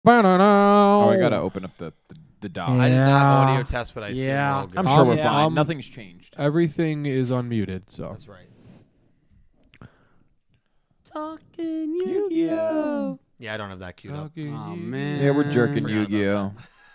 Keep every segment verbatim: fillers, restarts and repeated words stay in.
Oh, I gotta open up the the, the doc. I did not Yeah. audio test, but I assume Yeah. we're all good. I'm sure Um, we're yeah, fine. um, Nothing's changed. Everything is unmuted, so. That's right. Talking Yu-Gi-Oh. Yeah, I don't have that queued up. Talking Oh, Yu- man. Yeah, we're jerking Forgot about Yu-Gi-Oh.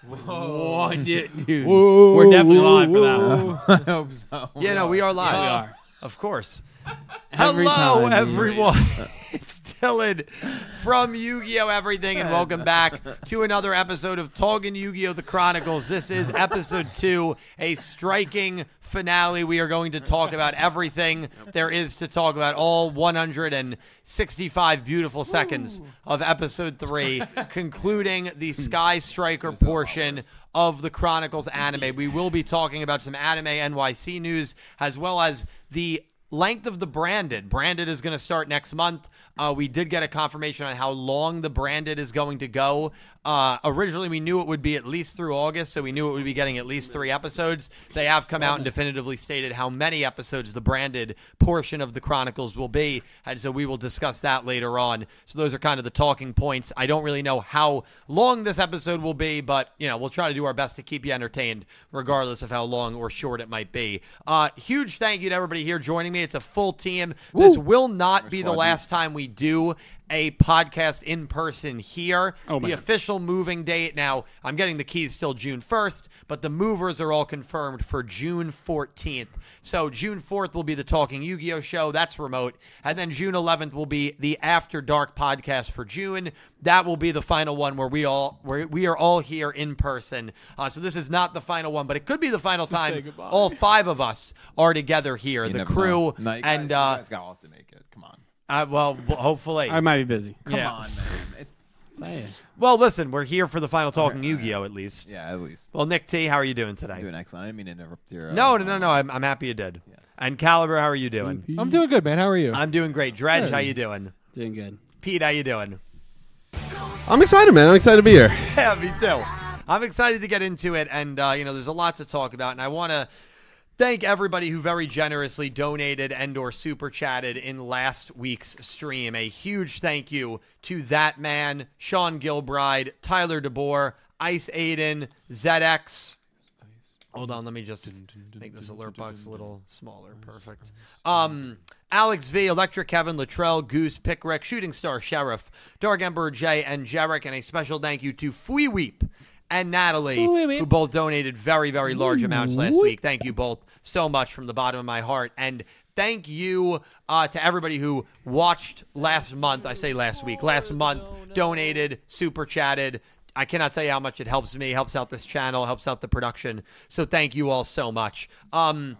Whoa, dude. dude. Whoa, We're definitely whoa, live for that whoa. one. I hope so. Yeah, no, we are live. Yeah, we are. Of course. Every Hello, time, everyone. It's Dylan from Yu-Gi-Oh! Everything, and welcome back to another episode of Talkin' Yu-Gi-Oh! The Chronicles. This is episode two, a striking finale. We are going to talk about everything there is to talk about, all one hundred sixty-five beautiful seconds of episode three, concluding the Sky Striker portion of the Chronicles anime. We will be talking about some anime N Y C news, as well as the length of the branded. Branded is going to start next month. Uh, we did get a confirmation on how long the branded is going to go. Uh, originally, we knew it would be at least through August, so we knew it would be getting at least three episodes. They have come out and definitively stated how many episodes the branded portion of the Chronicles will be, and so we will discuss that later on. So those are kind of the talking points. I don't really know how long this episode will be, but you know, we'll try to do our best to keep you entertained, regardless of how long or short it might be. Uh, huge thank you to everybody here joining me. It's a full team. This will not be the last time we do a podcast in person here. Oh, the man. official moving date, now I'm getting the keys still June first, but the movers are all confirmed for June fourteenth. So June fourth will be the Talking Yu-Gi-Oh! Show. That's remote. And then June eleventh will be the After Dark podcast for June. That will be the final one where we all where we are all here in person. Uh, so this is not the final one, but it could be the final say time goodbye. all five of us are together here. You the never crew know. No, you guys, and you uh, guys got off to make it. Come on. uh, well, w- hopefully. I might be busy. Come Yeah. on, man. It, Say it. Well, listen, we're here for the final Talking Yu-Gi-Oh! At least. yeah, at least. Well, Nick T, how are you doing today? I'm doing excellent. I didn't mean to interrupt your. Uh, No, no, no, no. I'm, I'm happy you did. Yeah. And Caliber, how are you doing? I'm doing good, man. How are you? I'm doing great. Dredge, Good. how you doing? Doing good. Pete, how you doing? I'm excited, man. I'm excited to be here. Yeah, me too. I'm excited to get into it, and uh, you know, there's a lot to talk about, and I want to thank everybody who very generously donated and or super chatted in last week's stream. A huge thank you to that man, Sean Gilbride, Tyler DeBoer, Ice Aiden, Z X. Hold on, let me just make this alert box a little smaller. Perfect. Um, Alex V, Electric Kevin, Latrell, Goose, Pickrick, Shooting Star Sheriff, Dark Emperor J, and Jarek, and a special thank you to Fui Weep and Natalie, Fui Weep. who both donated very, very large amounts last week. Thank you both so much from the bottom of my heart. And thank you uh, to everybody who watched last month. I say last week. Last month, donated, super chatted. I cannot tell you how much it helps me, helps out this channel, helps out the production. So thank you all so much. Um,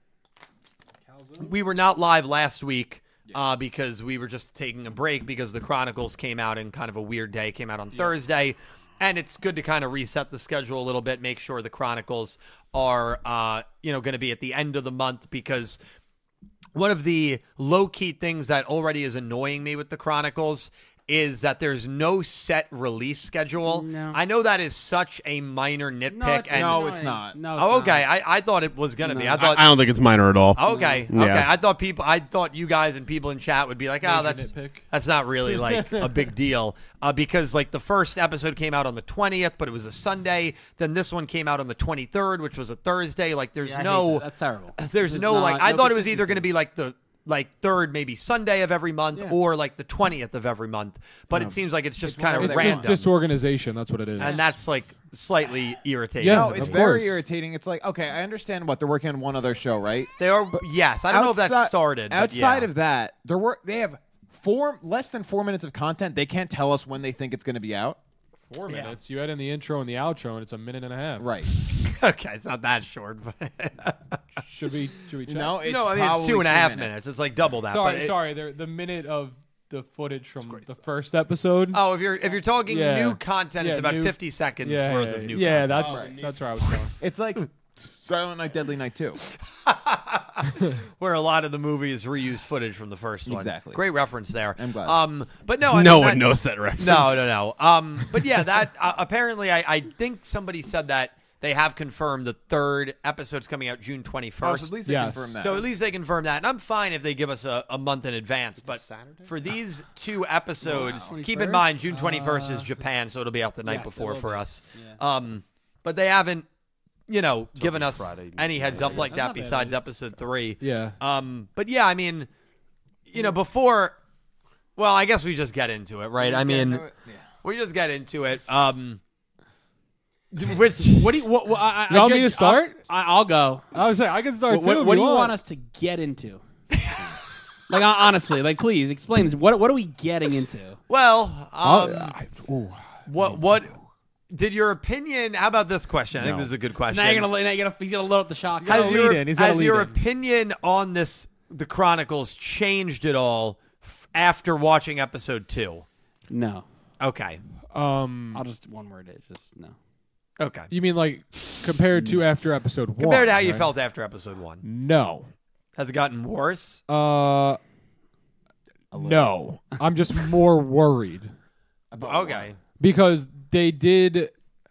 we were not live last week uh, because we were just taking a break because the Chronicles came out in kind of a weird day, came out on Thursday. And it's good to kind of reset the schedule a little bit, make sure the Chronicles are, uh, you know, going to be at the end of the month, because one of the low-key things that already is annoying me with the Chronicles is that there's no set release schedule. No. I know that is such a minor nitpick. No, it's, and No, it's not. No, it's oh, okay. not. I, I thought it was going to be. No. I thought I don't think it's minor at all. Okay, Yeah. okay. I thought people, I thought you guys and people in chat would be like, "Oh, Major that's nitpick. that's not really like a big deal," uh, because like the first episode came out on the twentieth, but it was a Sunday. Then this one came out on the twenty-third, which was a Thursday. Like, there's Yeah, I hate no, that. That's terrible. there's There's no not- like. I no thought it was either going to consistency. be like the like third, maybe Sunday of every month, Yeah. or like the twentieth of every month. But it seems like it's just kind of it's random, just disorganization. That's what it is. and that's like slightly irritating. Yeah, No, to it's me. of course. very irritating. It's like, okay, I understand what they're working on one other show, right? They are. Yes, I don't know if that Outside- started. but Outside yeah. of that, there were they have four less than four minutes of content. They can't tell us when they think it's going to be out. Four Yeah. minutes. You add in the intro and the outro, and it's a minute and a half. Right? Okay, it's not that short, but Should we? Should we check? No, it's no, I mean it's probably two and a half minutes. minutes. It's like double that. sorry, but it- sorry. The the minute of the footage from the first episode. Oh, if you're if you're talking Yeah. new content, it's Yeah, about new- fifty seconds yeah, worth yeah, of new yeah. content. That's that's where I was going. It's like Silent Night, Deadly Night two. Where a lot of the movie is reused footage from the first one. Exactly. Great reference there. I'm glad. Um, but no, I no mean, one that- knows that reference. No, no, no. Um, but yeah, that uh, apparently I, I think somebody said that they have confirmed the third episode's coming out June Oh, twenty-first. so at least they Yes. confirmed that. So at least they confirm that, and I'm fine if they give us a, a month in advance. But Saturday? for these two episodes, Wow. keep in mind June twenty-first is Japan, so it'll be out the night yes, before it will for be. us. Yeah. Um, but they haven't, you know, given us Friday. any heads up like That's that not bad, besides at episode three. Yeah. Um, but yeah, I mean, you know, before, well, I guess we just get into it, right? I mean, we just get into it. Um, which What do you? What, what, I, You I, want I me to just- start? I, I'll go. I was saying I can start What, too. what, if what do you want. want us to get into? Like hon- honestly, like please explain this. What what are we getting into? well, I'll- um, I- ooh. what what did your opinion? How about this question? I think No. this is a good So question. now you're gonna now you're gonna he's gonna load up the shotgun. gotta has lead your, in. He's gotta has lead your in. opinion on this, the Chronicles, changed at all f- after watching episode two? No, Okay. Um, I'll just one word it. Just no. Okay. you mean like compared to after episode one? Compared to how you right? felt after episode one, No. has it gotten worse? Uh, no. I'm just more worried Okay. because they did.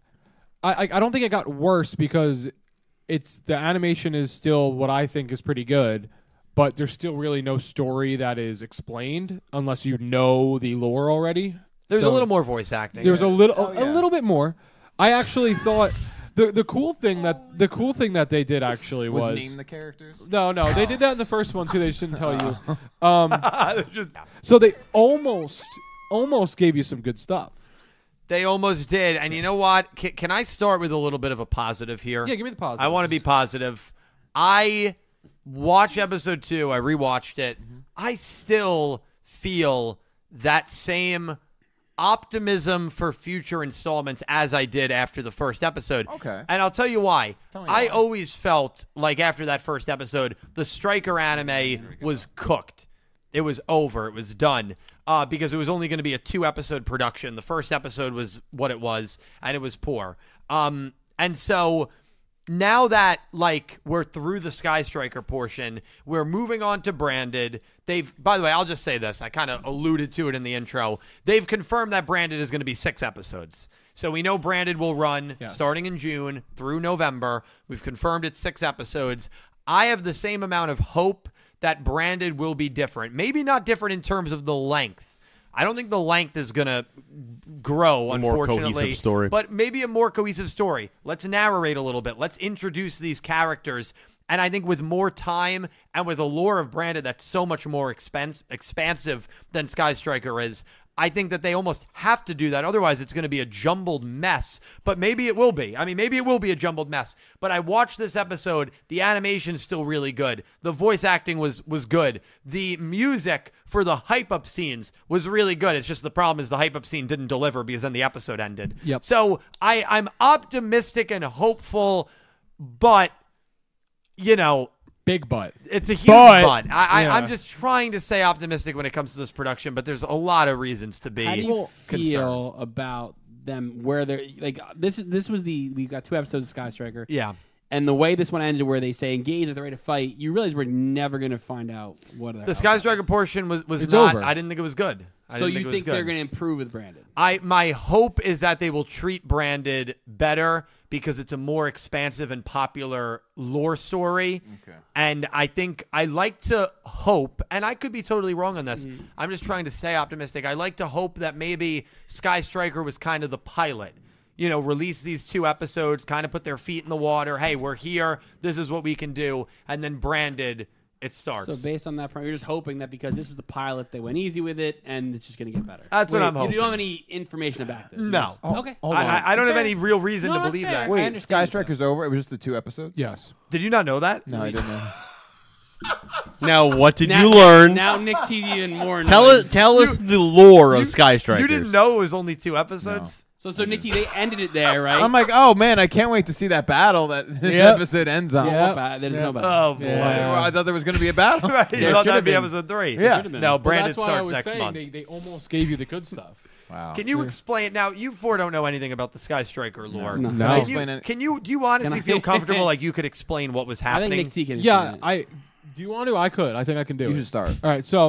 I, I I don't think it got worse because it's the animation is still what I think is pretty good, but there's still really no story that is explained unless you know the lore already. There's So- a little more voice acting. There was a little, Oh, a, yeah. a little bit more. I actually thought the the cool thing that the cool thing that they did actually was, was, name the characters. no, no, they did that in the first one too. They just didn't tell you. Um, Just- so they almost almost gave you some good stuff. they almost did. And you know what? Can, can I start with a little bit of a positive here? Yeah, give me the positive. I want to be positive. I watched episode two. I rewatched it. Mm-hmm. I still feel that same optimism for future installments as I did after the first episode. Okay. And I'll tell you why. Tell me I why. always felt like after that first episode, the Stryker anime was cooked. It was over. It was done. Uh, because it was only going to be a two-episode production. The first episode was what it was, and it was poor. Um, and so now that, like, we're through the Sky Striker portion, we're moving on to Branded. They've, by the way, I'll just say this. I kind of alluded to it in the intro. They've confirmed that Branded is going to be six episodes. So we know Branded will run Yes. starting in June through November. We've confirmed it's six episodes. I have the same amount of hope that Branded will be different. Maybe not different in terms of the length. I don't think the length is going to grow, A more unfortunately. cohesive story. But maybe a more cohesive story. Let's narrate a little bit. Let's introduce these characters. And I think with more time and with a lore of Branded that's so much more expense, expansive than Sky Striker is, I think that they almost have to do that. Otherwise, it's going to be a jumbled mess. But maybe it will be. I mean, maybe it will be a jumbled mess. But I watched this episode. The animation's still really good. The voice acting was was good. The music for the hype-up scenes was really good. It's just the problem is the hype-up scene didn't deliver because then the episode ended. Yep. So I, I'm optimistic and hopeful, but, you know, Big butt. it's a huge But- but. I, I, yeah. I'm just trying to stay optimistic when it comes to this production, but there's a lot of reasons to be How do you concerned. feel about them? Where they're like this is this was the we got two episodes of Sky Striker. Yeah. And the way this one ended, where they say engage at the rate of fight, you realize we're never going to find out what The Sky Striker portion was, was It's not. over. I didn't think it was good. I So didn't you think, it think was they're good. going to improve with Brandon? I my hope is that they will treat Branded better because it's a more expansive and popular lore story. Okay. And I think I like to hope, and I could be totally wrong on Mm. this. I'm just trying to stay optimistic. I like to hope that maybe Sky Striker was kind of the pilot. You know, release these two episodes, kind of put their feet in the water. Hey, we're here. This is what we can do. And then Branded, it starts. So based on that, you're just hoping that because this was the pilot, they went easy with it, and it's just going to get better. That's what I'm You hoping. don't have any information about this. You No. just- Oh, okay. hold I, on. I, I don't That's have fair. any real reason No, to that's believe fair. that. I Wait, understand Sky that. Striker's over. It was just the two episodes. Yes. Did you not know that? No, I didn't know. Now, what did Now, you learn? Now Nick T V even more. tell annoyed. us, tell us the lore of Sky Strikers. You didn't know it was only two episodes? So, so Nick T V, they ended it there, right? I'm like, oh man, I can't wait to see that battle that this Yep. episode ends on. Yep. No ba- There's no battle. Oh, boy. Yeah. Well, I thought there was going to be a battle. Right, you There thought should that'd have be been. episode three. Yeah. Should've been. No, Well, Branded that's why I starts was next saying month. They, they almost gave you the good stuff. Wow. Can you explain now? You four don't know anything about the Sky Striker lore. No. No. Can, Explain you, it. can you? Do you honestly Can I- feel comfortable like you could explain what was I think happening? Nick T can. Yeah, explain it. I. Do you want to? I could. I think I can do You it. should start. All right. So, um,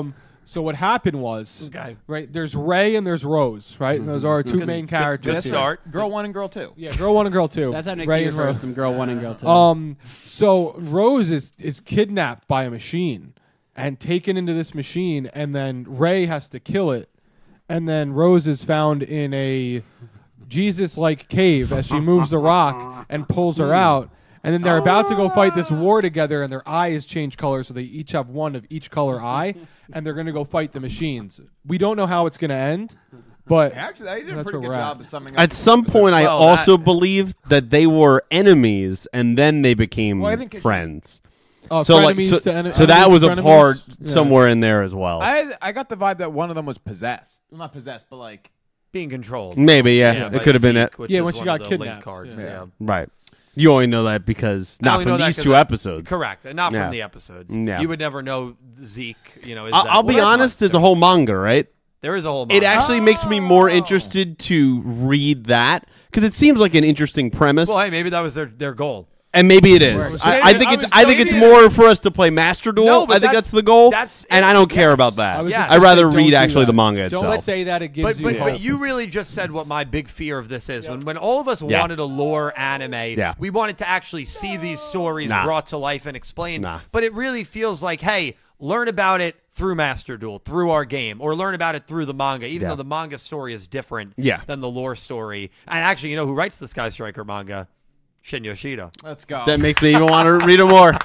So what happened was, Okay. right? There's Ray and there's Rose, right? Mm-hmm. Those are our two Good- main good- characters. Good here. start. Girl one and girl two. Yeah, girl one and girl two. That's how Nick Ray Ray and first Rose. them girl one and girl two. Um, so Rose is is kidnapped by a machine and taken into this machine, and then Ray has to kill it, and then Rose is found in a Jesus-like cave as she moves the rock and pulls her out. And then they're about to go fight this war together, and their eyes change color, so they each have one of each color eye, and they're going to go fight the machines. We don't know how it's going to end, but Actually, they did a That's pretty where good we're at. job of summing up. At the some episode. point, I Well, also that- believed that they were enemies, and then they became Well, I think it's- friends. uh, So, like, frenemies so, to ene- so that enemies was to a frenemies? part Yeah. somewhere in there as well. I I got the vibe that one of them was possessed. Well, not possessed, but like Being controlled. Maybe, yeah, by it could have been Zeke, it. which Yeah, is when she one got of the link kidnapped, cards. yeah. Yeah. Right. You only know that because I not only know from that these 'cause two I- episodes. Correct, and not Yeah. from the episodes. Yeah. You would never know Zeke. You know, is I'll, that, I'll be well, that's honest. my There's a whole manga, right? There is a whole. It manga. actually makes me more interested to read that because it seems like an interesting premise, Well, hey, maybe that was their their goal. and maybe it is. Right. I, I think I it's. was- I think it's maybe- more for us to play Master Duel. No, but I think that's- that's the goal, that's and it, I don't care yes. about that. I was Yeah. just I'd gonna rather say, don't read do actually that. the manga Don't itself. say that it gives But you but, hope. but you really just said what my big fear of this is. When when all of us Yeah. wanted a lore anime, Yeah. we wanted to actually see these stories Nah. brought to life and explained. Nah. But it really feels like, hey, learn about it through Master Duel, through our game, or learn about it through the manga, even Yeah. though the manga story is different Yeah. than the lore story. And actually, you know who writes the Sky Striker manga? Shin Yoshida. let's go. That makes me even want to read it more.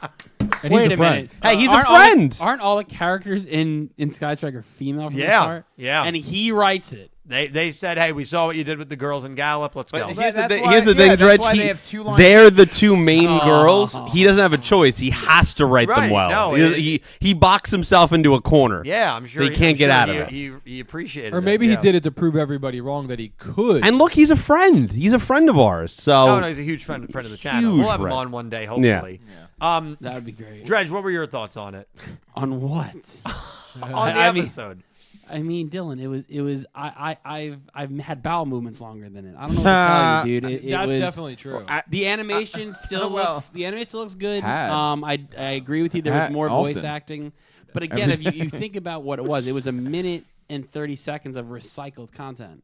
and Wait he's a a friend. minute. Hey, he's a Aren't all the- friend. aren't all the characters in in Sky Striker female? From Yeah, the start? yeah. And he writes it. They they said, hey, we saw what you did with the girls in Gallup. Let's go. But That- here's the, that's thi- why- here's the yeah, thing, that's Dredge. why he- they have two lines. they're the two main Oh. girls. He doesn't have a choice. He has to write them Right, well. no, he, it- he he boxed himself into a corner. Yeah, I'm sure So he can't I'm get sure out of he, it. He, he appreciated Or it. maybe yeah. he did it to prove everybody wrong that he could. And look, he's a friend. He's a friend of ours. So No, no, he's a huge friend, friend of the channel. Huge We'll have him friend. on one day, hopefully. Um, That would be great. Dredge, what were your thoughts on it? On what? On the I mean- episode? I mean, Dylan, it was it was I I I've I've had bowel movements longer than it. I don't know what to tell you, dude. It, it That's was, definitely true. The animation still Well, looks the animation still looks good. had. Um, I I agree with you. There was Had more voice often. acting, but again, if you, you think about what it was, it was a minute and thirty seconds of recycled content.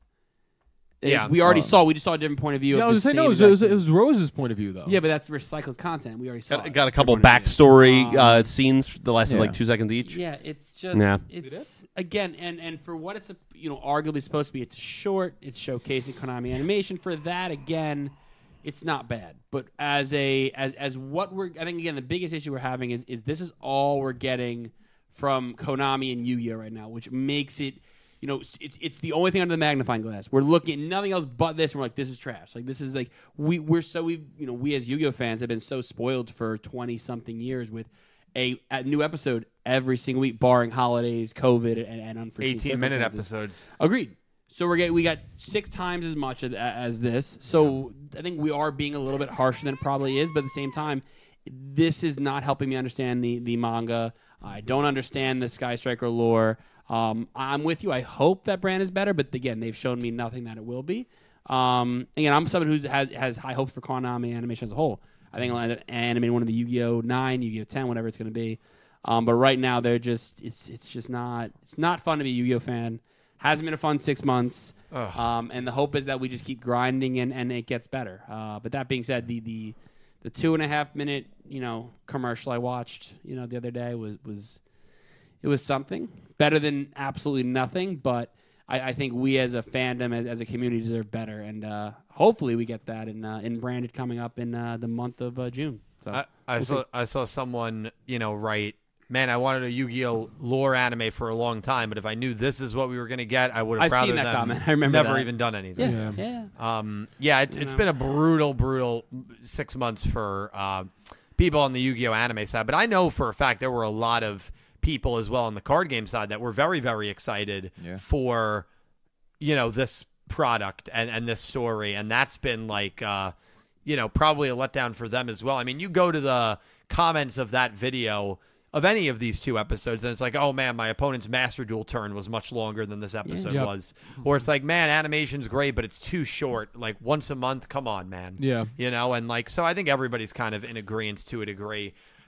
It- Yeah. we already Oh. saw. We just saw a different point of view. yeah, I of was the saying no. It same was, it, was, exact it was Rose's point of view though. thing. Yeah, but that's recycled content. We already saw. got, it. got a couple Different point of view. backstory uh, scenes that lasted Yeah. like two seconds each. Yeah, it's just Yeah. it's again and and for what it's you know arguably supposed to be, it's short. It's showcasing Konami animation. For that, again, it's not bad. But as a as as what we're I think again the biggest issue we're having is is this is all we're getting from Konami and Yu-Gi-Oh right now, which makes it. You know, it's it's the only thing under the magnifying glass. We're looking at nothing else but this, and we're like, this is trash. Like this is like we we're so we you know we as Yu-Gi-Oh fans have been so spoiled for twenty something years with a, a new episode every single week, barring holidays, COVID, and, and unforeseen eighteen minute circumstances. episodes. Agreed. So we're getting we got six times as much as, as this. So I think we are being a little bit harsher than it probably is, but at the same time, this is not helping me understand the the manga. I don't understand the Sky Striker lore. Um, I'm with you. I hope that brand is better, but again, they've shown me nothing that it will be. Um, again, I'm someone who has has high hopes for Konami animation as a whole. I think I'll end up animating one of the Yu-Gi-Oh nine, Yu-Gi-Oh ten, whatever it's going to be. Um, but right now, they're just it's it's just not it's not fun to be a Yu-Gi-Oh fan. Hasn't been a fun six months. Um, and the hope is that we just keep grinding and, and it gets better. Uh, but that being said, the the the two and a half minute you know commercial I watched you know the other day was was. It was something better than absolutely nothing, but I, I think we as a fandom, as, as a community, deserve better, and uh, hopefully we get that in uh, in Branded coming up in uh, the month of uh, June. So I, I we'll saw see. I saw someone you know write, man, I wanted a Yu-Gi-Oh lore anime for a long time, but if I knew this is what we were going to get, I would have I've rather seen that them comment. I remember never that. even done anything. yeah, Yeah. yeah. Um, yeah, it's, it's know. been a brutal, brutal six months for uh, people on the Yu-Gi-Oh anime side. But I know for a fact there were a lot of people as well on the card game side that were very, very excited Yeah. for, you know, this product and, and this story. And that's been like, uh, you know, probably a letdown for them as well. I mean, you go to the comments of that video of any of these two episodes, and it's like, oh man, my opponent's Master Duel turn was much longer than this episode Yep. was. Or it's like, man, animation's great, but it's too short. Like once a month, come on, man. Yeah. You know, and like, so I think everybody's kind of in agreement to a degree.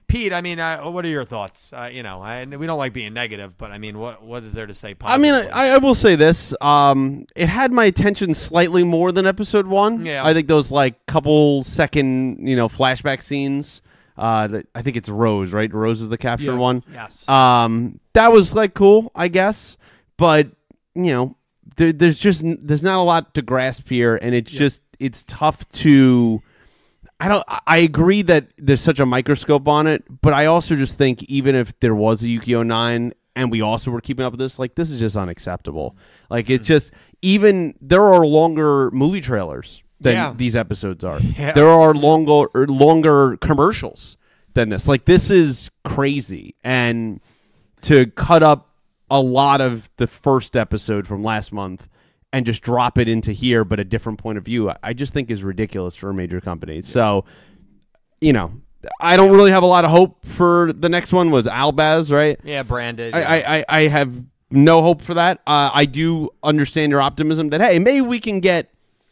Pete, I mean, uh, what are your thoughts? Uh, you know, I, we don't like being negative, but I mean, what what is there to say I mean, positively? I, I will say this. Um, it had my attention slightly more than episode one. Yeah. I think those like couple second, you know, flashback scenes. Uh, that, I think it's Rose, right? Rose is the captured Yeah. one. Yes. Um, that was like cool, I guess. But you know, there, there's just there's not a lot to grasp here, and it's just it's tough to. I don't. I agree that there's such a microscope on it, but I also just think even if there was a Yu-Gi-Oh! nine and we also were keeping up with this, like this is just unacceptable. Like it's just even there are longer movie trailers than Yeah. these episodes are. Yeah. There are longer or longer commercials than this. Like this is crazy, and to cut up a lot of the first episode from last month and just drop it into here, but a different point of view, I just think is ridiculous for a major company. So, you know, I don't really have a lot of hope for the next one. Was Albaz, right? yeah, branded. I, yeah. I, I, I have no hope for that. Uh, I do understand your optimism that, hey, maybe we can get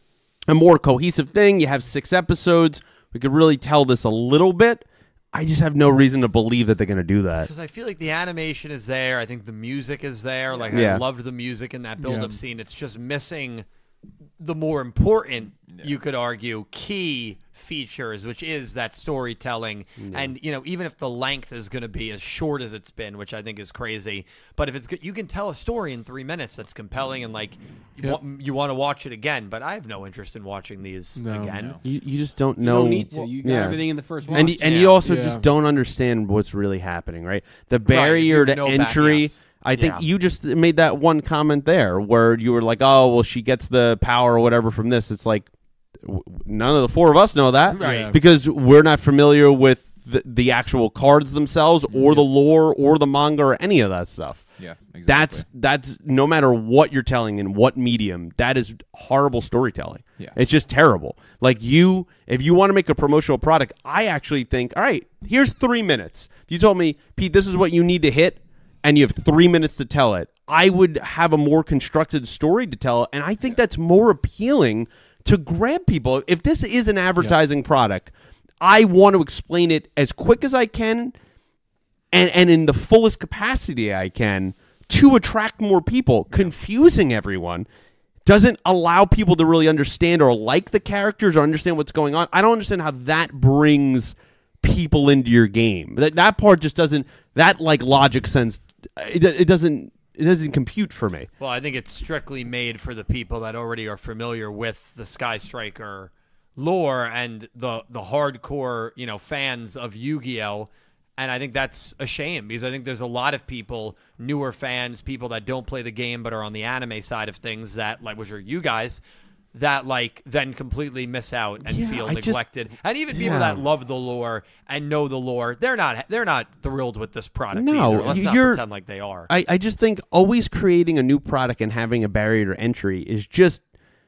a more cohesive thing. You have six episodes. We could really tell this a little bit. I just have no reason to believe that they're going to do that. Because I feel like the animation is there. I think the music is there. Like Yeah. I loved the music in that build-up Yeah. scene. It's just missing the more important, you could argue, key features, which is that storytelling. And you know, even if the length is going to be as short as it's been, which I think is crazy, but if it's good, you can tell a story in three minutes that's compelling and like you, Yep. want, you want to watch it again. But I have no interest in watching these No, again. no. You, you just don't You know. don't need to. You got yeah. everything in the first one. And, y- and Yeah. you also Yeah. just don't understand what's really happening, right? The Right, if barrier you to have no back- entry. yes. I think Yeah. you just made that one comment there where you were like, "Oh, well, she gets the power or whatever from this." It's like w- none of the four of us know that, Right. Yeah. Because we're not familiar with the, the actual cards themselves, or the lore, or the manga, or any of that stuff. Yeah, exactly. That's that's no matter what you're telling in what medium, that is horrible storytelling. Yeah. It's just terrible. Like you, if you want to make a promotional product, I actually think, all right, here's three minutes. If you told me, Pete, this is what you need to hit, and you have three minutes to tell it, I would have a more constructed story to tell, and I think that's more appealing to grab people. If this is an advertising product, I want to explain it as quick as I can and, and in the fullest capacity I can to attract more people. Confusing everyone doesn't allow people to really understand or like the characters or understand what's going on. I don't understand how that brings people into your game. That that part just doesn't, that like logic sense, it, it doesn't it doesn't compute for me. Well, I think it's strictly made for the people that already are familiar with the Sky Striker lore and the the hardcore, you know, fans of Yu-Gi-Oh! And I think that's a shame because I think there's a lot of people, newer fans, people that don't play the game but are on the anime side of things that, like, which are you guys, that like then completely miss out and Yeah, feel I just- neglected. And even people yeah. that love the lore and know the lore, they're not they're not thrilled with this product No, either. Let's not you're- pretend like they are. I, I just think always creating a new product and having a barrier to entry is just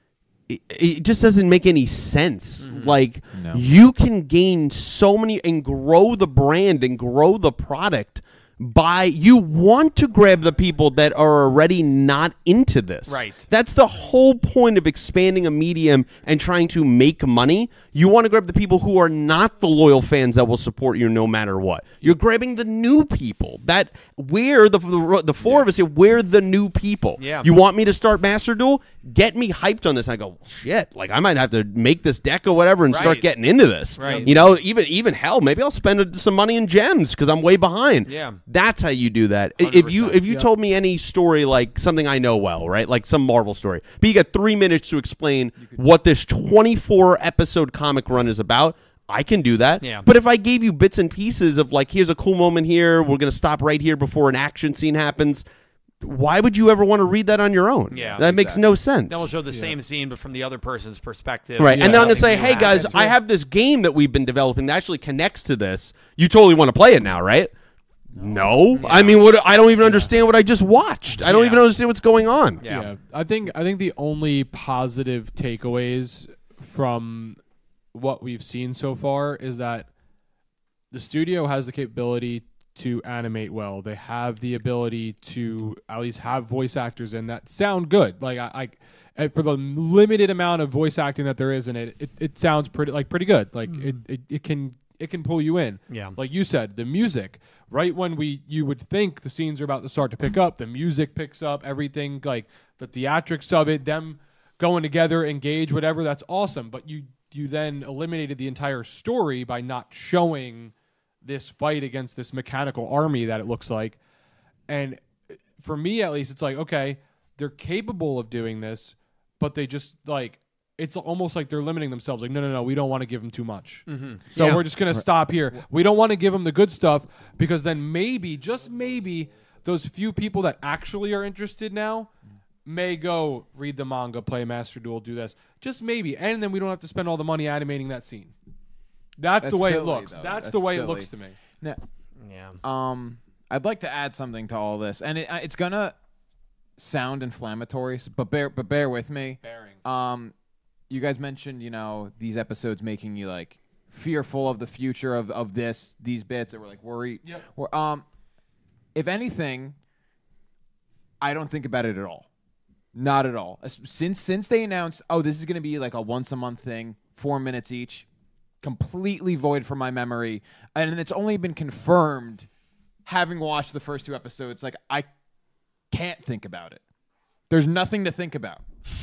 it, it just doesn't make any sense. Like No. you can gain so many and grow the brand and grow the product by you want to grab the people that are already not into this. Right. That's the whole point of expanding a medium and trying to make money. You want to grab the people who are not the loyal fans that will support you no matter what. You're grabbing the new people. That we're the the, the four of us here. We're the new people. Yeah. You want me to start Master Duel? Get me hyped on this. And I go, well, shit. Like I might have to make this deck or whatever and start Right. getting into this. Right. You know, even even hell, maybe I'll spend some money in gems because I'm way behind. Yeah. That's how you do that. one hundred If you percent. if you told me any story like something I know well, right? Like some Marvel story. But you got three minutes to explain what this twenty-four episode comic run is about. I can do that. Yeah. But if I gave you bits and pieces of like, here's a cool moment here, we're going to stop right here before an action scene happens, why would you ever want to read that on your own? Yeah, That makes no sense. Then we'll show the same scene, but from the other person's perspective. Right, and then I'm going to say, Nothing hey new guys, happens. I have this game that we've been developing that actually connects to this. You totally want to play it now, right? No, I mean, what? I don't even understand what I just watched. I don't Yeah. even understand what's going on. Yeah. Yeah. I think I think the only positive takeaways from what we've seen so far is that the studio has the capability to animate well. They have the ability to at least have voice actors in that sound good. Like I, I and for the limited amount of voice acting that there is in it, it, it sounds pretty like pretty good. Like it, it, it can it can pull you in. Yeah. Like you said, the music. Right when we you would think the scenes are about to start to pick up, the music picks up, everything like the theatrics of it, them going together, engage, whatever. That's awesome. But you you then eliminated the entire story by not showing this fight against this mechanical army that it looks like. And for me, at least, it's like, okay, they're capable of doing this, but they just like, it's almost like they're limiting themselves. Like, no, no, no, we don't want to give them too much. Mm-hmm. So Yeah. we're just going to stop here. We don't want to give them the good stuff because then maybe, just maybe, those few people that actually are interested now may go read the manga, play Master Duel, do this. Just maybe. And then we don't have to spend all the money animating that scene. That's, That's the way silly, it looks. though. That's, That's the way silly. it looks to me. Now, Yeah. Um, I'd like to add something to all this, and it, it's gonna sound inflammatory, but bear but bear with me. Bearing. Um, you guys mentioned, you know, these episodes making you like fearful of the future of, of this these bits, or we're like worried. Yep. Or um, if anything, I don't think about it at all. Not at all. As- Since since they announced, oh, this is gonna be like a once a month thing, four minutes each. Completely void from my memory, and it's only been confirmed having watched the first two episodes. Like, I can't think about it. There's nothing to think about.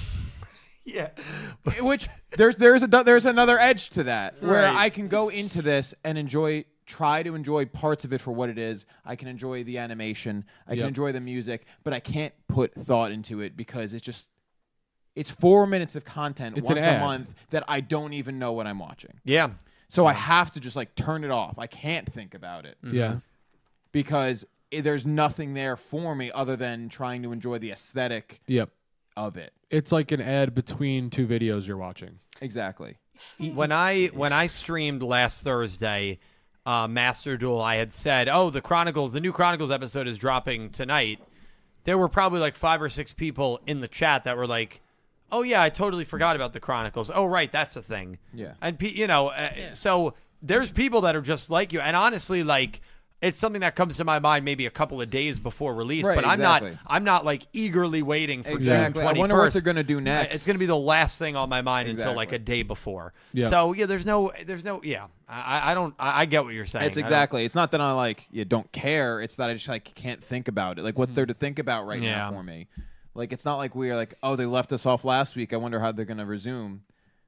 Yeah. Which there's there's a there's another edge to that where Right. I can go into this and enjoy try to enjoy parts of it for what it is. I can enjoy the animation, I can Yep. enjoy the music, but I can't put thought into it because it's just it's four minutes of content It's an once a ad. month that I don't even know what I'm watching. Yeah. So I have to just like turn it off. I can't think about it Yeah. because i- there's nothing there for me other than trying to enjoy the aesthetic Yep. of it. It's like an ad between two videos you're watching. Exactly. when I when I streamed last Thursday, uh, Master Duel, I had said, "Oh, the Chronicles, the new Chronicles episode is dropping tonight." There were probably like five or six people in the chat that were like, "Oh yeah, I totally forgot about the Chronicles. Oh right, that's a thing." Yeah. and pe- you know, uh, so there's people that are just like you, and honestly, like. It's something that comes to my mind maybe a couple of days before release, Right, but I'm exactly. not. I'm not like eagerly waiting for Exactly. June I twenty-first. wonder what they're gonna do next. It's going to be the last thing on my mind until like Exactly. a day before. Yeah. So yeah, there's no, there's no, yeah. I, I don't, I, I get what you're saying. It's I don't- exactly. It's not that I like you don't care. It's that I just like can't think about it. Like what they're to think about right Yeah. now for me. Like it's not like we're like, oh, they left us off last week. I wonder how they're gonna resume.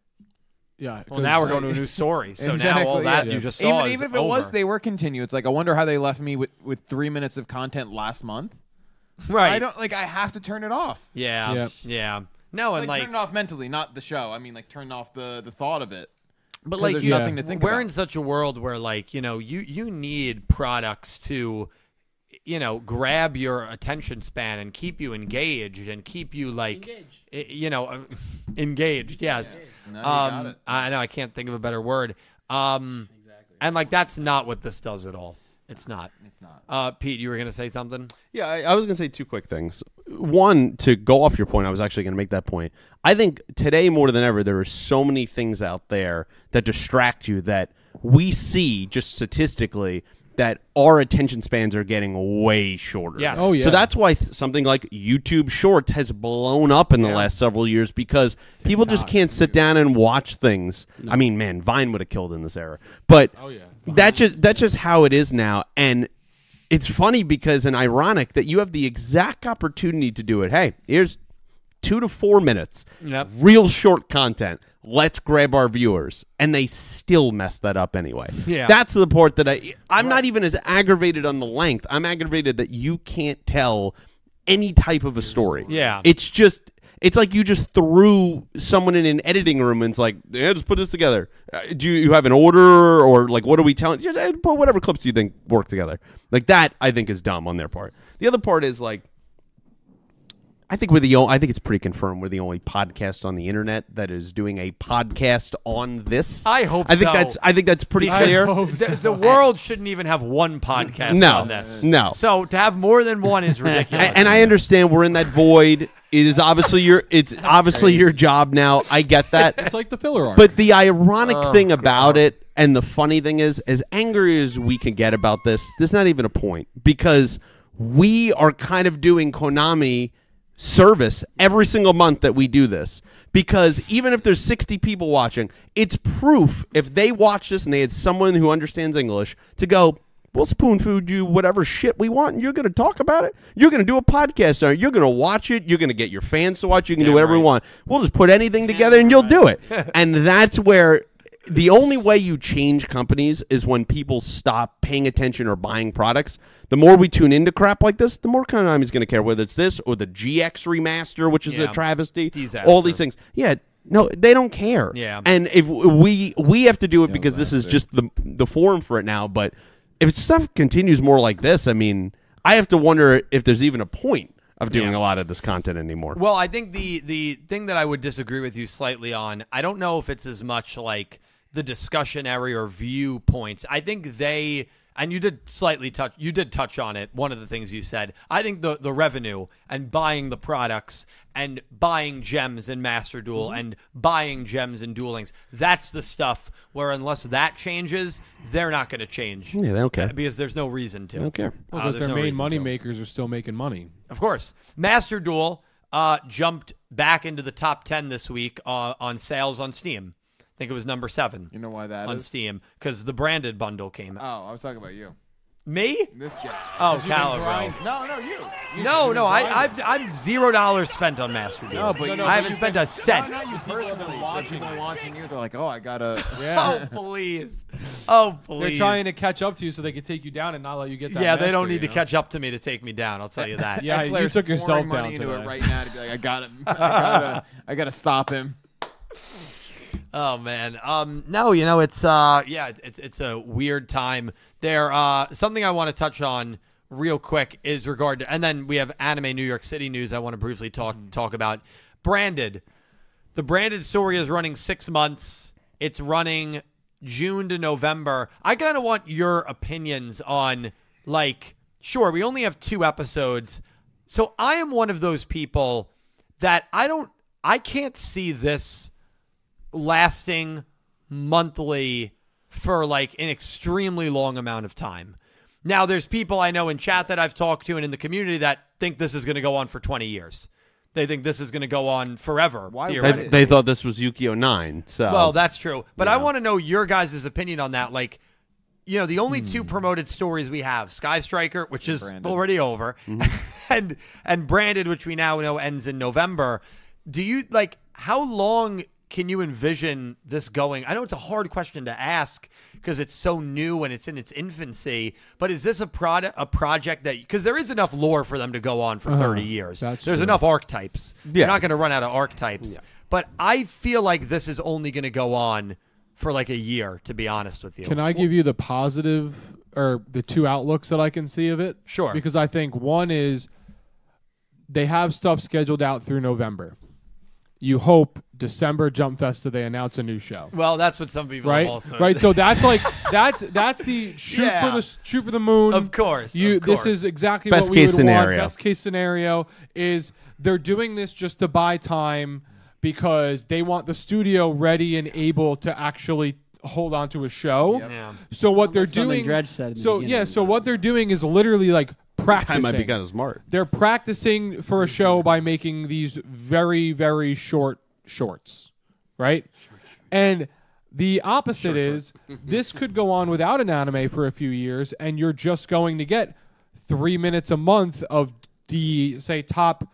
Yeah. Well, now we're going to a new story. So Exactly, now all that yeah. you just saw even is even if it over. was they were continue. It's like I wonder how they left me with, with three minutes of content last month. right. I don't like. I have to turn it off. Yeah. Yep. Yeah. No, and Like, like, turn it off mentally, not the show. I mean, like turn off the the thought of it. but 'Cause like, there's you- nothing to think we're about. in such a world where like, you know, you you need products to, you know, grab your attention span and keep you engaged and keep you like, i- you know, uh, engaged. Yes. No, you got um, it. I know I can't think of a better word. Um, and like that's not what this does at all. It's not. It's not. Uh, Pete, you were gonna say something? Yeah, I, I was going to say two quick things. One, to go off your point, I was actually going to make that point. I think today more than ever, there are so many things out there that distract you that we see just statistically that our attention spans are getting way shorter. Yes. Oh, yeah. So that's why th- something like YouTube Shorts has blown up in the Yeah. last several years because people just can't sit down and watch things. I mean, man, Vine would have killed in this era. But Oh, yeah. that just that's just how it is now. And it's funny because and ironic that you have the exact opportunity to do it. Hey, here's two to four minutes, Yep. real short content. Let's grab our viewers, and they still mess that up anyway. Yeah. That's the part that I I'm not even as aggravated on the length. I'm aggravated that you can't tell any type of a story. Yeah. It's just it's like you just threw someone in an editing room and it's like, yeah, just put this together. Uh, do you, you have an order or like what are we telling? Just uh, put whatever clips you think work together. Like that, I think is dumb on their part. The other part is like, I think we're the o- I think it's pretty confirmed we're the only podcast on the internet that is doing a podcast on this. I hope I think so. that's I think that's pretty Because clear. hope the, the world shouldn't even have one podcast No. on this. No. So to have more than one is ridiculous. And, and I understand we're in that void. It is obviously your it's obviously your job now. I get that. It's like the filler arc. But the ironic Oh, thing about it, and the funny thing is, as angry as we can get about this, there's not even a point because we are kind of doing Konami service every single month that we do this. Because even if there's sixty people watching, it's proof if they watch this and they had someone who understands English to go, we'll spoon food you whatever shit we want, and you're going to talk about it. You're going to do a podcast on it. You're going to watch it. You're going to get your fans to watch. You can Yeah, do whatever right. you want. We'll just put anything together, and you'll do it. And that's where the only way you change companies is when people stop paying attention or buying products. The more we tune into crap like this, the more Konami's going to care, whether it's this or the G X remaster, which is Yeah. a travesty. Disaster. All these things. Yeah. No, they don't care. Yeah. And if we we have to do it because this is that's it. just the the forum for it now. But if stuff continues more like this, I mean, I have to wonder if there's even a point of doing Yeah. a lot of this content anymore. Well, I think the the thing that I would disagree with you slightly on, I don't know if it's as much like the discussionary or viewpoints. I think they, and you did slightly touch, you did touch on it. One of the things you said, I think the the revenue and buying the products and buying gems in Master Duel and buying gems in Duel Links, that's the stuff where unless that changes, they're not going to change. Yeah, they don't care. Because there's no reason to. I don't care. Well, Uh, because there's their no main reason money to. makers are still making money. Of course. Master Duel uh, jumped back into the top ten this week uh, on sales on Steam. I think it was number seven You know why that on is? Steam because the branded bundle came out. Oh, I was talking about you. Me? This guy. Oh, Caliber. No, no, you. You- No, you no, I, grinded. I've I'm zero dollars spent on Master Duel. No, but you- I haven't you've spent been- a cent. No, not you personally. Watching, people watching you, they're like, oh, I gotta. Yeah. Oh please, oh please. They're trying to catch up to you so they can take you down and not let you get that. Yeah, they don't mastery, need to you know? catch up to me to take me down. I'll tell you that. Yeah, you X-Layer's took yourself pouring down money into today. it right now to be like, I gotta, I gotta, I gotta stop him. Oh man. Um no, you know, it's uh yeah, it's it's a weird time. There uh something I want to touch on real quick is regard to, and then we have Anime New York City news I want to briefly talk talk about. Branded. The Branded story is running six months. It's running June to November. I kind of want your opinions on, like, sure, we only have two episodes. So I am one of those people that I don't I can't see this lasting monthly for like an extremely long amount of time. Now, there's people I know in chat that I've talked to and in the community that think this is going to go on for twenty years. They think this is going to go on forever. Why- They, theoretically. they thought this was Yu-Gi-Oh! nine. So Well, that's true. But I Yeah. want to know your guys' opinion on that. Like, you know, the only two promoted stories we have, Sky Striker, which is Branded. already over, and and Branded, which we now know ends in November. Do you, like, how long can you envision this going? I know it's a hard question to ask because it's so new and it's in its infancy, but is this a product, a project that, because there is enough lore for them to go on for thirty years. that's There's true. enough archetypes. Yeah. You're not going to run out of archetypes. But I feel like this is only going to go on for like a year, to be honest with you. Can I give you the positive or the two outlooks that I can see of it? Sure. Because I think one is they have stuff scheduled out through November. You hope December Jump Festa they announce a new show. Well, that's what some people Right, have also. right. So that's like that's that's the shoot Yeah. for the shoot for the moon. Of course, you. of This course. is exactly Best what we case would scenario. want. Best case scenario is they're doing this just to buy time because they want the studio ready and able to actually hold on to a show. Yeah. So what they're something doing, Dredge said in the so beginning. yeah, so what they're doing is literally like I practicing. might be kind of smart. They're practicing for a show by making these very, very short shorts, right? And the opposite is this could go on without an anime for a few years, and you're just going to get three minutes a month of the, say, top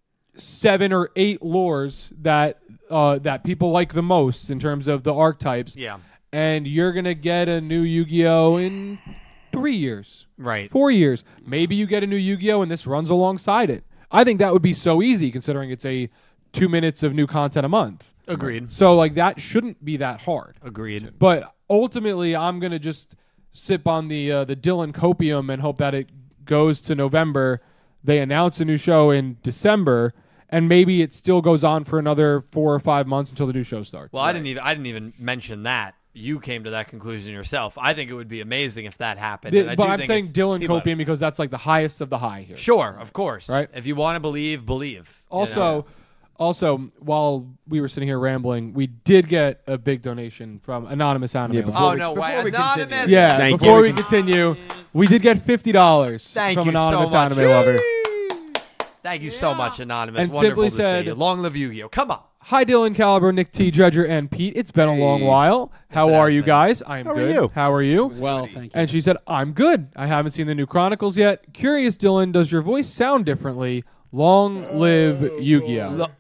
seven or eight lores that uh, that people like the most in terms of the archetypes. Yeah. And you're going to get a new Yu-Gi-Oh! In three years. Right. Four years. Maybe you get a new Yu-Gi-Oh! And this runs alongside it. I think that would be so easy considering it's a two minutes of new content a month. Agreed. So, like, that shouldn't be that hard. Agreed. But ultimately, I'm going to just sip on the uh, the Dylan Copium and hope that it goes to November. They announce a new show in December, and maybe it still goes on for another four or five months until the new show starts. Well, I didn't even I didn't even mention that. You came to that conclusion yourself. I think it would be amazing if that happened. The- and I but do I'm think saying it's- Dylan Copium because that's like the highest of the high here. Sure, of course. Right. If you want to believe, believe. you Also, know? also, while we were sitting here rambling, we did get a big donation from Anonymous Anime. Yeah, Lover. before oh we- no, before why we continue. anonymous? Yeah, Thank before you. we continue, we did get fifty dollars Thank from you Anonymous so much. Anime Lover. Thank you so much, Anonymous. And Wonderful simply to said- see you. Long live Yu-Gi-Oh! Come on. Hi, Dylan Caliber, Nick T, Dredger, and Pete. It's been a long while. How it are has you been. guys? I'm How are good. you? How are you? Well, thank you. And she said, I'm good. I haven't seen the new Chronicles yet. Curious, Dylan, does your voice sound differently? Long live Yu-Gi-Oh! Lo-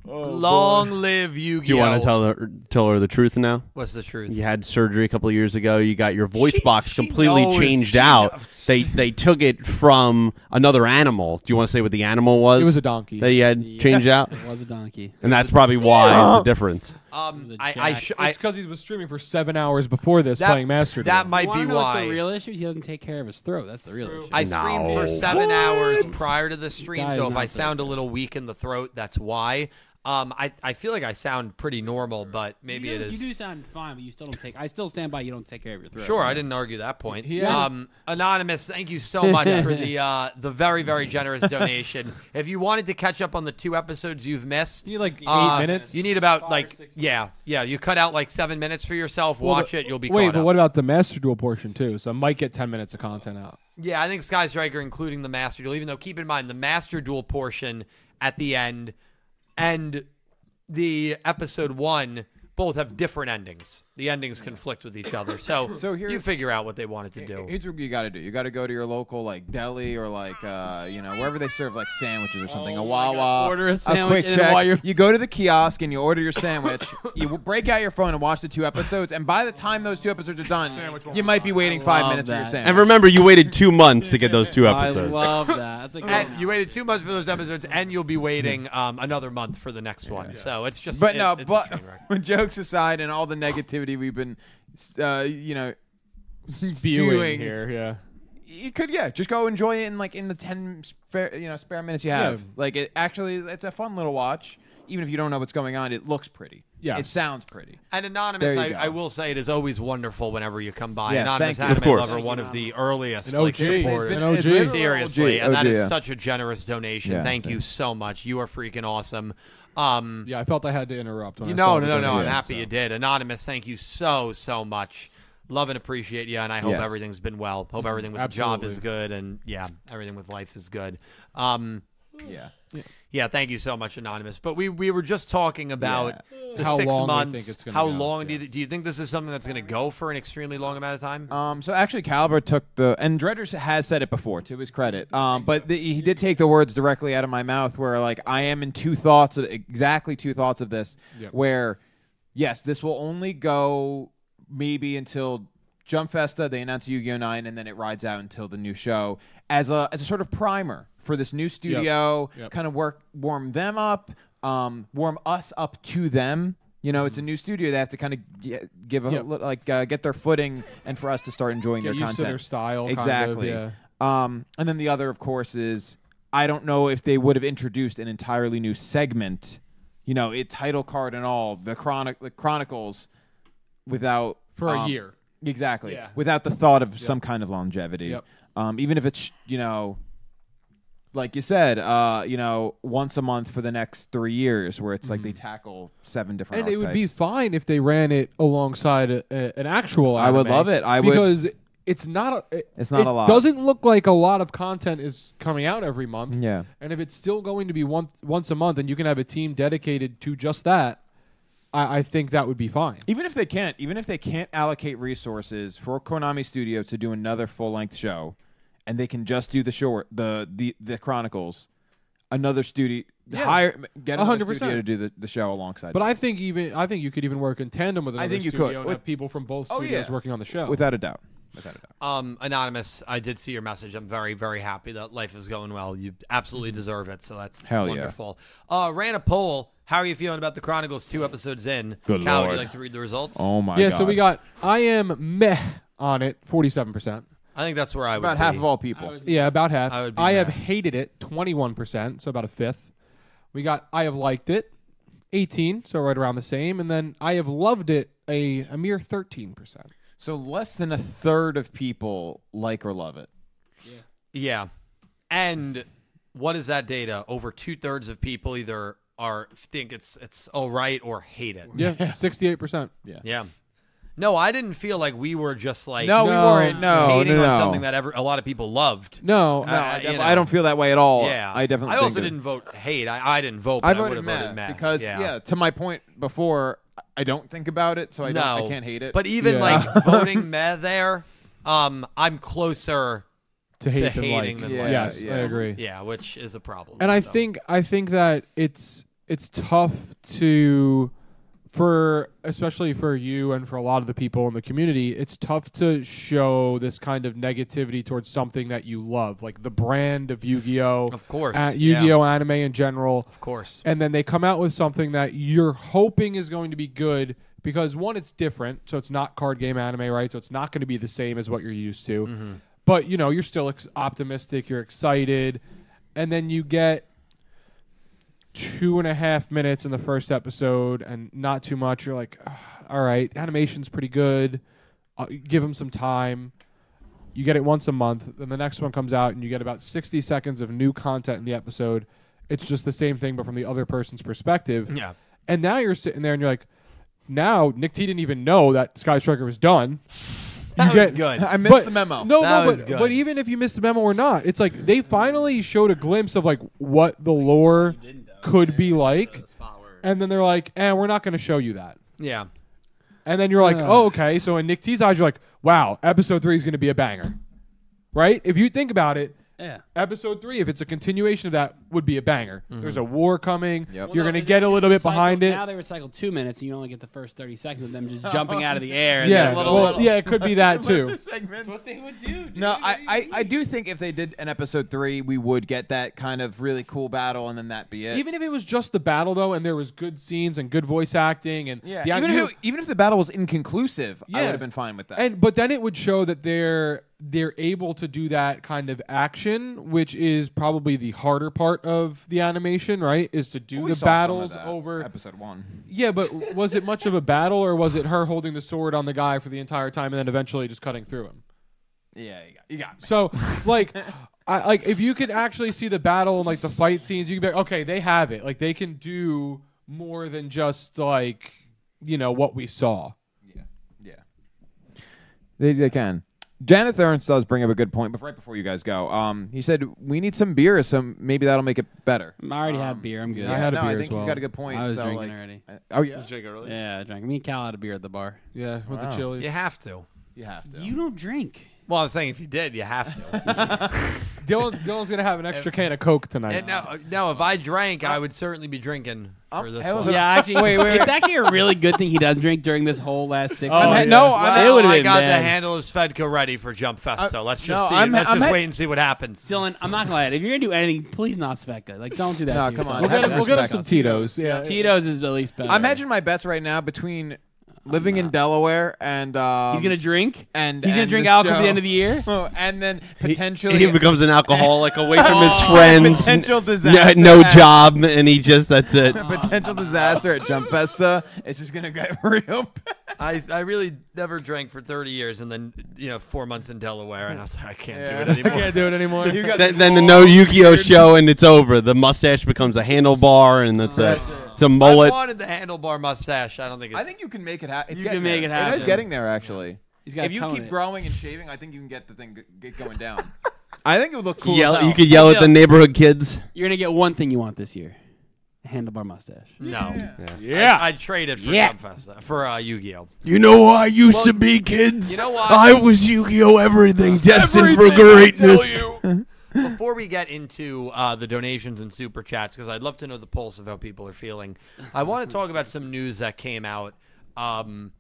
Long live Yu-Gi-Oh! Do you want to tell her tell her the truth now? What's the truth? You had surgery a couple of years ago. You got your voice She- box she completely knows. changed She out. knows. They they took it from another animal. Do you want to say what the animal was? It was a donkey. That you had changed out, It was a donkey. and that's probably why is the difference. Um, It was a I, I, jack. sh- I It's because he was streaming for seven hours before this that, playing Master that Duel. might You wanna be know what why. the real issue is? He doesn't take care of his throat. That's the real issue. I streamed No. for seven hours prior to the stream, Guy so is if I not so sound a good. little weak in the throat, that's why. Um, I, I feel like I sound pretty normal, but maybe you do, it is. You do sound fine, but you still don't take. I still stand by. You don't take care of your throat. Sure, I didn't argue that point. He has- Um, Anonymous, thank you so much for the uh, the very very generous donation. If you wanted to catch up on the two episodes you've missed, You need like eight uh, minutes. You need about Five or like six yeah minutes. yeah. You cut out like seven minutes for yourself. Well, Watch the- it. You'll be Wait, caught but up. what about the Master Duel portion too? So I might get ten minutes of content out. Yeah, I think Sky Striker, including the Master Duel, even though keep in mind the Master Duel portion at the end and the episode one both have different endings. The endings conflict with each other. So, So here- you figure out what they wanted to do. Here's what you got to do. You got to go to your local like deli or like uh, you know wherever they serve like sandwiches or something. Oh a my God. Wawa. Order a sandwich quick and check. while you're- You go to the kiosk and you order your sandwich. You will break out your phone and watch the two episodes. And by the time those two episodes are done, you might be waiting I five love minutes for your that. sandwich. And remember, you waited two months to get those two I episodes. love that. That's a good. And you waited two months for those episodes, and you'll be waiting um, another month for the next one. So it's just, But it- no, it's a but train wreck. when jokes aside and all the negativity we've been, uh, you know, Spewing spewing here, yeah. you could yeah just go enjoy it in like in the ten spare you know spare minutes you have. Yeah. Like it actually it's a fun little watch. Even if you don't know what's going on, it looks pretty. Yes. It sounds pretty. And Anonymous, There I, you go. I will say it is always wonderful whenever you come by. Yes, Anonymous thank you. Anime Of course. Lover, one of the earliest An like, O G. supporters. An O G. It's literal Seriously, O G, and that is yeah. such a generous donation. Yeah, Thank you thanks. so much. You are freaking awesome. Um, Yeah, I felt I had to interrupt. When you I know, saw no, the no, no. I'm donation, happy so. you did. Anonymous, thank you so, so much. Love and appreciate you, and I hope Yes. everything's been well. Hope everything with the job is Absolutely. good, and yeah, everything with life is good. Um, Yeah. yeah, thank you so much, Anonymous. But we, we were just talking about the How six long we months. think it's gonna how go, long do yeah. you do you think this is something that's going to go for an extremely long amount of time? Um, so actually, Caliber took the and Dredger has said it before to his credit. Um, but the, he did take the words directly out of my mouth, where like I am in two thoughts, of, exactly two thoughts of this. Yep. Where, yes, this will only go maybe until Jump Festa. They announce Yu-Gi-Oh! nine, and then it rides out until the new show as a as a sort of primer for this new studio. Yep. Kind of work warm them up, um, warm us up to them. You know, it's a new studio. They have to kind of get, give a Yep. li- like uh, get their footing, and for us to start enjoying Get their used content. to their style, kind of, exactly. yeah. Um, and then the other, of course, is I don't know if they would have introduced an entirely new segment, you know, it title card and all the chronic the Chronicles, without For a um, year. exactly, Yeah. without the thought of some kind of longevity. Yep. Um, even if it's you know. Like you said, uh, you know, once a month for the next three years, where it's like they tackle seven different. And it would be archetypes. fine if they ran it alongside a, a, an actual. I would anime, love it. I would- because it's not. A, it, It's not it a lot. Doesn't look like a lot of content is coming out every month. Yeah. And if it's still going to be one, once a month, and you can have a team dedicated to just that, I, I think that would be fine. Even if they can't, even if they can't allocate resources for Konami Studios to do another full length show, and they can just do the short, the the the Chronicles, another studio, Yeah. hire get another one hundred studio percent. to do the, the show alongside. But them. I think even I think you could even work in tandem with I another think you studio could. and With- have people from both Oh, studios yeah. working on the show. without a doubt, without a doubt. Um, Anonymous, I did see your message. I'm very, very happy that life is going well. You absolutely deserve it, so that's Hell yeah. wonderful. Uh, ran a poll. How are you feeling about the Chronicles two episodes in? Good Cal, would Lord. you like to read the results? Oh my yeah, god! so we got I am meh on it, forty-seven percent. I think that's where I would about be. half of all people. I was- Yeah, about half. I would be I have meh. hated it, twenty-one percent, so about a fifth. We got I have liked it, eighteen, so right around the same. And then I have loved it, a, a mere thirteen percent. So less than a third of people like or love it. Yeah. And what is that data? Over two thirds of people either are think it's it's all right or hate it. Yeah, sixty-eight percent. Yeah. No, I didn't feel like we were just like No, we No. weren't. No, hating no, on no. something that ever, a lot of people loved. No, No, Uh, I, you def- know. I don't feel that way at all. Yeah, I definitely. I think also it- didn't vote hate. I, I didn't vote, but I I, voted would have meh voted meh because yeah. yeah. To my point before, I don't think about it, so I no, don't. I can't hate it. But even Yeah. like voting meh there, um, I'm closer to to hate than hating like. than Yeah, like. Yes, yeah. I agree. Yeah, which is a problem. And I so. think I think that it's it's tough to for especially for you and for a lot of the people in the community, it's tough to show this kind of negativity towards something that you love, like the brand of Yu-Gi-Oh, Of course, uh, yeah. Yu-Gi-Oh anime in general. Of course. And then they come out with something that you're hoping is going to be good because one, it's different, so it's not card game anime, right? So it's not going to be the same as what you're used to. Mm-hmm. But you know, you're still ex- optimistic, you're excited, and then you get two and a half minutes in the first episode and not too much. You're like, "Ugh, all right, animation's pretty good. Uh, give them some time. You get it once a month. Then the next one comes out and you get about sixty seconds of new content in the episode. It's just the same thing, but from the other person's perspective. Yeah. And now you're sitting there and you're like, now Nick T didn't even know that Sky Striker was done. That You was get- good. I missed But- the memo. No, That no, was but, good. but even if you missed the memo or not, it's like they finally showed a glimpse of like what the lore could be like, and then they're like, "Eh, we're not going to show you that." Yeah. And then you're like, Ugh. "Oh, okay." So in Nick T's eyes, you're like, "Wow, episode three is going to be a banger," right? If you think about it, Yeah. episode three, if it's a continuation of that, would be a banger. Mm-hmm. There's a war coming. Yep. Well, You're no, going to they- get a little they bit cycle- behind it. Now they recycle two minutes, and you only get the first thirty seconds of them just jumping out of the air. And Yeah, then little- well, little- yeah, it could be that too. That's what they would do. Dude. No, I, I, I do think if they did an episode three, we would get that kind of really cool battle, and then that be it. Even if it was just the battle though, and there was good scenes and good voice acting, and yeah, the even, you- if it, even if the battle was inconclusive, I Yeah. would have been fine with that. And but then it would show that they're they're able to do that kind of action, which is probably the harder part of the animation, right? Is to do We the saw some of battles that over. episode one. Yeah, but was it much of a battle, or was it her holding the sword on the guy for the entire time and then eventually just cutting through him? Yeah, you got, you got me. So, like, I like if you could actually see the battle and like the fight scenes, you could be like, okay, they have it. Like they can do more than just like you know what we saw. Yeah, yeah. They, they can. Janet Ernst does bring up a good point, but right before you guys go, um, he said we need some beer, so maybe that'll make it better. I already Um, had beer. I'm good. I had a no, beer I as think well. he's got a good point. I was so, drinking like, already. uh, oh yeah, Yeah, I drank. Me and Cal had a beer at the bar. Yeah, with Wow. the chilies. You have to. you have to. You don't drink. Well, I was saying if you did, you have to. Dylan, Dylan's gonna have an extra can of Coke tonight. And no, no, if I drank, I would certainly be drinking for Oh, this hell, one. was it- Yeah, actually, Wait, wait, wait. it's actually a really good thing he doesn't drink during this whole last six. Oh, months. yeah. no, Well, I'm, It would've I been got the bad. handle of Svedka ready for Jump Fest, so let's just no, see. I'm- let's I'm just at- wait and see what happens. Dylan, I'm not gonna lie. If you're gonna do anything, please not Svedka. Like, don't do that. No, to come yourself. on. we'll get, Have him, we'll get him respect. some Tito's. Yeah, Tito's is at least better. I'm hedging my bets right now between living in Delaware and um, He's gonna drink. and He's gonna and drink this alcohol at show. the end of the year. Oh, and then He- potentially he becomes an alcoholic away from his Oh, friends. potential n- disaster No at- job, and he just that's it. a potential disaster at Jump Festa. It's just gonna get real. bad. I, I really never drank for thirty years, and then you know four months in Delaware, and I was like, I can't Yeah. do it I anymore. can't do it anymore. You got Then, this then the long no Yu-Gi-Oh beard. show, and it's over. The mustache becomes a handlebar, and that's it. It's a I mullet. wanted the handlebar mustache. I don't think it's. I think you can make it happen. You can make it It is happen. getting there, actually. He's got If you tone keep it. growing and shaving, I think you can get the thing g- get going down. I think it would look cool. Yell, as hell. you could yell at the neighborhood kids. You're gonna get one thing you want this year: a handlebar mustache. no. Yeah. I, I'd trade it for Yeah. Jump Fest for uh, Yu-Gi-Oh. You know who I used Well, to be, kids? you know what? I was Yu-Gi-Oh everything, destined for greatness. Before we get into uh, the donations and super chats, because I'd love to know the pulse of how people are feeling, I want to talk about some news that came out, um,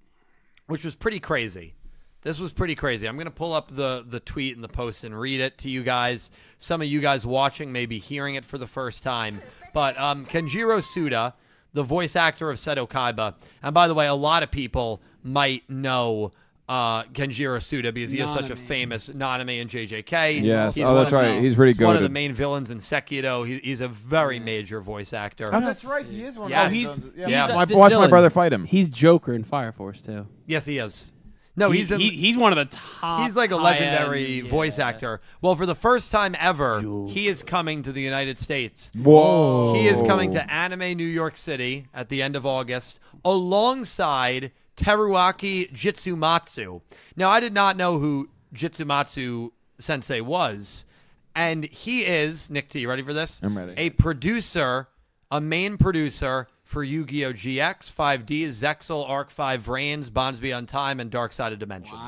which was pretty crazy. This was pretty crazy. I'm going to pull up the, the tweet and the post and read it to you guys. Some of you guys watching may be hearing it for the first time. But um, Kenjiro Suda, the voice actor of Seto Kaiba, and by the way, a lot of people might know uh, Kenjiro Suda because he is such a Naname. famous Naname and J J K. Yes. He's Oh, one that's of right. the- He's pretty he's one of goated. the main villains in Sekiro. He, he's a very major voice actor. Oh, that's right. He is one. Yes. of He's- those. yeah. Yeah. he's My, a- watch my Dylan. brother fight him. He's Joker in Fire Force too. Yes, he is. No, He- he's in, he- he's one of the top. He's like a high-end- legendary voice yeah. actor. Well, for the first time ever, Joker. he is coming to the United States. Whoa. He is coming to Anime New York City at the end of August alongside Teruaki Jitsumatsu. Now, I did not know who Jitsumatsu Sensei was, and he is, Nick T, you ready for this? I'm ready. A producer, a main producer for Yu-Gi-Oh! G X, five D, Zexal, Arc five Vrains, Bonds Beyond Time, and Dark Side of Dimensions.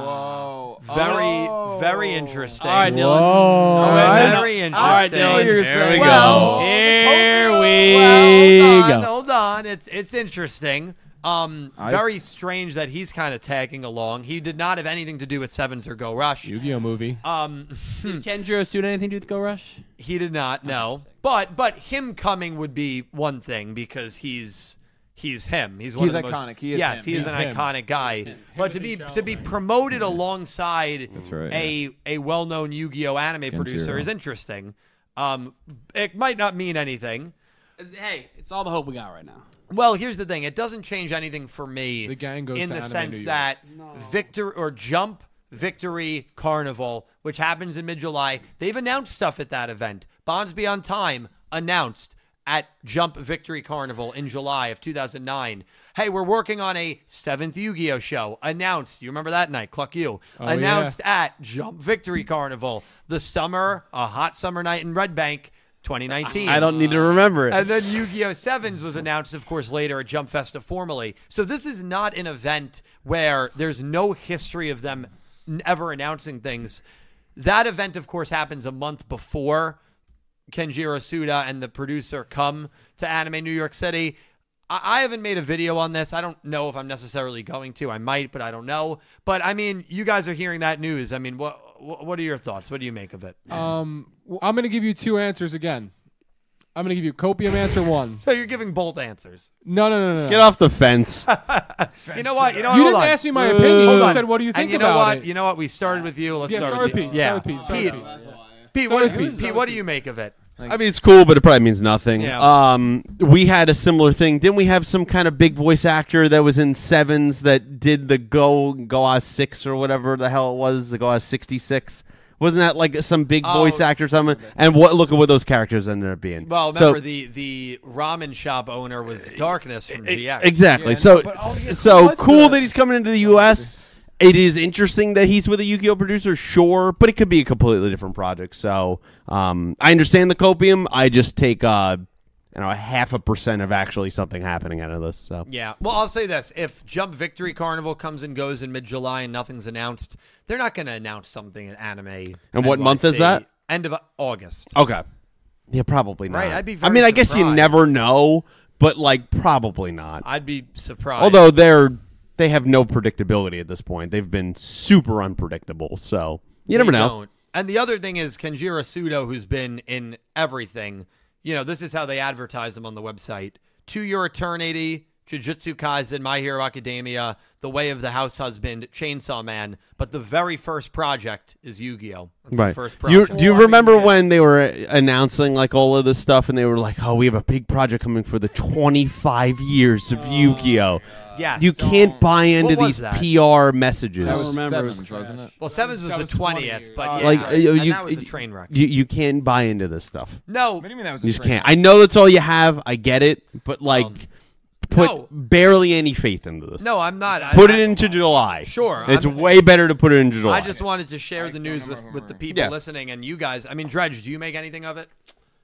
Whoa. Very, Oh. very interesting. All right, Dylan. Whoa. right. Very interesting. All right, Dylan. Here There we Well, go. Here we Well, hold on, go. hold on. It's it's interesting. Um, I- very strange that he's kind of tagging along. He did not have anything to do with Sevens or Go Rush. Yu-Gi-Oh movie. Um, Did Kenjiro Suda anything to do with Go Rush? he did not. No, but but him coming would be one thing because he's he's him. He's one He's of the iconic. Most, He is yes, him. he is He's an him. iconic guy. But to be and to be Shaolin. promoted alongside right, a a well known Yu Gi Oh anime producer is interesting. Um, it might not mean anything. Hey, it's all the hope we got right now. Well, here's the thing. It doesn't change anything for me The gang goes in to the Anime sense New York. that Victor or Jump Victory Carnival, which happens in mid-July, they've announced stuff at that event. Bonds Beyond Time announced at Jump Victory Carnival in July of two thousand nine. Hey, we're working on a seventh Yu-Gi-Oh show. Announced. You remember that night? Cluck you. Oh, announced at Jump Victory Carnival. The summer, a hot summer night in Red Bank, twenty nineteen. I don't need to remember it. And then Yu-Gi-Oh! Sevens was announced, of course, later at Jump Festa formally. So this is not an event where there's no history of them n- ever announcing things. That event, of course, happens a month before Kenjiro Suda and the producer come to Anime New York City. I, I haven't made a video on this. I don't know if I'm necessarily going to. I might, but I don't know. But, I mean, you guys are hearing that news. I mean, what what are your thoughts? What do you make of it? Um, I'm going to give you two answers again. I'm going to give you copium answer one. So you're giving both answers. No, no, no, no. no. Get off the fence. You know what? You know what? You Hold didn't on. ask me my opinion. Hold You on. said, "What do you think and you know about what? it?" You know what? We started with you. Let's Yeah, start start with with you. Pete. Yeah, Start with Pete. Start Pete. with Pete. Pete, Start what, with Pete, Pete. Pete, Start what with do you make of it? I mean, it's cool, but it probably means nothing. Yeah. Um, we had a similar thing. Didn't we have some kind of big voice actor that was in Sevens that did the Go Goa six or whatever the hell it was, the Goa sixty-six? Wasn't that like some big Oh, voice actor or something? And what? Look at what those characters ended up being. Well, So- remember the the ramen shop owner was Darkness from G X. Exactly. Yeah, so, no, but, oh, yeah, so what's cool the- that he's coming into the U S. It is interesting that he's with a Yu-Gi-Oh producer, sure, but it could be a completely different project. So, um, I understand the copium. I just take, uh, you know, a half a percent of actually something happening out of this. So, Yeah. Well, I'll say this: if Jump Victory Carnival comes and goes in mid-July and nothing's announced, they're not going to announce something at Anime. And what month is N Y C. that? End of August. okay, yeah, probably not. Right, I'd be I very mean, I guess you surprised. never know, but like probably not. I'd be surprised. Although they're they have no predictability at this point. They've been super unpredictable. So you never They know. don't. And the other thing is Kenjiro Sudo, who's been in everything. You know, this is how they advertise him on the website. To Your Eternity, Jujutsu Kaisen, My Hero Academia, The Way of the House Husband, Chainsaw Man. But the very first project is Yu-Gi-Oh! That's Right. the first Do you, project. do you remember when they were announcing like all of this stuff and they were like, "Oh, we have a big project coming for the twenty-five years of Yu-Gi-Oh." Yes. You can't buy into What was these that? P R messages. That was remember. It was Sevens, wasn't it? Well, Sevens was That the was the twentieth, twentieth. but Uh, yeah, like uh, you, and you, that was a train wreck. you, you can't buy into this stuff. No, What do you mean that was? You a just train can't. I know that's all you have. I get it, but like, Um, put no. barely any faith into this. no, I'm not. I- Put I- it into July. Sure, It's I'm- way better to put it in July. I just wanted to share the news with, with the people Yeah. listening and you guys. I mean, Dredge, do you make anything of it?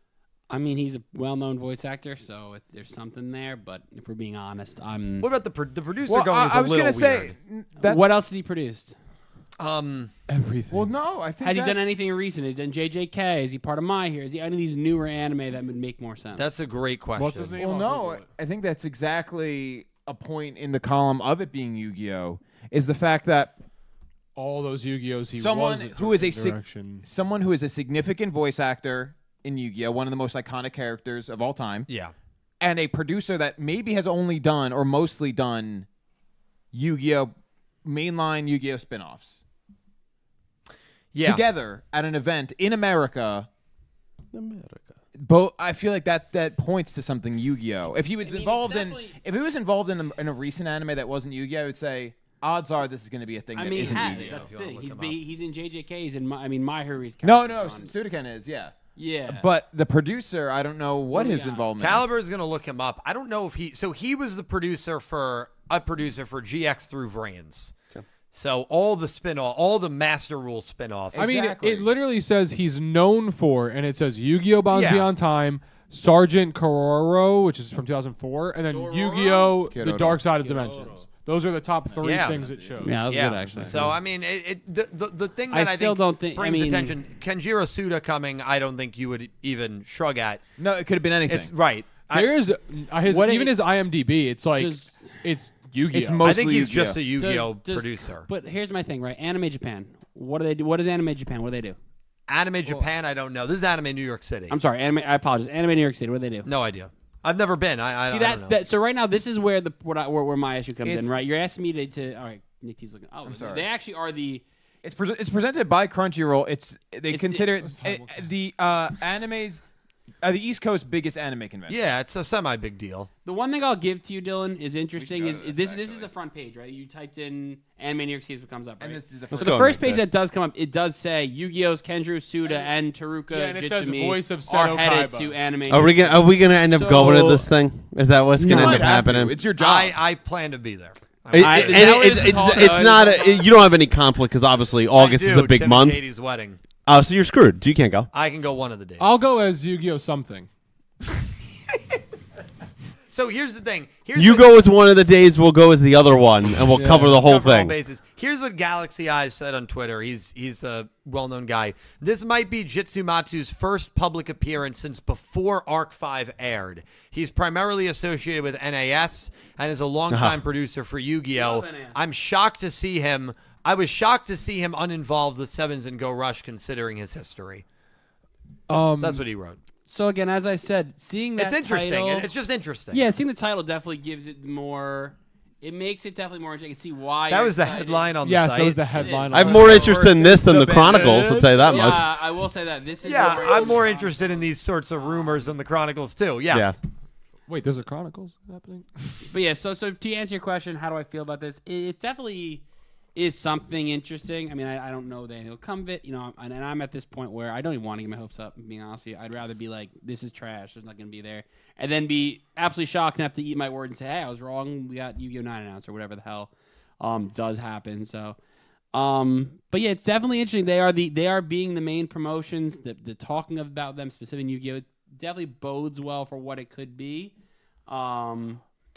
I mean, he's a well-known voice actor, so if there's something there. But if we're being honest, I'm. What about the pro- the producer Well, going I, is I a was little gonna say weird. n- that. what else has he produced? Um, Everything. Well, no, I think Had he done that's- anything recent? Has he done J J K? Is he part of My Hero? Is he any of these newer anime that would make more sense? that's a great question. What's his name? Well, I'll no, Google it. I think that's exactly a point in the column of it being Yu-Gi-Oh! Is the fact that All those Yu-Gi-Ohs he someone was who is a sig- direction. someone who is a significant voice actor in Yu-Gi-Oh! One of the most iconic characters of all time, Yeah. and a producer that maybe has only done or mostly done Yu-Gi-Oh! Mainline Yu-Gi-Oh! Spin-offs Yeah. together at an event in America. But I feel like that that points to something Yu-Gi-Oh! If he was I mean, involved in, definitely- if he was involved in a, in a recent anime that wasn't Yu-Gi-Oh!, I would say odds are this is going to be a thing I that mean, he isn't has. Yu-Gi-Oh! That's the you wanna thing. look He's him be, he's in J J K. He's in. My, I mean, My Hero. He's No, no, on- Sudoken is, yeah. yeah. But the producer, I don't know what do we his got? involvement is. Caliber is going to look him up. I don't know if he. So he was the producer for a producer for G X through Vrains. So all the spin-off, all the Master Rule spin-offs. I mean, it, Exactly. it literally says he's known for, and it says Yu-Gi-Oh! Bonds Yeah. Beyond Time, Sergeant Kororo, which is from two thousand four, and then Dororo? Yu-Gi-Oh! The Kiroro. Dark Side of Kiroro. Dimensions. Those are the top three Yeah. things it shows. Yeah, that was yeah. good actually. So I mean, it, it the, the the thing I that I, still think don't think- I brings mean- attention, Kenjiro Suda coming, I don't think you would even shrug at. No, it could have been anything. It's right. I, There's uh, his What even it- his I M D B. It's like Does- it's Yu-Gi-Oh. It's mo- I think mostly he's just a Yu-Gi-Oh. Yu-Gi-Oh Does- does- producer. But here's my thing, right? Anime Japan. What do they do? What is Anime Japan? What do they do? Anime Japan, I don't know. This is Anime New York City. I'm sorry, Anime. I apologize. Anime New York City. What do they do? no idea. I've never been. I, I, See I that, don't know. that? So right now, this is where the what I, where, where my issue comes It's- in. Right? You're asking me to. to all right, Nick T's looking. Oh, sorry. they actually are the. It's pre- it's presented by Crunchyroll. It's they It's- consider Let's it, have a uh, the uh, anime's uh, the East Coast biggest anime convention. yeah, it's a semi big deal. The one thing I'll give to you, Dylan, is interesting. go Is to this, this this is actually. the front page, right? You typed in Anime New York City, is what comes up, right? And this is the so first the go, first Nick, page go. that does come up, it does say Yu-Gi-Oh's Kenjiro Suda and Teruka Yeah, and it says Jitsumi voice of are Seto headed Kaiba. to Anime. Are we gonna Are we gonna end up So- going to this thing? Is that what's You gonna might end up have to. happening? It's your job. I, I plan to be there. I- It- I- it- is and that what it's it's it's, called? it's Uh, not is a, you don't have any conflict because obviously August I is do. a big Tim month. and Katie's wedding. Oh, so you're screwed. You can't go. I can go one of the days. I'll go as Yu-Gi-Oh! Something. So here's the thing. Here's You what- go as one of the days. We'll go as the other one, and we'll Yeah. cover the whole cover all thing. bases. Here's what Galaxy Eyes said on Twitter. He's he's a well-known guy. This might be Jitsumatsu's first public appearance since before Arc five aired. He's primarily associated with N A S and is a longtime producer for Yu-Gi-Oh! Love N A S. I'm shocked to see him. I was shocked to see him uninvolved with Sevens and Go Rush, considering his history. Um, That's what he wrote. So again, as I said, seeing that It's interesting. title, and It's just interesting. yeah, seeing the title definitely gives it more. It makes it definitely more interesting. You can see why. That you're was the excited. headline on the yes, site. that was the headline. I have on more it. interest in this than the Chronicles. I'll tell you that much. Yeah, I will say that this is. Yeah, the- I'm more interested in these sorts of rumors than the Chronicles too. Yes. Yeah. Wait, there's a Chronicles happening? But yeah, so so to answer your question, how do I feel about this? It, it definitely is something interesting. I mean, I, I don't know that it'll come of it, you know, and, and I'm at this point where I don't even want to get my hopes up. Being honest with you, I'd rather be like, this is trash. There's not going to be there, and then be absolutely shocked and have to eat my word and say, hey, I was wrong. We got Yu-Gi-Oh! nine announced or whatever the hell um, does happen. So, um, but yeah, it's definitely interesting. They are the they are being the main promotions. The the talking about them specific in Yu-Gi-Oh! Definitely bodes well for what it could be. Um,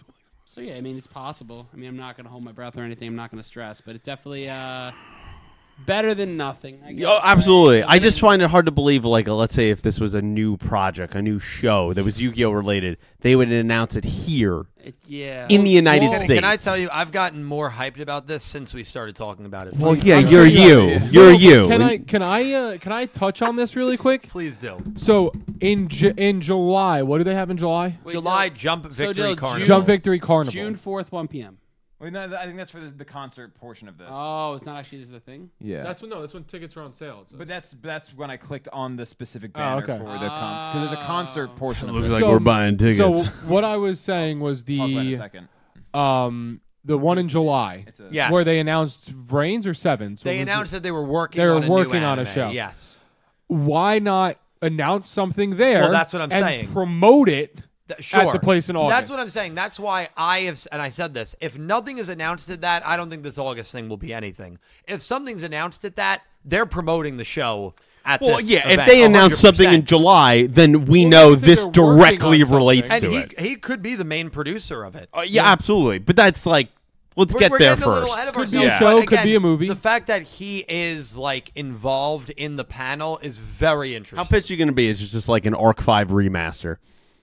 so yeah, I mean it's possible. I mean I'm not gonna hold my breath or anything. I'm not gonna stress, but it's definitely uh, better than nothing. I guess, Oh, absolutely. right? I just find it hard to believe, like, uh, let's say if this was a new project, a new show that was Yu-Gi-Oh! Related, they would announce it here It, yeah. in the United well, States. Can I tell you, I've gotten more hyped about this since we started talking about it. Well, Please- yeah, I'm you're sure you you. have to. You're No, you. Can And- I can I uh, can I touch on this really quick? Please do. So in Ju- in July, what do they have in July? Wait, July Dylan, Jump Victory Dylan, Carnival. June- Jump Victory Carnival. June fourth, one p.m. Wait, no, I think that's for the, the concert portion of this. Oh, it's not actually this is the thing. yeah. That's when no, that's when tickets are on sale. It says. but that's that's when I clicked on the specific Oh, banner okay. for the con because there's a concert Oh. portion of Looks this. like So- we're buying tickets. So what I was saying was Talk about it in a the second. um the one in July It's a, Yes. where they announced Vrains or Sevens. What They was it? announced that they were working They were on a working new on a anime. show. Yes. Why not announce something there? Well, that's what I'm and saying. Promote it. Th- sure. At the place in That's August. what I'm saying. That's why I have, s- and I said this. If nothing is announced at that, I don't think this August thing will be anything. If something's announced at that, they're promoting the show at well, this yeah, if event, they announce one hundred something in percent. July, then we Well, know because this they're working directly on something. relates and to he it. he could be the main producer of it. Uh, yeah, absolutely. But that's like, let's We're, get we're there getting a first. little ahead of Could be ourselves. a show, but could again, be a movie. The fact that he is like involved in the panel is very interesting. How pissed are you going to be? It's just like an Arc five remaster.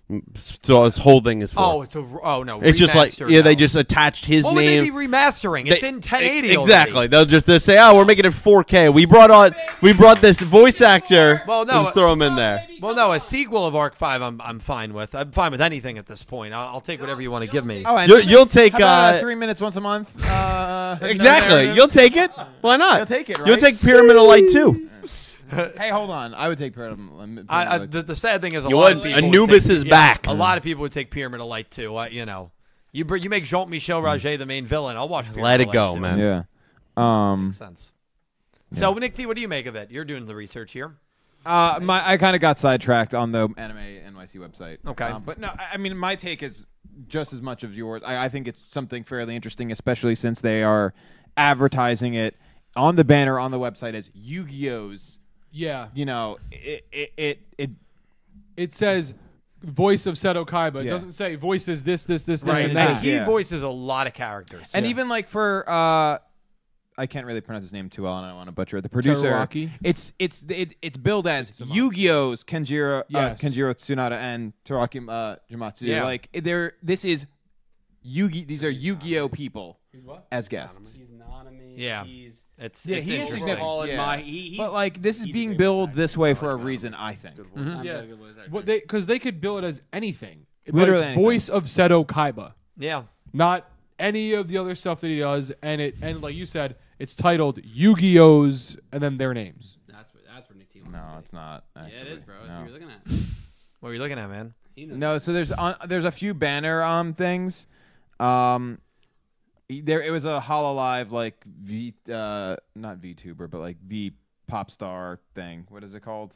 So this whole thing is for. Oh, it's a oh no. it's just like remastered, yeah, they no. just attached his What would name. they be remastering? It's They- in ten eighty. e- already. Exactly. They'll just they'll say, "Oh, we're making it four K. We brought on, we brought this voice actor. Well, no, just throw him in there." Well, no, a sequel of Arc Five, I'm I'm fine with. I'm fine with anything at this point. I'll, I'll take whatever you want to give me. Oh, and You'll, you'll take how about, uh, uh, three minutes once a month. Uh, no exactly. narrative? You'll take it. Why not? You'll take it, You'll right? take Pyramid of Light too. Hey, hold on. I would take Pyramid. Pyramid I, I, Light. the, the sad thing is, a You lot would? of people. Anubis would take, is yeah, back. A lot of people would take Pyramid of Light too. Uh, you know, you br- you make Jean Michel Roger the main villain. I'll watch. Pyramid Let of it go, Light, too. man. yeah. Um. Makes sense. So, Nick T, what do you make of it? You're doing the research here. Uh, my I kind of got sidetracked on the Anime N Y C website. Okay. Um, but no, I, I mean my take is just as much of yours. I, I think it's something fairly interesting, especially since they are advertising it on the banner on the website as Yu-Gi-Oh's. Yeah. You know, it it it. it It says voice of Seto Kaiba. It Yeah. doesn't say voices this, this, this, this, Right, and it that. does. He Yeah. voices a lot of characters. And Yeah. even like for uh I can't really pronounce his name too well, and I don't want to butcher it. The producer, Teruaki? it's it's it, it's billed as Yu-Gi-Oh's Kenjiro Yes. uh, Kenjiro Tsunada and Teraki uh, Jamatsu. Yeah. Like they're this is Yu-Gi. These are Yu-Gi-Oh people as guests. He's Nanami. Yeah. He's it's Yeah, it's he is interesting. significant. all in Yeah. my. He, he's, But like this is he's a being great billed designer. this way for a reason, I think. I'm Yeah. a good voice actor. What they because they could bill it as anything. But Literally it's anything. voice of Seto Kaiba, Yeah. not any of the other stuff that he does. And it and like you said, it's titled Yu-Gi-Oh's and then their names. That's what that's what Nick T wants. No, to be. it's not. Actually. Yeah, it is, bro. That's No. what you're looking at. What are you looking at, man? He knows. No, so there's on, there's a few banner um things. Um, there it was a Hololive like V uh not VTuber but like V pop star thing. What is it called?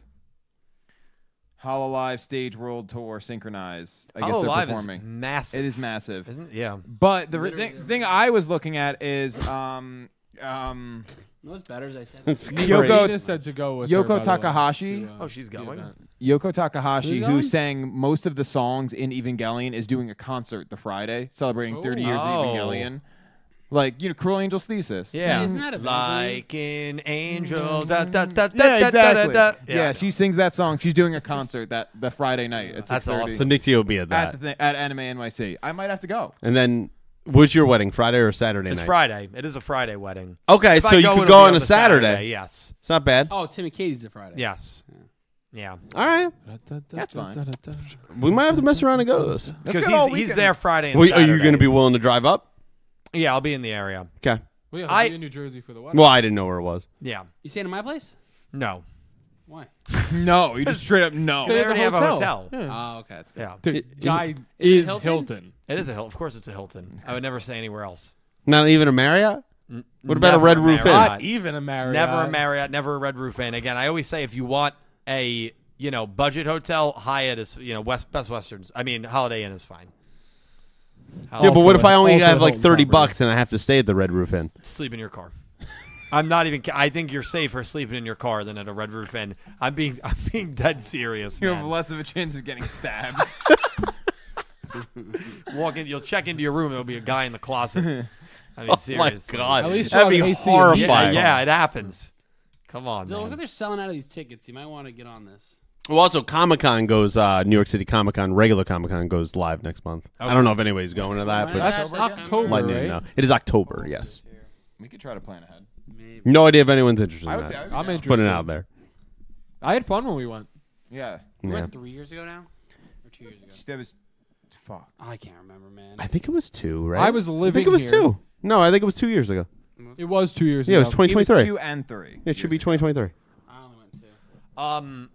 Hololive Stage World Tour Synchronize. I guess Hollow they're Live is performing. massive. It is massive. Isn't yeah. But the re- Literally thing, they're- thing I was looking at is um um You know what's better as I said. It's Yoko- Karina said to go with her, Yoko by the way, Takahashi? to, uh, Oh, she's the going. event. Yoko Takahashi, Who's who going? sang most of the songs in Evangelion, is doing a concert the Friday celebrating thirty years Oh. of Evangelion. Like, you know, Cruel Angel's Thesis. Yeah. Isn't that a like an angel? Da, da, da, da, Yeah, da, exactly. da, da. Yeah. she sings that song. She's doing a concert that the Friday night at That's six thirty awesome. So Nick T will be at at that. the thing, at Anime N Y C. I might have to go. And then, was your wedding Friday or Saturday It's night? Friday. It is a Friday wedding. Okay, If so I you go, could it'll go be on a the Saturday. Yes. It's not bad. Oh, Tim and Katie's a Friday. Yes. Yeah. All right, That's fine. we might have to mess around and go to this. Because go all he's, he's weekend. there Friday and Wait, are Saturday. you going to be willing to drive up? Yeah, I'll be in the area. Okay. Well, yeah, I- I, in New Jersey for the wedding. Well, I didn't know where it was. Yeah. You staying at my place? No. Why? No, you just straight up no. They Stay at already the have a hotel. hotel. Yeah. Oh, okay, that's good. Yeah. The It- guy is is Hilton? Hilton. It is a Hilton. Of course, it's a Hilton. I would never say anywhere else. Not even a Marriott? N- What about a never Red Roof Inn? Marriott. Not even a Marriott. Never a Marriott, never a Red Roof Inn. Again, I always say if you want a you know budget hotel, Hyatt is you know West Best Westerns. I mean Holiday Inn is fine. Yeah, I'll but what if I only also have like Hilton thirty property. bucks and I have to stay at the Red Roof Inn? sleep in your car. I'm not even. I think you're safer sleeping in your car than at a Red Roof Inn. I'm being. I'm being dead serious, You have man. less of a chance of getting stabbed. Walk in, you'll check into your room. There'll be a guy in the closet. I mean, Oh my seriously. god, At least that'd you'll be have A C and Yeah, horrifying. yeah, it happens. Come on, So it looks like man. they're selling out of these tickets. You might want to get on this. Well, also Comic Con goes. Uh, New York City Comic Con, regular Comic Con goes live next month. I don't know if anybody's going to that, When but is That's that? October, letting you right? know. It is October. Yes. We could try to plan ahead. Maybe. No idea if anyone's interested I in would, I that. would I'm yeah. interested. Putting it out there. I had fun when we went. Yeah. We Yeah. went three years ago now, or two years ago. That was fuck. Oh, I can't remember, man. I think it was two, right? I was I living think it was here. two. No, I think it was two years ago. It was two years Yeah, it ago. was twenty It was twenty-three. two and three. It should be years twenty twenty-three. I only went two. Um,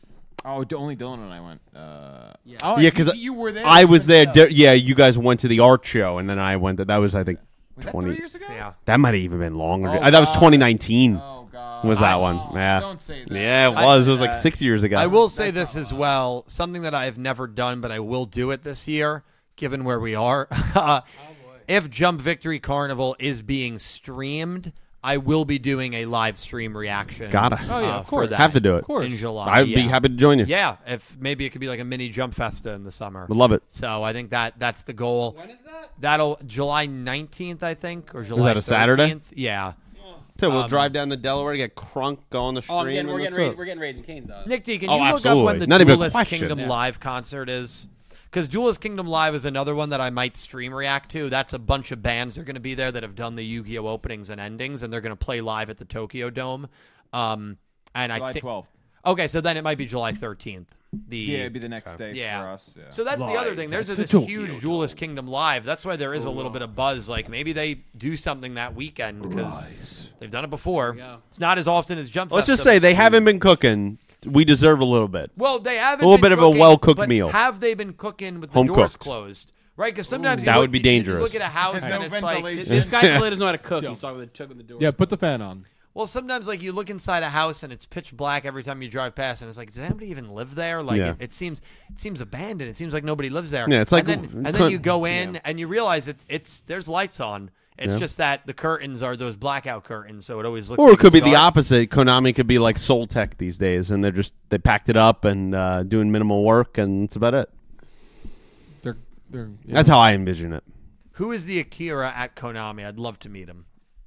Oh, d- only Dylan and I went. Uh, Yeah. oh, Yeah, 'cause you, you were there. I was there. Yeah. di- yeah, you guys went to the art show, and then I went. To, that was, I think, Was that twenty. three years ago? yeah. That might have even been longer. Oh, Uh, that was God. twenty nineteen. Oh God. Was that I- one? oh, Yeah. Don't say that. Yeah, it Don't was. say It was like that. six years ago. I will say That's this not as allowed. well. Something that I have never done, but I will do it this year, given where we are. uh, if Jump Victory Carnival is being streamed, I will be doing a live stream reaction. Gotta. Oh, yeah, uh, of for course. that Have to do it. Of course. in July. I'd yeah. be happy to join you. Yeah, if maybe it could be like a mini Jump Festa in the summer. Would love it. So I think that that's the goal. When is that? That'll July nineteenth, I think, or July that a Saturday? thirteenth. Yeah. So we'll Um, drive down to Delaware to get crunk, go on the stream. Oh, I'm getting, and we're, getting that's raised, it. we're getting Raising Cane's, though. Nick D, can Oh, you look absolutely. up when the Not even a Duelist question. Kingdom Yeah. Live concert is? Because Duelist Kingdom Live is another one that I might stream react to. That's a bunch of bands that are going to be there that have done the Yu-Gi-Oh openings and endings, and they're going to play live at the Tokyo Dome. Um, and I July think twelfth. okay, so then it might be July thirteenth. The Yeah, it'd be the next day yeah. for us. Yeah. So that's the other thing. There's a, this huge Duelist Kingdom Live. That's why there is a little bit of buzz. Like maybe they do something that weekend because they've done it before. go. It's not as often as Jump Let's just Festa. say they haven't been cooking. We deserve a little bit. Well, they haven't. A little been bit of a cooking, well-cooked but meal. Have they been cooking with the Home doors cooked. closed? Right, because sometimes you That look, would be you- you dangerous. look at a house No and it's like ventilation. This guy clearly doesn't know how to cook. He's talking with the, took with the door. Yeah, put the fan on. Well, sometimes like you look inside a house and it's pitch black every time you drive past, and it's like, does anybody even live there? Like Yeah. it, it seems, it seems abandoned. It seems like nobody lives there. Yeah, it's like- and then, and then couldn't- you go in yeah. and you realize it's it's there's lights on. It's Yeah. just that the curtains are those blackout curtains, so it always looks. Or like it could it's be the dark. opposite. Konami could be like Soul Tech these days, and they're just they packed it up and uh, doing minimal work, and that's about it. They're they're yeah. That's how I envision it. Who is the Akira at Konami? I'd love to meet him.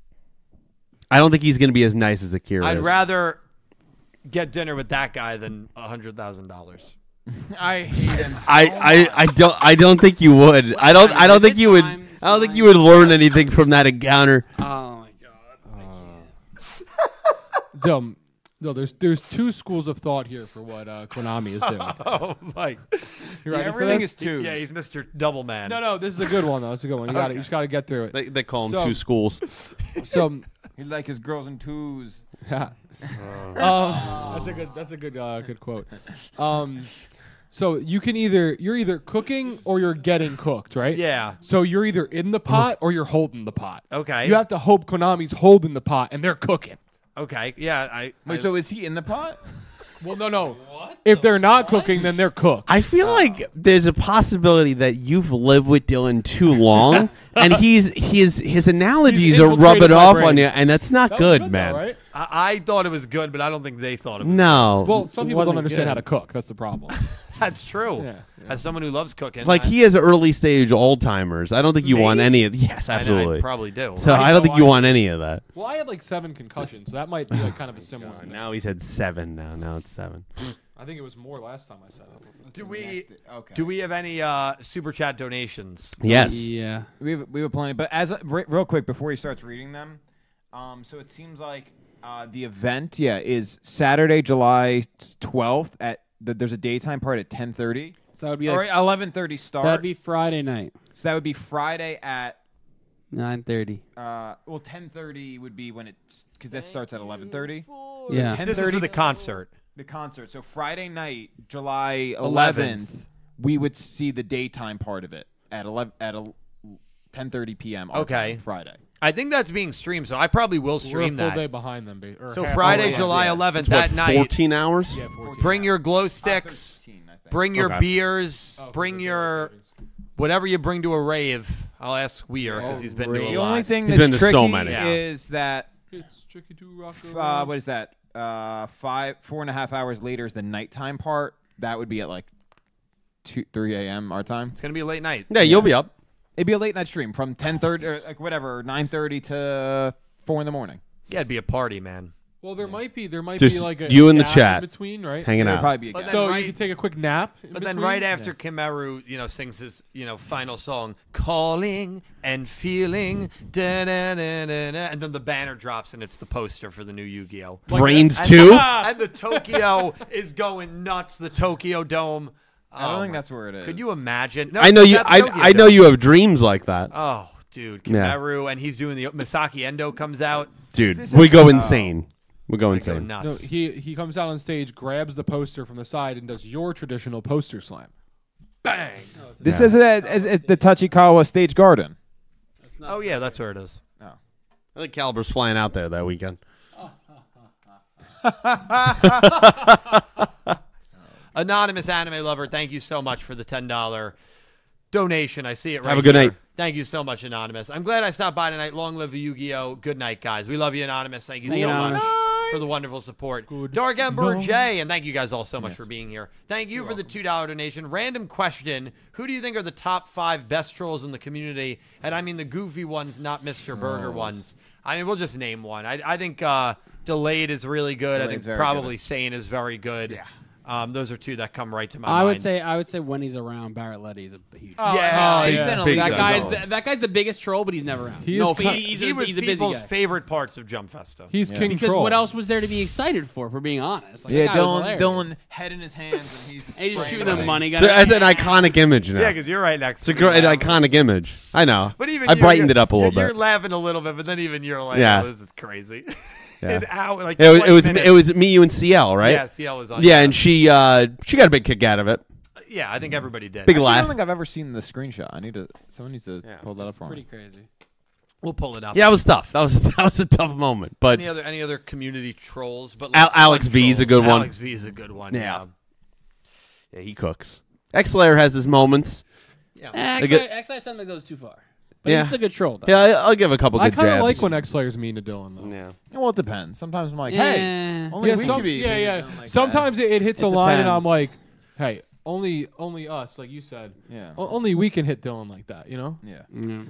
I don't think he's going to be as nice as Akira. I'd is. rather get dinner with that guy than a hundred thousand dollars. I hate him. I, I, I don't I don't think you would. I don't I don't think you would. Time, I don't think time. you would learn anything from that encounter. Oh my god. dumb. No, there's there's two schools of thought here for what uh, Konami is doing. Oh, like You ready for Everything this? is twos. yeah, he's Mister Double Man. No, no, this is a good one though. It's a good one. You got to You just got to get through it. They, they call them So- two schools. So, He like his girls in twos. yeah. um, that's a good. That's a good. Uh, good quote. Um, so you can either you're either cooking or you're getting cooked, right? Yeah. So you're either in the pot or you're holding the pot. Okay. You have to hope Konami's holding the pot and they're cooking. Okay. Yeah. I. Wait, I- so is he in the pot? Well, no, no. If they're not cooking, then they're cooked. I feel like there's a possibility that you've lived with Dylan too long, and he's his his analogies He's are rubbing infiltrated my off brain. on you, and that's not That was good, though, man. right? I, I thought it was good, but I don't think they thought it was. No. Well, some people don't wasn't understand good. how to cook. That's the problem. That's true. Yeah, yeah. As someone who loves cooking, like I, he has early stage Alzheimer's. I don't think you Me? want any of. Yes, I, absolutely. I probably do. so I don't think you want any of that. Well, I had like seven concussions, so that might be like kind of a similar thing. Now he's had seven. Now, now it's seven. I think it was more last time I said it. Do we? Okay. Do we have any uh, super chat donations? Yes. Yeah. We have, we have plenty, but as a, re- real quick before he starts reading them, um, so it seems like uh, the event, yeah, is Saturday, July twelfth at the, there's a daytime part at ten thirty. So that would be Or like eleven thirty start. that'd be Friday night, so that would be Friday at nine thirty. uh, well ten thirty would be when it's because that starts at eleven thirty. Yeah. ten This is thirty for the concert. the concert. So Friday night, July eleventh. eleventh, we would see the daytime part of it at eleven at ten thirty p.m. our Okay. time, Friday. I think that's being streamed, so I probably will We're a stream full that. day behind them. Ba- or So half- Friday, oh, yeah, July yeah. eleventh, What, that night. fourteen hours? Yeah, fourteen. Bring your glow sticks. thirteen, I think. Bring your Okay. beers. Oh, bring for the your savings. whatever you bring to a rave. I'll ask Weir because Oh, he's been to rave. a The lot. only thing He's that's been to tricky so many. Yeah. is that It's tricky to rock uh, around. what is that? Uh, five, four and a half hours later is the nighttime part. That would be at like two, three a.m. our time. It's gonna be a late night. Yeah, you'll be up. It'd be a late night stream from ten thirty or like whatever, nine thirty to four in the morning. Yeah, it'd be a party, man. Well, there might be there might Just be like a you in the gap chat. in between, right? Hanging There'd out. probably be a But gap. then So right- you can take a quick nap. in But then between? right after Yeah. Kimeru, you know, sings his, you know, final song, "Calling and Feeling," da, da, da, da, da, and then the banner drops and it's the poster for the new Yu-Gi-Oh. Brains And- too? and the Tokyo is going nuts. The Tokyo Dome. I don't Oh think my- that's where it is. Could you imagine? No, I know it's you. at the I, Tokyo I know Dome. you have dreams like that, Oh, dude, Yeah. Kimeru, and he's doing the Misaki Endo comes out. dude. This We is- go oh. insane. We go Go insane. No, nuts. he he comes out on stage, grabs the poster from the side, and does your traditional poster slam. Bang! This Yeah. is at, at, at the Tachikawa Stage Garden. Oh yeah, that's where it is. Oh. I think Caliber's flying out there that weekend. Anonymous Anime Lover, thank you so much for the ten dollar donation. I see it right Have a good here. night. Thank you so much, Anonymous. I'm glad I stopped by tonight. Long live Yu-Gi-Oh! Good night, guys. We love you, Anonymous. Thank you Thank so you, much Anonymous. for the wonderful support. Good Dark Emperor night. J, and thank you guys all so much for being here. Thank you for the two dollar donation. Random question. Who do you think are the top five best trolls in the community? And I mean the goofy ones, not Mister Burger ones. I mean, we'll just name one. I, I think uh, Delayed is really good. I Delayed's think very probably good. Sane is very good. Yeah. Um, those are two that come right to my I mind. would say I would say when he's around, Barrett Letty's a huge. Yeah, Oh, he's yeah. in a Big league That of guy's his the, own. that guy's the biggest troll, but he's never around. He no, is he, kind- he's, he a, was he's a busy people's guy. favorite parts of Jump Festa. He's King Because Troll. what else was there to be excited for? For being honest, like, Yeah, that guy was Dylan, hilarious. Dylan, head in his hands, and he's just And he's just spraying shooting the everything. money gun. So it's an iconic image now. Yeah, because you're right next it's a to gr- me. an Wow. iconic image. I know. But even I you, brightened you're- it up a little you're, bit. You're laughing a little bit, but then even you're like, Yeah. oh, this is crazy. Yeah. An hour, like It was. It twenty was. minutes. It was me, you, and C L, right? Yeah, C L was on. Yeah, and she. Uh, she got a big kick out of it. yeah, I think everybody did. Big Actually, I laugh. don't think I've ever seen the screenshot. I need to. Someone needs to Yeah. pull that up for Pretty me. crazy. We'll pull it up. Yeah, it was tough. That was that was a tough moment. But Any other any other community trolls? But Al- like, Alex like V is a trolls. good one. Alex V is a good one. Yeah. Yeah. yeah, he cooks. X-Layer has his moments. Yeah. Eh, They get- X I something that goes too far. But Yeah. he's a good troll, though. Yeah, I- I'll give a couple I good kind of jabs. like when X Layer's mean to Dylan though. Yeah. Well, it depends. Sometimes I'm like, Yeah. hey, only Yeah, we some- could be. yeah, mean yeah. to them like Sometimes it, it hits It a line, and I'm depends. like, hey, only only us, like you said. that. Yeah. O- only we can hit Dylan like that, you know? Yeah. Mm.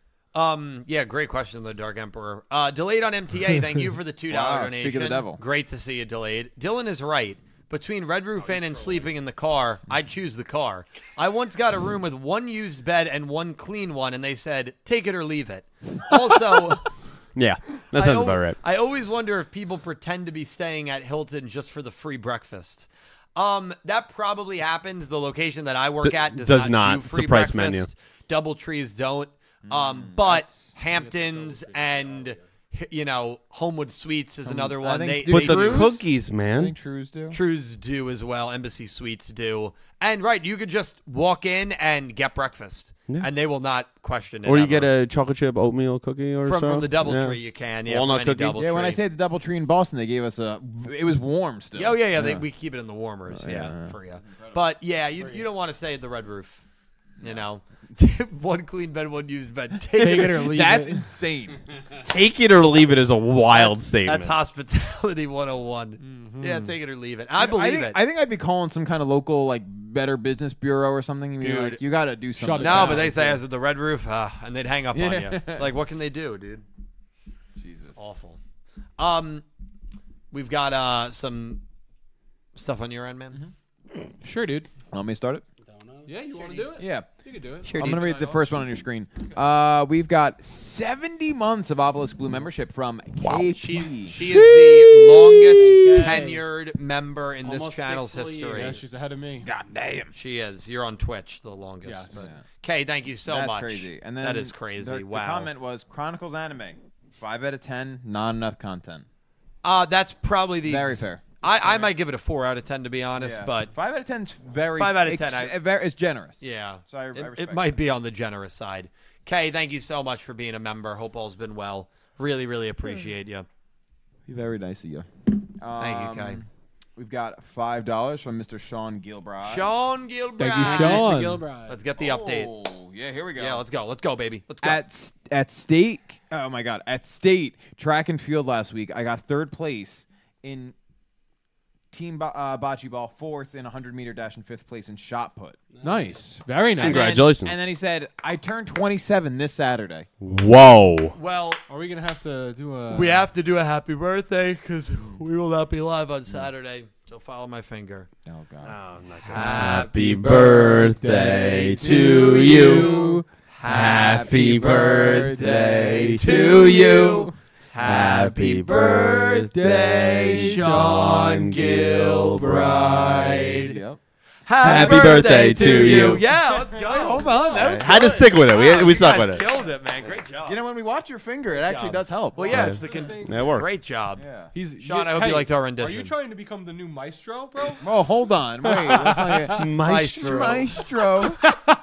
Um. Yeah. Great question, the Dark Emperor. Uh, delayed on M T A. Thank you for the two dollar Wow, donation. speak of the devil. Great to see you delayed. Dylan is right. Between Red Roof Inn and sleeping in the car, I'd choose the car. I once got a room with one used bed and one clean one, and they said, "Take it or leave it." Also. Yeah, that I sounds al- about right. I always wonder if people pretend to be staying at Hilton just for the free breakfast. Um, that probably happens. The location that I work D- at does, does not, not. do It's free a price breakfast. menu. DoubleTrees don't. Um, but Hamptons and you know Homewood Suites is another I one. think- They, do But they the Trues? do. cookies, I man. think Trues do. Trues do as well. Embassy Suites do. And right, you could just walk in and get breakfast, Yeah. and they will not question it. Or you ever. get a chocolate chip oatmeal cookie or from so. from the DoubleTree. Yeah. You can yeah, Walnut from any cookie? DoubleTree. Yeah, when I stayed at the DoubleTree in Boston, they gave us a. It was warm still. Oh yeah, yeah. They, we keep it in the warmers, yeah, yeah. for you. But yeah, you you don't want to stay at the Red Roof. You know, one clean bed, one used bed. Take, Take it or leave That's it. insane. Take it or leave it is a wild statement. That's hospitality one oh one. Yeah, take it or leave it. I believe I think, it. I think I'd be calling some kind of local, like, Better Business Bureau or something. You Dude. like, you got to do Shut something. it no, down. but they say as at the Red Roof, uh, and they'd hang up on Yeah. you. Like, what can they do, dude? Jesus. Awful. Um, we've got uh some stuff on your end, man. Sure, dude. Want me to start it? Yeah, you want to do it? Yeah. You can do it. Sure, I'm dude. going to read the first one on your screen. Uh, we've got seventy months of Obelisk Blue membership from K P. She she is the longest Yay. tenured member in this Almost channel's six full history. Yeah, she's ahead of me. God damn. She is. You're on Twitch, the longest. Yes. But Yeah. Kay, thank you so That's much. crazy. And then that is crazy. The, the wow. comment was Chronicles Anime. Five out of ten. Not enough content. Uh, that's probably the Very fair. I, I might give it a four out of ten to be honest, Yeah. but five out of ten is very. Five out of ex- ten, I- uh, very, it's generous. yeah, So I- I it, respect it might be on the generous side. Kay, thank you so much for being a member. Hope all's been well. Really, really appreciate you. Very nice of you. Thank you, Kai. Um, We've got five dollars from Mister Sean Gilbride. Sean Gilbride. Thank you, Sean. Mister Gilbride. Let's get the update. Oh, yeah, here we go. Yeah, let's go. Let's go, baby. Let's go. At s- at state, oh my god, at state track and field last week, I got third place in team bo- uh, bocce ball, fourth in one hundred meter dash, and fifth place in shot put. Nice. Very nice. And then- Congratulations. And then he said, "I turned twenty-seven this Saturday." Whoa. well, Are we going to have to do a. we have to do a happy birthday because we will not be live on Saturday. So follow my finger. Oh god. Happy birthday to you. Happy birthday to you. Happy birthday, Sean Gilbride. Yep. Happy birthday to you. Yeah, let's go. Hold on, that was Had to stick with it. We, we you stuck guys with it. Killed it, man. Great job. You know, when we watch your finger, it actually job. does help. well, yeah, it's the con- Yeah, it worked. great job. Yeah. He's, Sean, I hope you liked our Are rendition. you trying to become the new maestro, bro? Oh, hold on. Wait. Let's not get- Maestro. Maestro.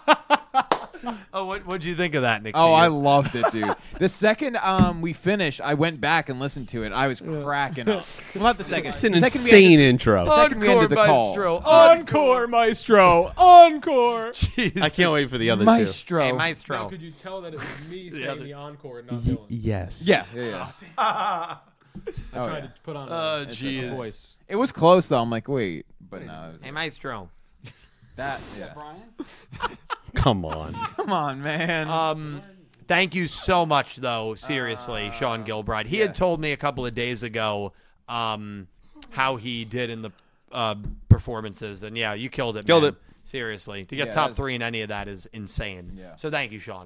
Oh, what what'd you think of that, Nick? Oh, T? I loved it, dude. The second um we finished, I went back and listened to it. I was cracking up. Well, not the second. It's an the second insane we ended, intro. second we Encore, ended the call. Maestro. Encore, maestro. Encore. Jeez. I can't wait for the other Maestro. Hey, Now, Maestro. could you tell that it was me saying other- the encore and not two. Dylan? Yes. Yeah, yeah, yeah. I Oh, tried yeah. to put on Oh, a, a jeez. voice. It was close though. I'm like, wait, but no, it was Hey, Maestro. that. Yeah. Brian? Come on. Come on, man. Um, thank you so much, though. Seriously, Sean Gilbride. He yeah. had told me a couple of days ago um, how he did in the uh, performances, and yeah, you killed it. Killed man. it. Seriously, to get Yeah, top that's- three in any of that is insane. Yeah. So thank you, Sean.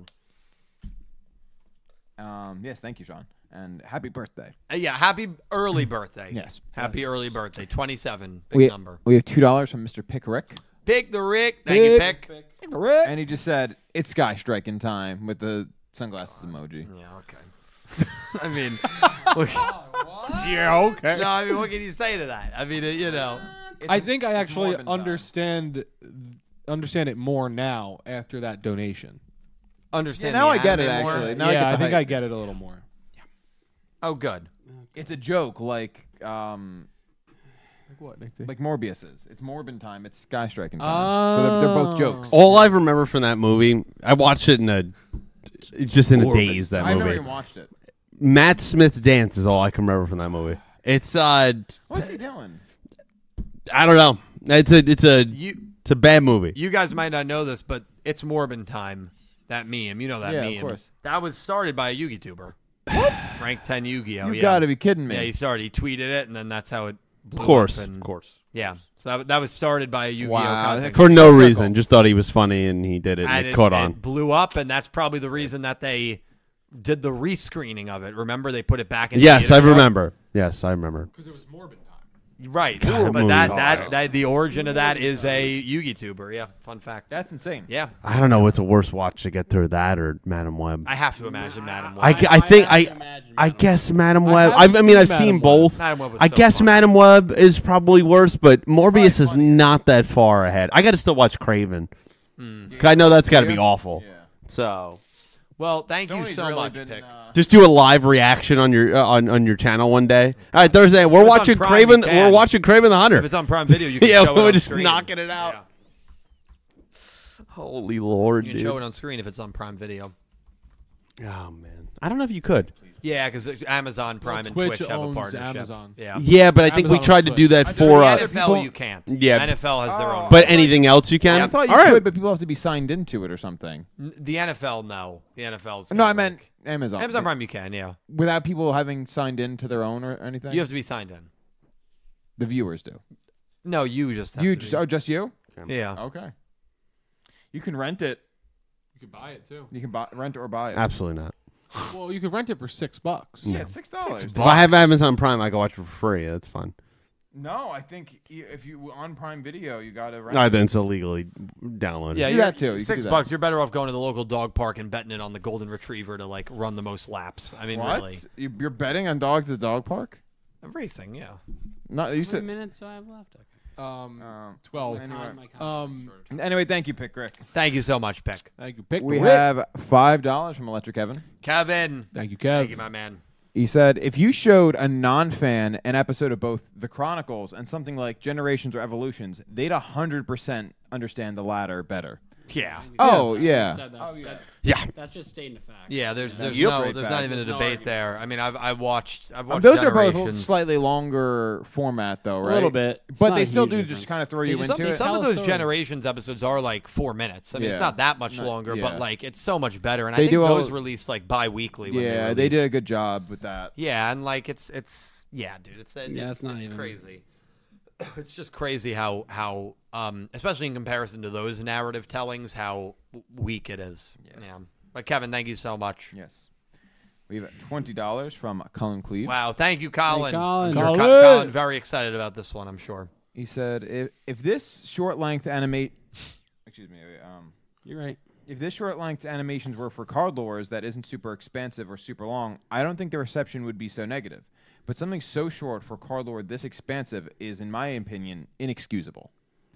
Um, yes, thank you, Sean, and happy birthday. Uh, yeah, happy early birthday. Yes. Happy Yes. early birthday. twenty-seven. Big We number. we have two dollars from Mister Pickerick, Pick the Rick. Thank you, Pick. Pick. and he just said it's sky striking time with the sunglasses emoji. Yeah, okay. I mean, look- Yeah, okay. no, I mean, what can you say to that? I mean, uh, you know. I think I actually Morbin time. understand understand it more now after that donation. understand. Yeah, now the I get it, anime more. actually. Now I yeah, get I, the think hype. I get it a little more. Oh, good. It's a joke, like um, Like what, Nick? like Morbius is. It's Morbin time. It's Sky Striking time. So they're, they're both jokes. All I remember from that movie, I watched it in a, it's just in a daze. That I've never movie. even watched it. Matt Smith dance is all I can remember from that movie. It's uh, What's he doing? I don't know. It's a, it's a, You it's a bad movie. you guys might not know this, but it's Morbin time. That meme, you know that Yeah, of meme. course. That was started by a Yu-Gi tuber. What? Rank ten Yu-Gi-Oh. You yeah. got to be kidding me. Yeah, he started. He tweeted it, and then that's how it. Blew Of course, up and- of course. Yeah, so that, that was started by a Yu-Gi-Oh. Wow. content For no Circle. reason, just thought he was funny and he did it. And and it, it, caught it on. blew up, and that's probably the reason that they did the rescreening of it. Remember, they put it back in. Yes, I theaters? remember. Yes, I remember. Because it was Morbid time. Right, God, but movie. that, Oh, that yeah. that the origin of that is a Yu-Gi tuber. Yeah, fun fact. That's insane. Yeah, I don't know what's a worse watch to get through, that or Madam Web. I have to imagine Madam I, Web. I think I have I to imagine I Madam guess Madam I Web. I, haven't I mean, I've seen seen Madam both. Madam Web was I so guess fun. Madam Web is probably worse, but Morbius is not that far ahead. I got to still watch Craven. Hmm. 'Cause I know that's got to be Yeah. awful. Yeah. So Well, thank you Sony's so really much, been, Pick. uh, just do a live reaction on your uh, on on your channel one day. All right, Thursday we're If it's on watching Prime, Craven. you We're can. watching Craven the Hunter. If it's on Prime Video, you can Yeah, show it we're on just screen. knocking it out. Yeah. Holy Lord, You can dude. show it on screen if it's on Prime Video. Oh man, I don't know if you could. Yeah, because Amazon Prime Well, and Twitch Twitch have a owns partnership. Amazon. Yeah. Yeah, but I think we Amazon tried to Switch. do that I for The uh, N F L, people- you can't. Yeah. N F L has their Oh. own. but anything else you can. I thought you All right. could, but people have to be signed into it or something. N- the N F L, no. The N F L's No, got, I meant like- Amazon. Amazon Prime. You can, yeah. Without people having signed into their own or anything. You have to be signed in. the viewers do. No, you just have You to just be. oh just you? Yeah. Okay. You can rent it. You could buy it too. You can buy rent or buy it. Absolutely not. Well, you could rent it for six bucks. Yeah, it's six dollars. If I have Amazon Prime, I can watch it for free. That's fine. No, I think you- if you on Prime Video, you gotta rent. No, it. then it's illegally downloaded. Yeah, Do you're- that too. You can Six do that. bucks. You're better off going to the local dog park and betting it on the golden retriever to like run the most laps. I mean, What? really. You- You're betting on dogs at the dog park? Racing, yeah. No, you How many said. minutes do I have left? Um, Um, twelve. anyway. Time my count. Um, Anyway, thank you, Pick Rick. Thank you so much, Pick. Thank you, Pick. We Rick. have five dollars from Electric Kevin. Kevin. Thank you, Thank Kev. you, my man. He said, if you showed a non-fan an episode of both The Chronicles and something like Generations or Evolutions, they'd one hundred percent understand the latter better. Yeah. Oh, I yeah. said that's, that- Yeah. that's just stating the fact. Yeah, there's there's Yep. no Great there's fact. not even a There's no debate argument. there. I mean, I've I've watched I've Um, watched those are both Generations. slightly longer format, though, right? A little bit. It's But not they a still huge do difference. just kind of throw They you just- into Some, it. some Tell of a those story. Generations episodes are like four minutes. I mean, Yeah. it's not that much Not- longer, yeah. but like it's so much better. And I They think do all- those release like bi-weekly. When Yeah, they, they did a release. good job with that. Yeah, and like it's it's yeah, dude. It's it's, Yeah, it's, it's not it's even- crazy. It's just crazy how how um especially in comparison to those narrative tellings how w- weak it is. Yeah. But Kevin, thank you so much. Yes. We have twenty dollars from Cullen Cleve. Wow, thank you, Colin. Colin. I'm sure Co- Colin. Colin very excited about this one. I'm sure. He said, if, if this short-length animate... Excuse me. Um, You're right. if this short-length animations were for card lores that isn't super expansive or super long, I don't think the reception would be so negative. But something so short for card lore this expansive is, in my opinion, inexcusable.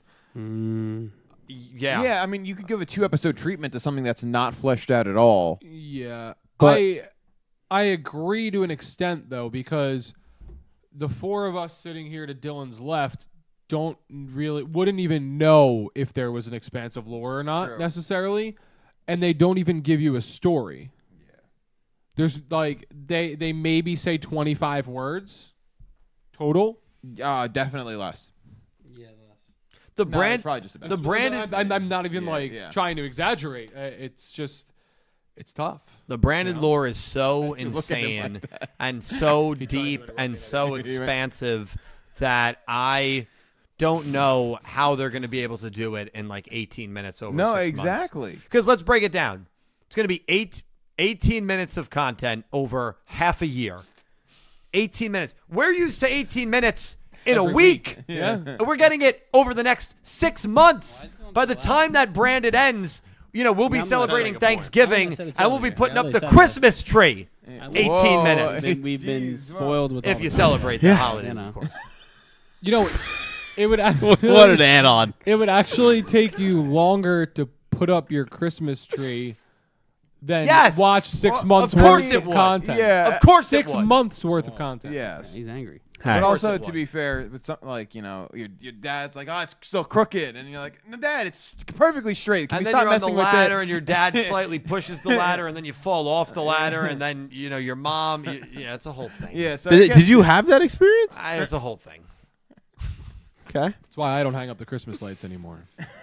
Mm. Yeah. Yeah, I mean, you could give a two-episode treatment to something that's not fleshed out at all. Yeah, But- I I agree to an extent though, because the four of us sitting here to Dylan's left don't really wouldn't even know if there was an expansive lore or not True. necessarily, and they don't even give you a story. Yeah, there's like they they maybe say twenty-five words total. Uh, definitely less. Yeah. The No, brand it's probably just a bit. the branded I'm, I'm not even Yeah, like yeah. trying to exaggerate. Uh, It's just it's tough. the branded lore is so You look at him insane and so tried deep to and so He went- expansive that I don't know how they're going to be able to do it in like eighteen minutes over No, six exactly. Because let's break it down. It's going to be eight, eighteen minutes of content over half a year. eighteen minutes. We're used to eighteen minutes in a Every week. week. Yeah. And we're getting it over the next six months. Why is it going By so the loud? time that branded ends, you know, we'll be I'm gonna celebrating make a point. Thanksgiving I'm gonna and set it we'll be somewhere. putting I up really the said this. Christmas tree. I- eighteen Whoa. minutes. We've been, we've been Jeez, spoiled with all If the you content. celebrate the Yeah. holidays, You know. of course. You know, it would actually, What an add-on. it would actually take you longer to put up your Christmas tree than Yes. watch six Well, months of course worth it of would. content. Yeah. Of course six it would. months worth of content. Yes. He's angry. Hey. But also, it to would. be fair, with something like, you know, your, your dad's like, oh, it's still crooked. And you're like, no, Dad, it's perfectly straight. Can And we then stop you're on the messing with ladder, it? and your dad slightly pushes the ladder, and then you fall off the ladder, and then you know your mom. You, yeah, it's a whole thing. Yeah, so I Did, guess- did you have that experience? I, it's a whole thing. Okay. That's why I don't hang up the Christmas lights anymore.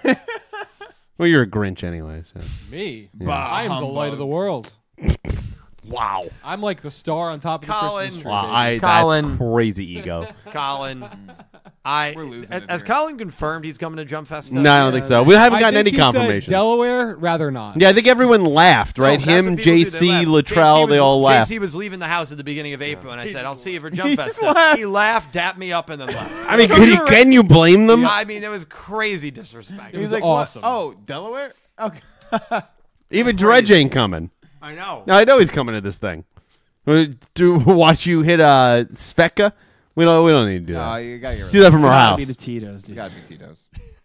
Well, you're a Grinch anyway. So. Me, Yeah. I am the light of the world. Wow. I'm like the star on top of the Colin. Christmas tree. Wow, baby. I, Colin. that's crazy ego. Colin, I We're losing has, it has here. Colin confirmed he's coming to Jump Fest? No, I don't think so. We haven't I gotten think any he said confirmation. Delaware, rather not. Yeah, I think everyone laughed, right? No, that's Him, what people do, J they C, laugh. Latrell, J C they was- all laughed. J C was leaving the house at the beginning of April, and I said, "I'll see you for Jump He Fest." just laughed. He laughed, dapped me up, and then left. I mean, can you, can you blame them? I mean, it was crazy disrespect. He was was like, awesome. What? Oh, Delaware? Okay. Even Dredge ain't coming. I know. No, I know he's coming to this thing. To watch you hit uh, Sveka? We don't, we don't need to do No, that. you got your Do that from our Gotta house. be the Tito's, dude. Got to be Tito's.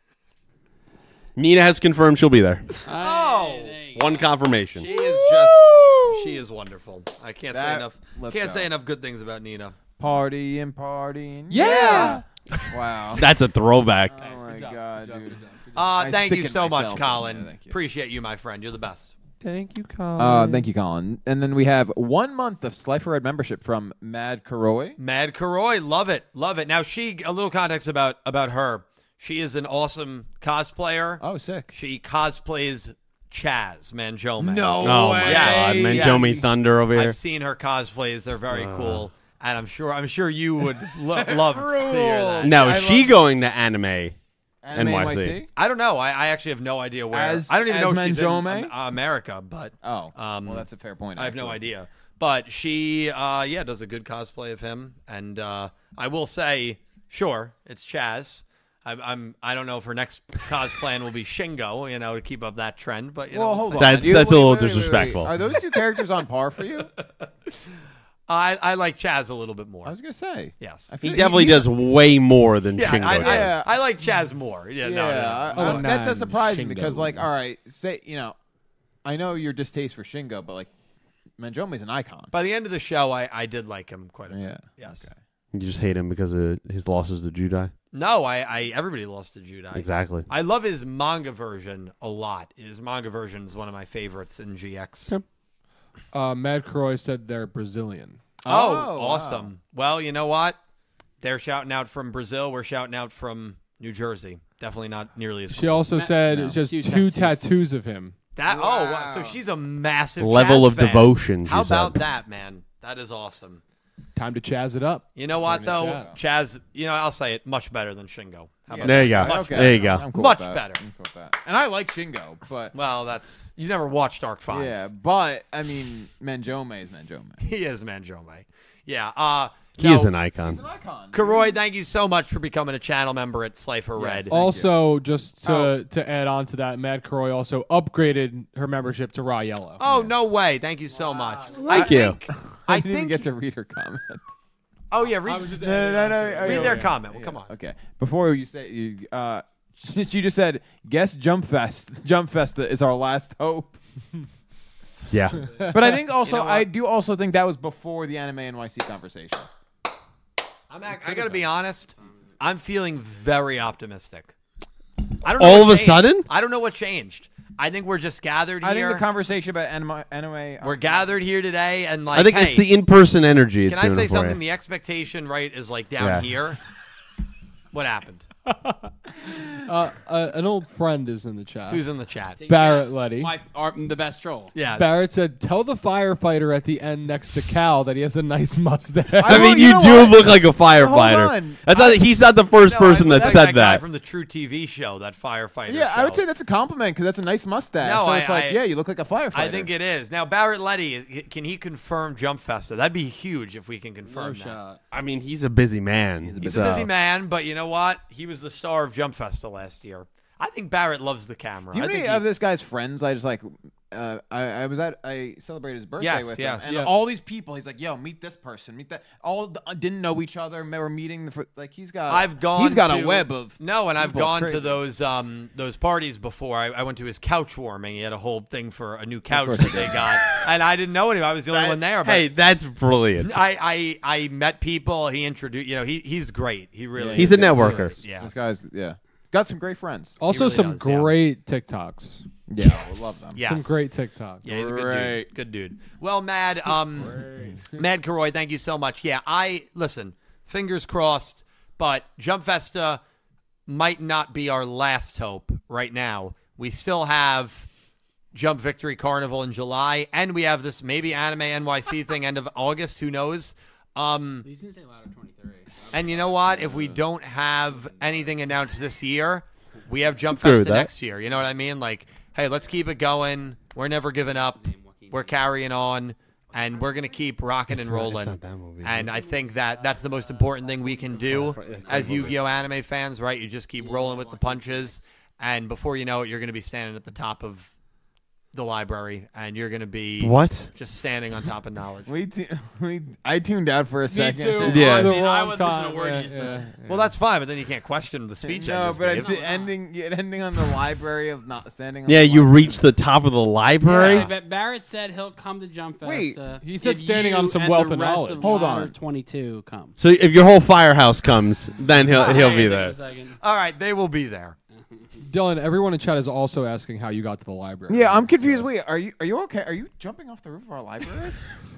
Nina has confirmed she'll be there. Oh. One confirmation. She is just, she is wonderful. I can't say That- enough. let's Can't go. say enough good things about Nina. Party and partying. Yeah. Wow. That's a throwback. Oh my god, dude. Uh, I thank you sicken so much, myself. Colin. Yeah, thank you. Appreciate you, my friend. You're the best. Thank you, Colin. Uh, thank you, Colin. And then we have one month of Slifer Red membership from Mad Karoy. Mad Karoy, love it, love it. Now she, a little context about about her. She is an awesome cosplayer. Oh, sick. She cosplays Chaz Manjome. No Oh, my way. God. Yes. Manjomi Thunder over here. I've seen her cosplays. They're very cool, and I'm sure I'm sure you would lo- love to hear that. Now, I is she love- going to anime? Anime N Y C. N Y C? I don't know. I, I actually have no idea where. As- I don't even as know if she's in Manjome? um, America, but Oh, Um, well, that's a fair point. I have no actually. idea. But she, uh, yeah, does a good cosplay of him, and uh, I will say, sure, it's Chaz. I'm, I'm, I don't know if her next cosplay will be Shingo, you know, to keep up that trend. But you Well, know, hold we'll on. see. That's- You- that's a wait, little wait, wait, wait, wait. disrespectful. Are those two characters on par for you? I, I like Chaz a little bit more. I was gonna say. Yes. I He feel- definitely he's- does way more than Yeah, Shingo I, does. I, Yeah. I like Chaz more. Yeah, Yeah, no, no, no. I- Oh, I- that nah, does surprise me Shingo. because, like, all right, say you know, I know your distaste for Shingo, but like, Manjome's an icon. By the end of the show, I, I did like him quite a bit. Yeah. Yes. You just hate him because of his losses to Judai? No, I, I everybody lost to Judai. Exactly. I love his manga version a lot. His manga version is one of my favorites in G X. Yep. Uh, Mad Croy said they're Brazilian. Oh, Oh, wow. awesome. Well, you know what? They're shouting out from Brazil. We're shouting out from New Jersey. Definitely not nearly as She cool. also said no. she has Two two tattoos. tattoos of him. That oh, wow. So Wow. she's a massive Level Chaz of fan. devotion, she How about said. that, man? That is awesome. Time to Chaz it up. You know what Bring it though, down. Chaz? You know, I'll say it much better than Shingo. How about There you that? go. Much Okay. There you go. I'm cool Much with that. better. I'm cool with that. And I like Shingo, but Well, that's you never watched Arc Five. yeah, but I mean, Manjome is Manjome. He is Manjome. Yeah. Uh, He no, is an icon. icon. Karoy, thank you so much for becoming a channel member at Slifer Red. Thank Also, just to Oh. to add on to that, Mad Croy also upgraded her membership to Raw Yellow. Oh no way! Thank you so much. Thank I you. think- I I didn't even think. get to read her comment. Oh yeah, read, just No, no, no, no, read okay, their okay. comment. Well, come on. Okay. Before you say you, uh, she just said, "Guess Jump Fest. Jump Festa is our last hope." Yeah. But I think also, know what? I do also think that was before the Anime N Y C conversation. I'm ac- I gotta be honest. I'm feeling very optimistic. I don't know All what of a changed. sudden? I don't know what changed. I think we're just gathered I here. think the conversation about anime, anime we're gathered here today, and like, I think hey, it's the in-person energy. It's can I doing say it for something? you. The expectation, right, is like down Yeah. here. What happened? Uh, uh, an old friend is in the chat. Who's in the chat? Barrett Letty. My, our, the best troll. Yeah. Barrett said, "Tell the firefighter at the end next to Cal that he has a nice mustache." I I mean, will- you, you know do what? look like a firefighter. on. That's not, he's not the first No, person I- that that's said that. that. Guy from the True T V show, that firefighter. Yeah, I would show. say that's a compliment because that's a nice mustache. No, so I- it's like, I- yeah, you look like a firefighter. I think it is. Now, Barrett Letty, can he confirm Jump Festa? That'd be huge if we can confirm No that. shot. I mean, he's a busy man. He's He's a busy man, but you know what? He was the star of Jump Festa last year. I think Barrett loves the camera. Do you I know think any he- of this guy's friends? I just like uh, I, I was at I celebrated his birthday Yes, with yes. him, and Yeah. all these people. He's like, "Yo, meet this person, meet that." All the, uh, didn't know each other. They were meeting the fir- like he's got. I've gone. He's got to, a web of no, and I've people. gone Crazy. to those um those parties before. I, I went to his couch warming. He had a whole thing for a new couch course that he they got, and I didn't know anyone. I was the only one there. But Hey, that's brilliant. I, I I met people. He introduced. You know, he he's great. He really. He's is. a networker. Yeah. This guy's yeah, got some great friends. Also, really some does, yeah. great TikToks. Yeah, I love them. Yes. Some great TikToks. Yeah, he's a good Great. dude. Good dude. Well, Mad, um, Mad Karoy, thank you so much. Yeah, I listen. Fingers crossed, but Jump Festa might not be our last hope right now. We still have Jump Victory Carnival in July, and we have this maybe Anime N Y C thing end of August. Who knows? Um, He's gonna say louder twenty-three. and you know what? If we don't have anything announced this year, we have Jump Agree with Festa that. next year. You know what I mean? Like, hey, let's keep it going. We're never giving up. We're carrying on, and we're gonna keep rocking and rolling. not that movie. And I think that that's the most important thing we can do as Yu-Gi-Oh anime fans, right? You just keep rolling with the punches, and before you know it, you're gonna be standing at the top of the library, and you're gonna be What? just standing on top of knowledge. We, t- we I tuned out for a Me second. too. Yeah. On the I mean, I wrong wasn't listening to time. a word Yeah, you said. yeah, Well, that's fine, but then you can't question the speech I No, just but gave. it's the ending. It ending on the library of not standing. On Yeah, the you library. reach the top of the library. Yeah. Ba- Barrett said he'll come to Jump Fest. Wait, uh, he said if standing you on some and wealth the and rest knowledge. of Hold Modern on. twenty-two come. So if your whole firehouse comes, then he'll he'll be Hang on there. a second. All right, they will be there. Dylan, everyone in chat is also asking how you got to the library. Yeah, I'm confused. Wait, are you are you okay? Are you jumping off the roof of our library?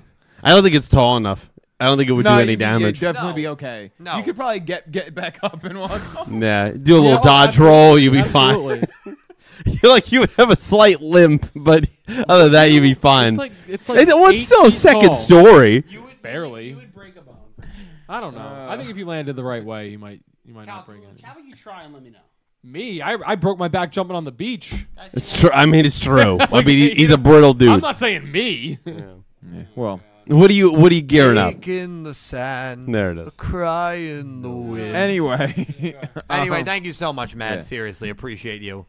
I don't think it's tall enough. I don't think it would do any you'd- damage. You'd definitely No. be okay. No. You could probably get get back up and walk home. Yeah, do a little Yeah, oh, dodge absolutely. roll, you'll be Absolutely. fine. You're like you would have a slight limp, but other than that, you'd be fine. It's like it's like It- well, eight it's still a feet second tall. story. You would Barely. You would break a bone. I don't know. I think if you landed the right way, you might you might Cal, not break it. how about you try and let me know? Me, I I broke my back jumping on the beach. Guys, It's true. I mean, it's true. I mean, he, he's a brittle I'm dude. not saying me. Well, What are you? What are you gearing up? Take in the sand. There it is. Cry in the wind. anyway. Anyway, Um, thank you so much, Matt. yeah. Seriously, appreciate you.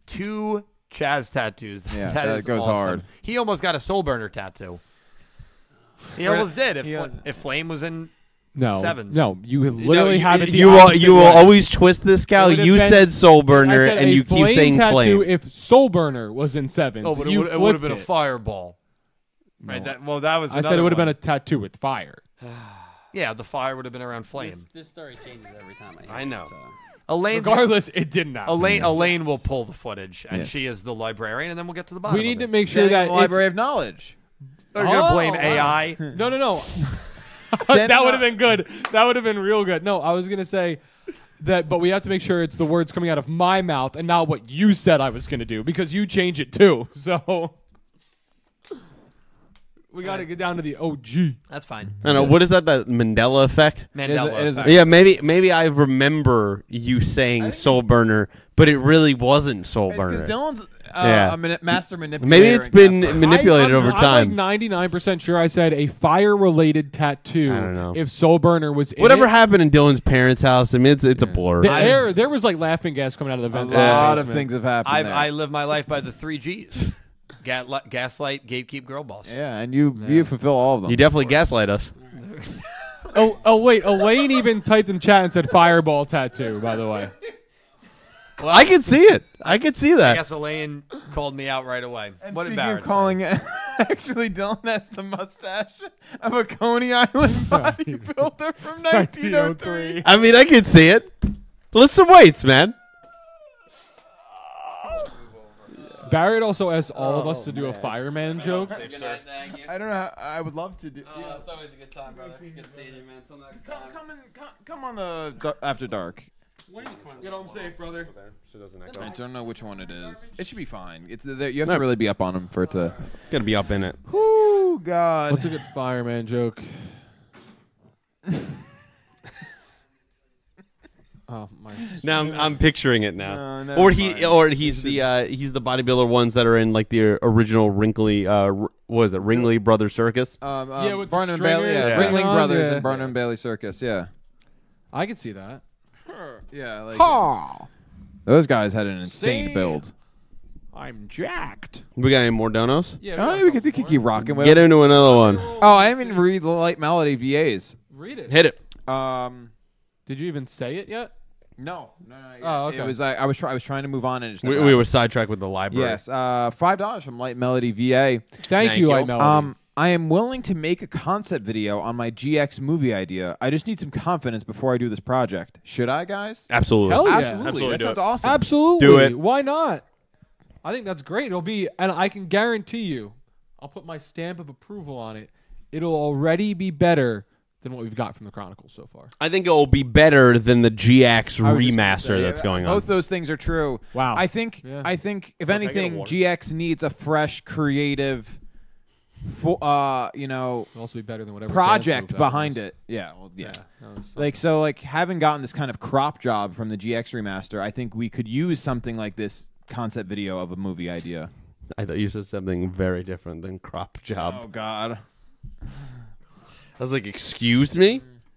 Two Chaz tattoos. Yeah, that that is goes awesome. hard. He almost got a soul burner tattoo. He Or- almost did. If, he, uh, Fl- if Flame was in, No, Sevens. no, you literally you, have it. the you will. opposite You will way. always twist this, Cal. It would've You been- said soul burner, I said and a you keep flame saying tattoo flame. if Soul Burner was in sevens. oh, but you it would have been a flipped it. fireball. Right. No. That, well, that was. I said another it would have one. been a tattoo with fire. Yeah, the fire would have been around Flame. This, this story changes every time I hear I know. it, so. Elaine. Regardless, it did not. Elaine, Elaine will pull the footage, and Yeah. she is the librarian, and then we'll get to the bottom. we need of to it. make sure Standing that in the it's- library of knowledge. They're gonna Oh, blame wow. A I. No, no, no. Standing that would up- have been good. That would have been real good. No, I was gonna say that, but we have to make sure it's the words coming out of my mouth and not what you said I was gonna do because you change it too. So we got to get down to the O G. That's fine. I don't know. What is that? That Mandela effect? Mandela. it is a- effect. Yeah, maybe maybe I remember you saying soul burner, but it really wasn't soul It's because burner. Dylan's uh, Yeah. a mani- master manipulator. Maybe it's and been gaslighter. manipulated I, I'm, over I'm time. like ninety-nine percent sure I said a fire-related tattoo. I don't know. If Soul Burner was in Whatever it. happened in Dylan's parents' house, I mean, it's it's a blur. The I- air, there was like laughing gas coming out of the A vents. in the lot of basement. things have happened. I there. I live my life by the three G's: Gat- gaslight, gatekeep, girl boss. yeah, and you you fulfill all of them. You definitely gaslight us. Oh, oh wait, Elaine even typed in chat and said fireball tattoo. By the way, Well, I can see it. I can see I that. guess Elaine called me out right away. And What did speaking Barrett of calling it, actually, Dylan has the mustache of a Coney Island bodybuilder from nineteen oh three. I mean, I can see it. Lift some weights, man. Barrett also asked all of us to do a fireman joke. Good night, thank you. I don't know. How, I would love to do. Oh, it's always a good time, brother. Good seeing you, man. Until next Come, time. come, in, come, come on the dar- after dark. When are you coming? Get home safe, brother. I don't know which one it is. It should be fine. It's the, you have No. to really be up on them for it to. Gonna be up in it. Whoo, God. What's a good fireman joke? Oh my! Now I'm, I'm picturing it now. No, never or he, mind. or he's the uh, he's the bodybuilder ones that are in like the original Wrinkly. Uh, r- what is it? Ringley Brothers Circus. Um, um, Yeah, with the Barnum and Bailey. stringers Yeah, and Ringling on, Brothers yeah. and Barnum and Bailey Circus. Yeah. I can see that. Yeah, like those guys had an insane See? build. I'm jacked. We got any more donos? Yeah, Oh, we could, we could keep rocking with Get it. into another one. Oh, I didn't even read the Light Melody V As. Read it. Hit it. Um, Did you even say it yet? no, no, no. Oh, okay. It was I, I was try, I was trying to move on and it just We, never we happened. were sidetracked with the library. Yes, uh, five dollars from Light Melody V A. Thank, Thank you, you. Light Melody. Um, I am willing to make a concept video on my G X movie idea. I just need some confidence before I do this project. Should I, guys? Absolutely. Hell yeah. Absolutely. Absolutely That do sounds it. awesome. Absolutely. Do it. Why not? I think that's great. It'll be, and I can guarantee you, I'll put my stamp of approval on it. It'll already be better than what we've got from the Chronicles so far. I think it will be better than the G X I was just gonna remaster say, that's uh, going on. Both those things are true. Wow. I think. Yeah. I think if Look, I get a anything, water. G X needs a fresh, creative, fo- uh, you know, It'll also be better than whatever project Dance Move that behind was. it. Yeah. Well, yeah. Yeah. that was Like so, like having gotten this kind of crop job from the G X remaster, I think we could use something like this concept video of a movie idea. I thought you said something very different than crop job. Oh God. I was like, excuse me?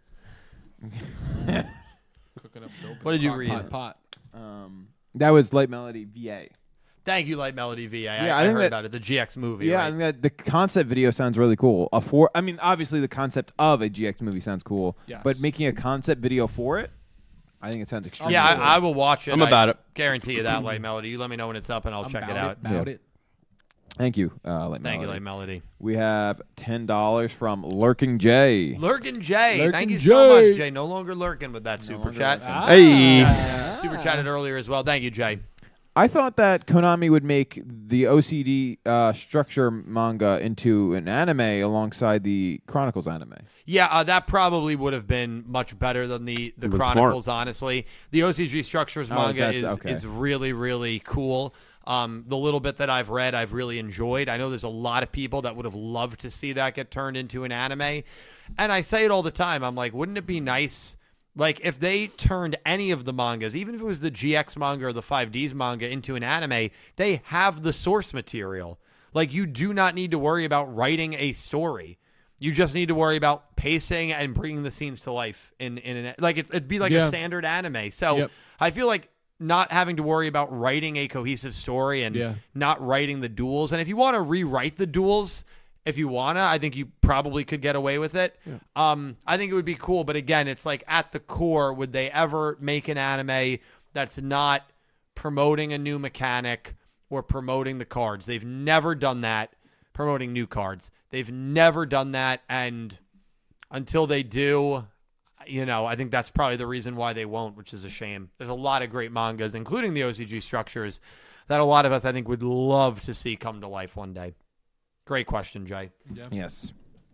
cooking up dope in What a did you crock read? Pot, pot. Um, that was Light Melody V A. Thank you, Light Melody V A. I, Yeah, I I think heard that- about it. The G X movie. Yeah, right? I think that the concept video sounds really cool. A for, I mean, obviously the concept of a G X movie sounds cool, Yes. but making a concept video for it, I think it sounds extremely. yeah, cool. I, I will watch it. I'm about I it. Guarantee you that, Light Melody. You let me know when it's up, and I'll I'm check it about out. About Yeah. it. Thank you, uh, Light Thank you, Melody. Light Melody. We have ten dollars from Lurking J. Lurkin' Jay. Lurkin' Thank you so Jay. much, Jay. No longer lurking with that super longer chat. lurking. Ah. Hey. Super chatted earlier as well. Thank you, Jay. I thought that Konami would make the O C D uh, structure manga into an anime alongside the Chronicles anime. Yeah, uh, that probably would have been much better than the the Been Chronicles. Honestly, the O C G Structures Oh, manga that's- is okay. is really really cool. Um, the little bit that I've read, I've really enjoyed. I know there's a lot of people that would have loved to see that get turned into an anime, and I say it all the time. I'm like, wouldn't it be nice? Like, if they turned any of the mangas, even if it was the G X manga or the five Ds manga, into an anime, they have the source material. Like, you do not need to worry about writing a story. You just need to worry about pacing and bringing the scenes to life. In, in an, like, it, it'd be like Yeah. a standard anime. So Yep. I feel like not having to worry about writing a cohesive story and Yeah. not writing the duels. And if you want to rewrite the duels, if you wanna, I think you probably could get away with it. Um, I think it would be cool, but again, it's like at the core, would they ever make an anime that's not promoting a new mechanic or promoting the cards? They've never done that, promoting new cards. They've never done that, and until they do, you know, I think that's probably the reason why they won't, which is a shame. There's a lot of great mangas, including the O C G Structures, that a lot of us, I think, would love to see come to life one day. Great question, Jay. Yes.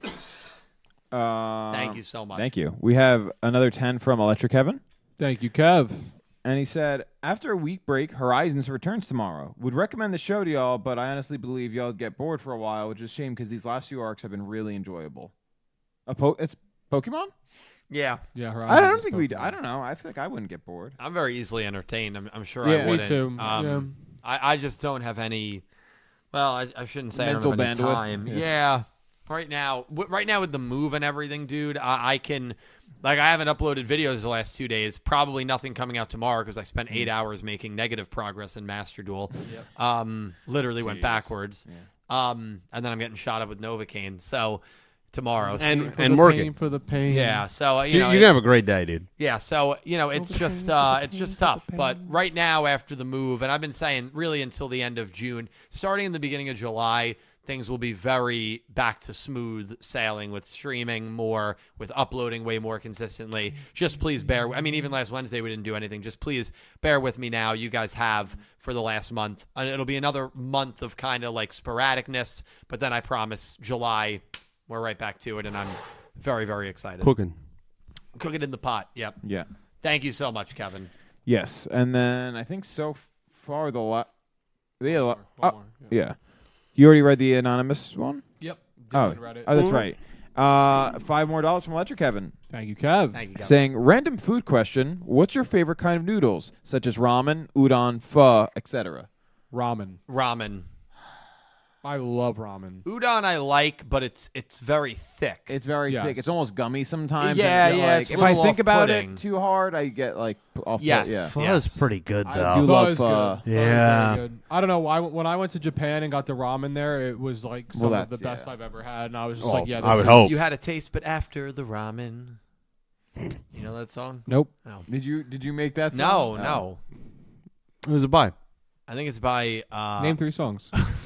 Uh, Thank you so much. Thank you. We have another ten from Electric Kevin. Thank you, Kev. And he said, after a week break, Horizons returns tomorrow. Would recommend the show to y'all, but I honestly believe y'all would get bored for a while, which is a shame because these last few arcs have been really enjoyable. A po- it's Pokemon? Yeah, Yeah, I Horizons don't is think we. Pokemon. I don't know. I feel like I wouldn't get bored. I'm very easily entertained. I'm, I'm sure Yeah, I me wouldn't. too. Um, I, I just don't have any. Well, I, I shouldn't say Mental I don't have any bandwidth. time. Yeah. Yeah. Right now, w- right now with the move and everything, dude, I, I can. Like, I haven't uploaded videos the last two days. Probably nothing coming out tomorrow because I spent eight hours making negative progress in Master Duel. Um, literally went Jeez. backwards. Um, and then I'm getting shot up with Novocaine. So tomorrow. So- And For and the working. pain, for the pain. yeah. So uh, you You, know, you're it- gonna have a great day, dude. yeah, so you know, it's just uh, it's just tough. But right now, after the move, and I've been saying really until the end of June, starting in the beginning of July, things will be very back to smooth sailing with streaming more, with uploading way more consistently. Just please bear. I mean, even last Wednesday we didn't do anything. Just please bear with me now. You guys have for the last month, and it'll be another month of kind of like sporadicness. But then I promise, July, we're right back to it, and I'm very very excited. Cooking. Cook it in the pot. Yep. Yeah. Thank you so much, Kevin. Yes. And then I think so far the la- the la- One oh, more, yeah. yeah. You already read the anonymous one? Yep. Oh, Dylan read it. oh, that's right. Uh, five more dollars from Electric Kevin. Thank you, Kev. Thank you, Kevin. Saying, random food question, what's your favorite kind of noodles, such as ramen, udon, pho, et cetera? Ramen. Ramen. I love ramen. Udon I like, but it's it's very thick. It's very Yes. thick. It's almost gummy sometimes. Yeah, and, yeah, Like, it's a if I little think about off-putting. it too hard, I get like p- off. Yes. The, yeah. Pho Yes. is pretty good I though. do Pho love is pho. good. Pho is very Yeah. good. I don't know. I, when I went to Japan and got the ramen there, it was like some Well, of the that's- best yeah. I've ever had, and I was just Oh, like, yeah, this I would is, hope. You had a taste, but after the ramen. You know that song? Nope. No. Did you did you make that? No, Song? Oh. no. Who's it by? I think it's by. Uh, Name three songs.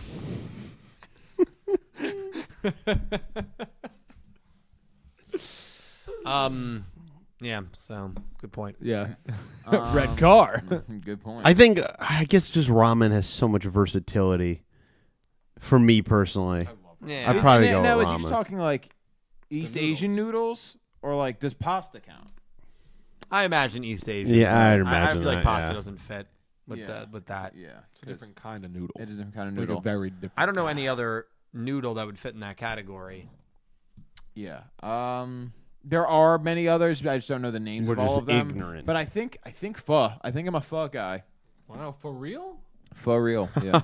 Um. Yeah. So good point. yeah. Um, Red car. Good point. I think I guess just ramen has so much versatility. For me personally, Yeah. I'd probably and, go now, with is you ramen. talking like East Asian noodles or like does pasta count? I imagine East Asian. Yeah, I'd I, I imagine feel like that, pasta yeah. doesn't fit with Yeah. that. With that. Yeah, It's a different kind of noodle. It is a different kind of Like noodle. a very different. I don't know any other noodle that would fit in that category. Yeah. Um. There are many others, but I just don't know the names We're of all just of them. ignorant. But I think I think pho. I think I'm a pho guy. Wow, for real? For real. Yeah.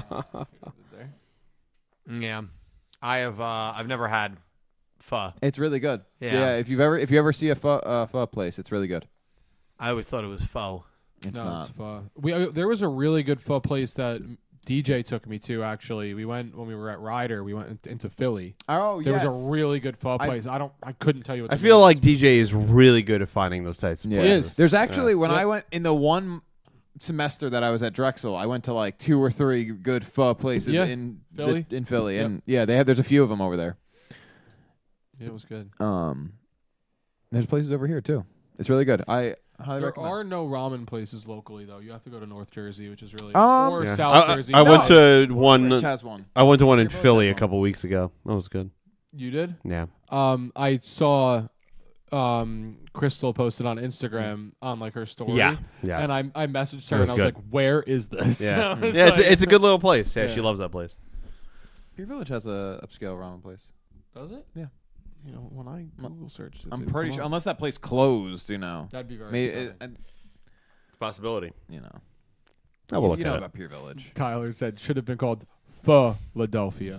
Yeah. I have. Uh, I've never had pho. It's really good. Yeah. If you've ever if you ever see a pho uh, pho place, it's really good. I always thought it was pho. It's no, not. it's pho. We uh, there was a really good pho place that D J took me to. Actually, we went when we were at Ryder. We went in- into Philly. Oh, There yes. was a really good pho I- place. I, don't. I couldn't tell you. What I the feel name like was. D J is really good at finding those types of Yeah. places. There's actually when Yeah. I went in the one semester that I was at Drexel, I went to like two or three good pho places Yeah. in the- Philly. in Philly, Yep. and yeah, they have. There's a few of them over there. Yeah, it was good. Um, there's places over here too. It's really good. I highly There recommend. are no ramen places locally though. You have to go to North Jersey, which is really Um, or Yeah. South I, I- Jersey. I went No. to one. Rich has one. I went to one in Your boat Philly has a one. couple weeks ago. That was good. You did? Yeah. Um, I saw um Crystal posted on Instagram on like her story. Yeah. Yeah. And I I messaged her It was and I was good. like, "Where is this?" Yeah. I was yeah. It's like- a, it's a good little place. Yeah, Yeah. she loves that place. Pier Village has a upscale ramen place. Does it? Yeah. You know, when I Google searched, it I'm didn't pretty come sure, up. unless that place closed, you know. That'd be very. Maybe, exciting. it, and, It's a possibility. you know. I will look you know at about it. Pier Village. Tyler said should have been called Philadelphia.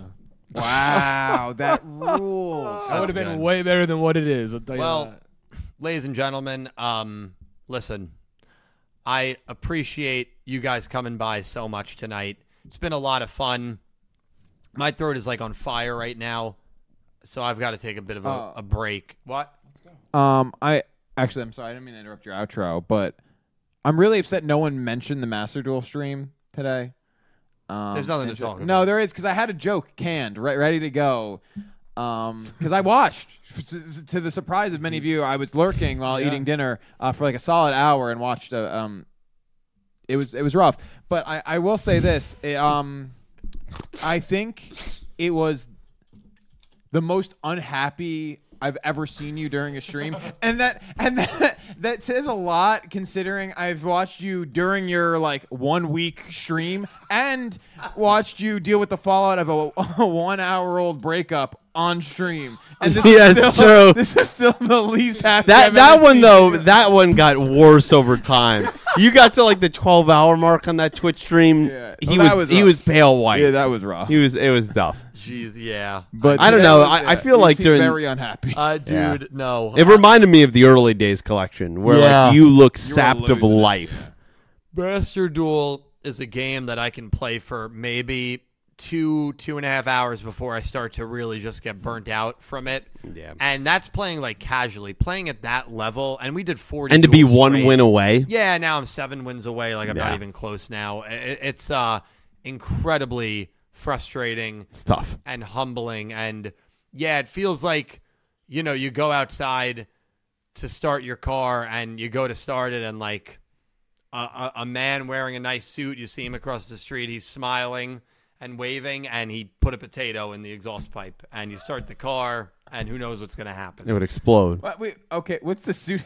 Wow, that rules. That would have been good. way better than what it is. I'll tell you Well, that. ladies and gentlemen, um, listen, I appreciate you guys coming by so much tonight. It's been a lot of fun. My throat is like on fire right now, so I've got to take a bit of a, Uh, a break. What? Um, I actually, I'm sorry, I didn't mean to interrupt your outro, but I'm really upset no one mentioned the Master Duel stream today. Um, There's nothing to and- talk No, about. there is because I had a joke canned, re- ready to go. Um, because I watched, to, to the surprise of many of you, I was lurking while Yeah. eating dinner uh, for like a solid hour and watched. A, um, it was it was rough, but I, I will say this. It, um, I think it was the most unhappy I've ever seen you during a stream, and that and that that says a lot considering I've watched you during your like one week stream and watched you deal with the fallout of a, a one hour old breakup on stream. And this Yeah, is it's still, true. This is still the least happy. That I've that ever one seen though, you. that one got worse over time. You got to like the twelve hour mark on that Twitch stream. Yeah. He Well, that was, was he rough. was pale white. Yeah, that was rough. he was it was tough. Jeez, yeah. But I don't that know. was- I- I yeah, feel you like seem during- very unhappy. Uh, dude, Yeah. no. It reminded me of the early days collection where Yeah. like you look You were sapped of losing it. life. Master Duel is a game that I can play for maybe two, two and a half hours before I start to really just get burnt out from it. Yeah. And that's playing like casually, playing at that level. And we did forty. And to be duels one straight. win away. Yeah, now I'm seven wins away. Like I'm not Yeah. even close now. I- I- It's uh, incredibly frustrating It's tough. and humbling. And yeah, it feels like, you know, you go outside to start your car and you go to start it and like a, a, a man wearing a nice suit, you see him across the street, he's smiling and waving and he put a potato in the exhaust pipe and you start the car and who knows what's going to It happen. would explode. What, wait, okay, what's the suit?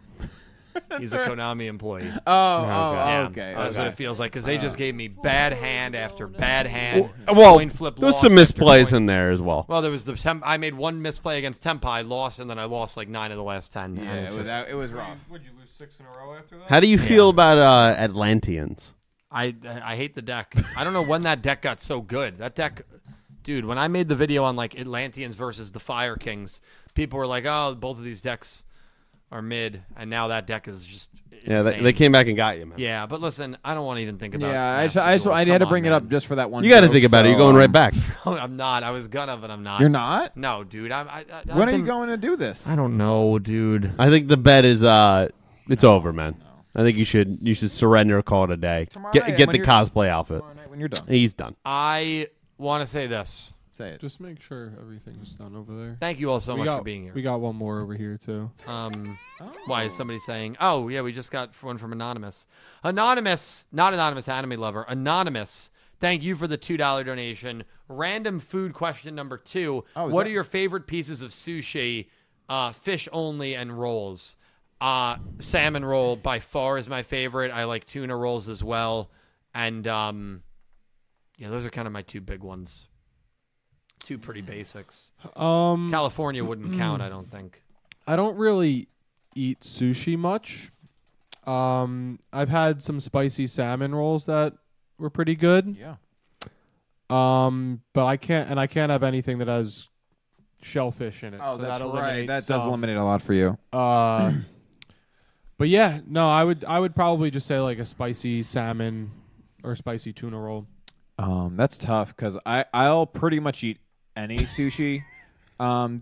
He's a Konami employee. Oh, oh, Yeah, okay. that's okay. what it feels like because they just gave me bad hand after bad hand. Well, coin flip there's loss some after misplays coin- in there as well. Well, there was the temp- I made one misplay against Tempai, lost, and then I lost like nine of the last ten. Yeah, And it it's was just- that, it was rough. Would you lose six in a row after that? How do you feel about uh, Atlanteans? I I hate the deck. I don't know when that deck got so good. That deck, dude. When I made the video on like Atlanteans versus the Fire Kings, people were like, "Oh, both of these decks are mid," and now that deck is just Yeah, they, insane. they came back and got you, man. Yeah, but listen, I don't want to even think about. Yeah, I just, Master I, just, Duel. I had Come to on, bring it man. up just for that one. You got to joke, think about it. so, You're going um, right back. I'm not. I was gonna, but I'm not. You're not? No, dude. I'm, I, I, When I've are you been- going to do this? I don't know, dude. I think the bet is uh, it's over, man. I think you should you should surrender, call it a day. Tomorrow Get night get when the you're- cosplay outfit. Tomorrow night when you're done. He's done. I want to say this. Say it. Just make sure everything's done over there. Thank you all so we much got, for being here. We got one more over here too. Um, why is somebody saying? Oh, yeah, we just got one from Anonymous. Anonymous, not Anonymous Anime Lover. Anonymous. Thank you for the two dollar donation. Random food question number two. Oh, is what that- are your favorite pieces of sushi, uh, fish only, and rolls? Uh, salmon roll by far is my favorite. I like tuna rolls as well, and um, yeah, those are kind of my two big ones. Two pretty basics. Um, California wouldn't count, I don't think. I don't really eat sushi much. Um, I've had some spicy salmon rolls that were pretty good. Yeah. Um, but I can't, and I can't have anything that has shellfish in it. Oh, so that's that right. eliminates That does some. eliminate a lot for you. Uh, but yeah, no, I would, I would probably just say like a spicy salmon or spicy tuna roll. Um, that's tough because I I'll pretty much eat any sushi. Um,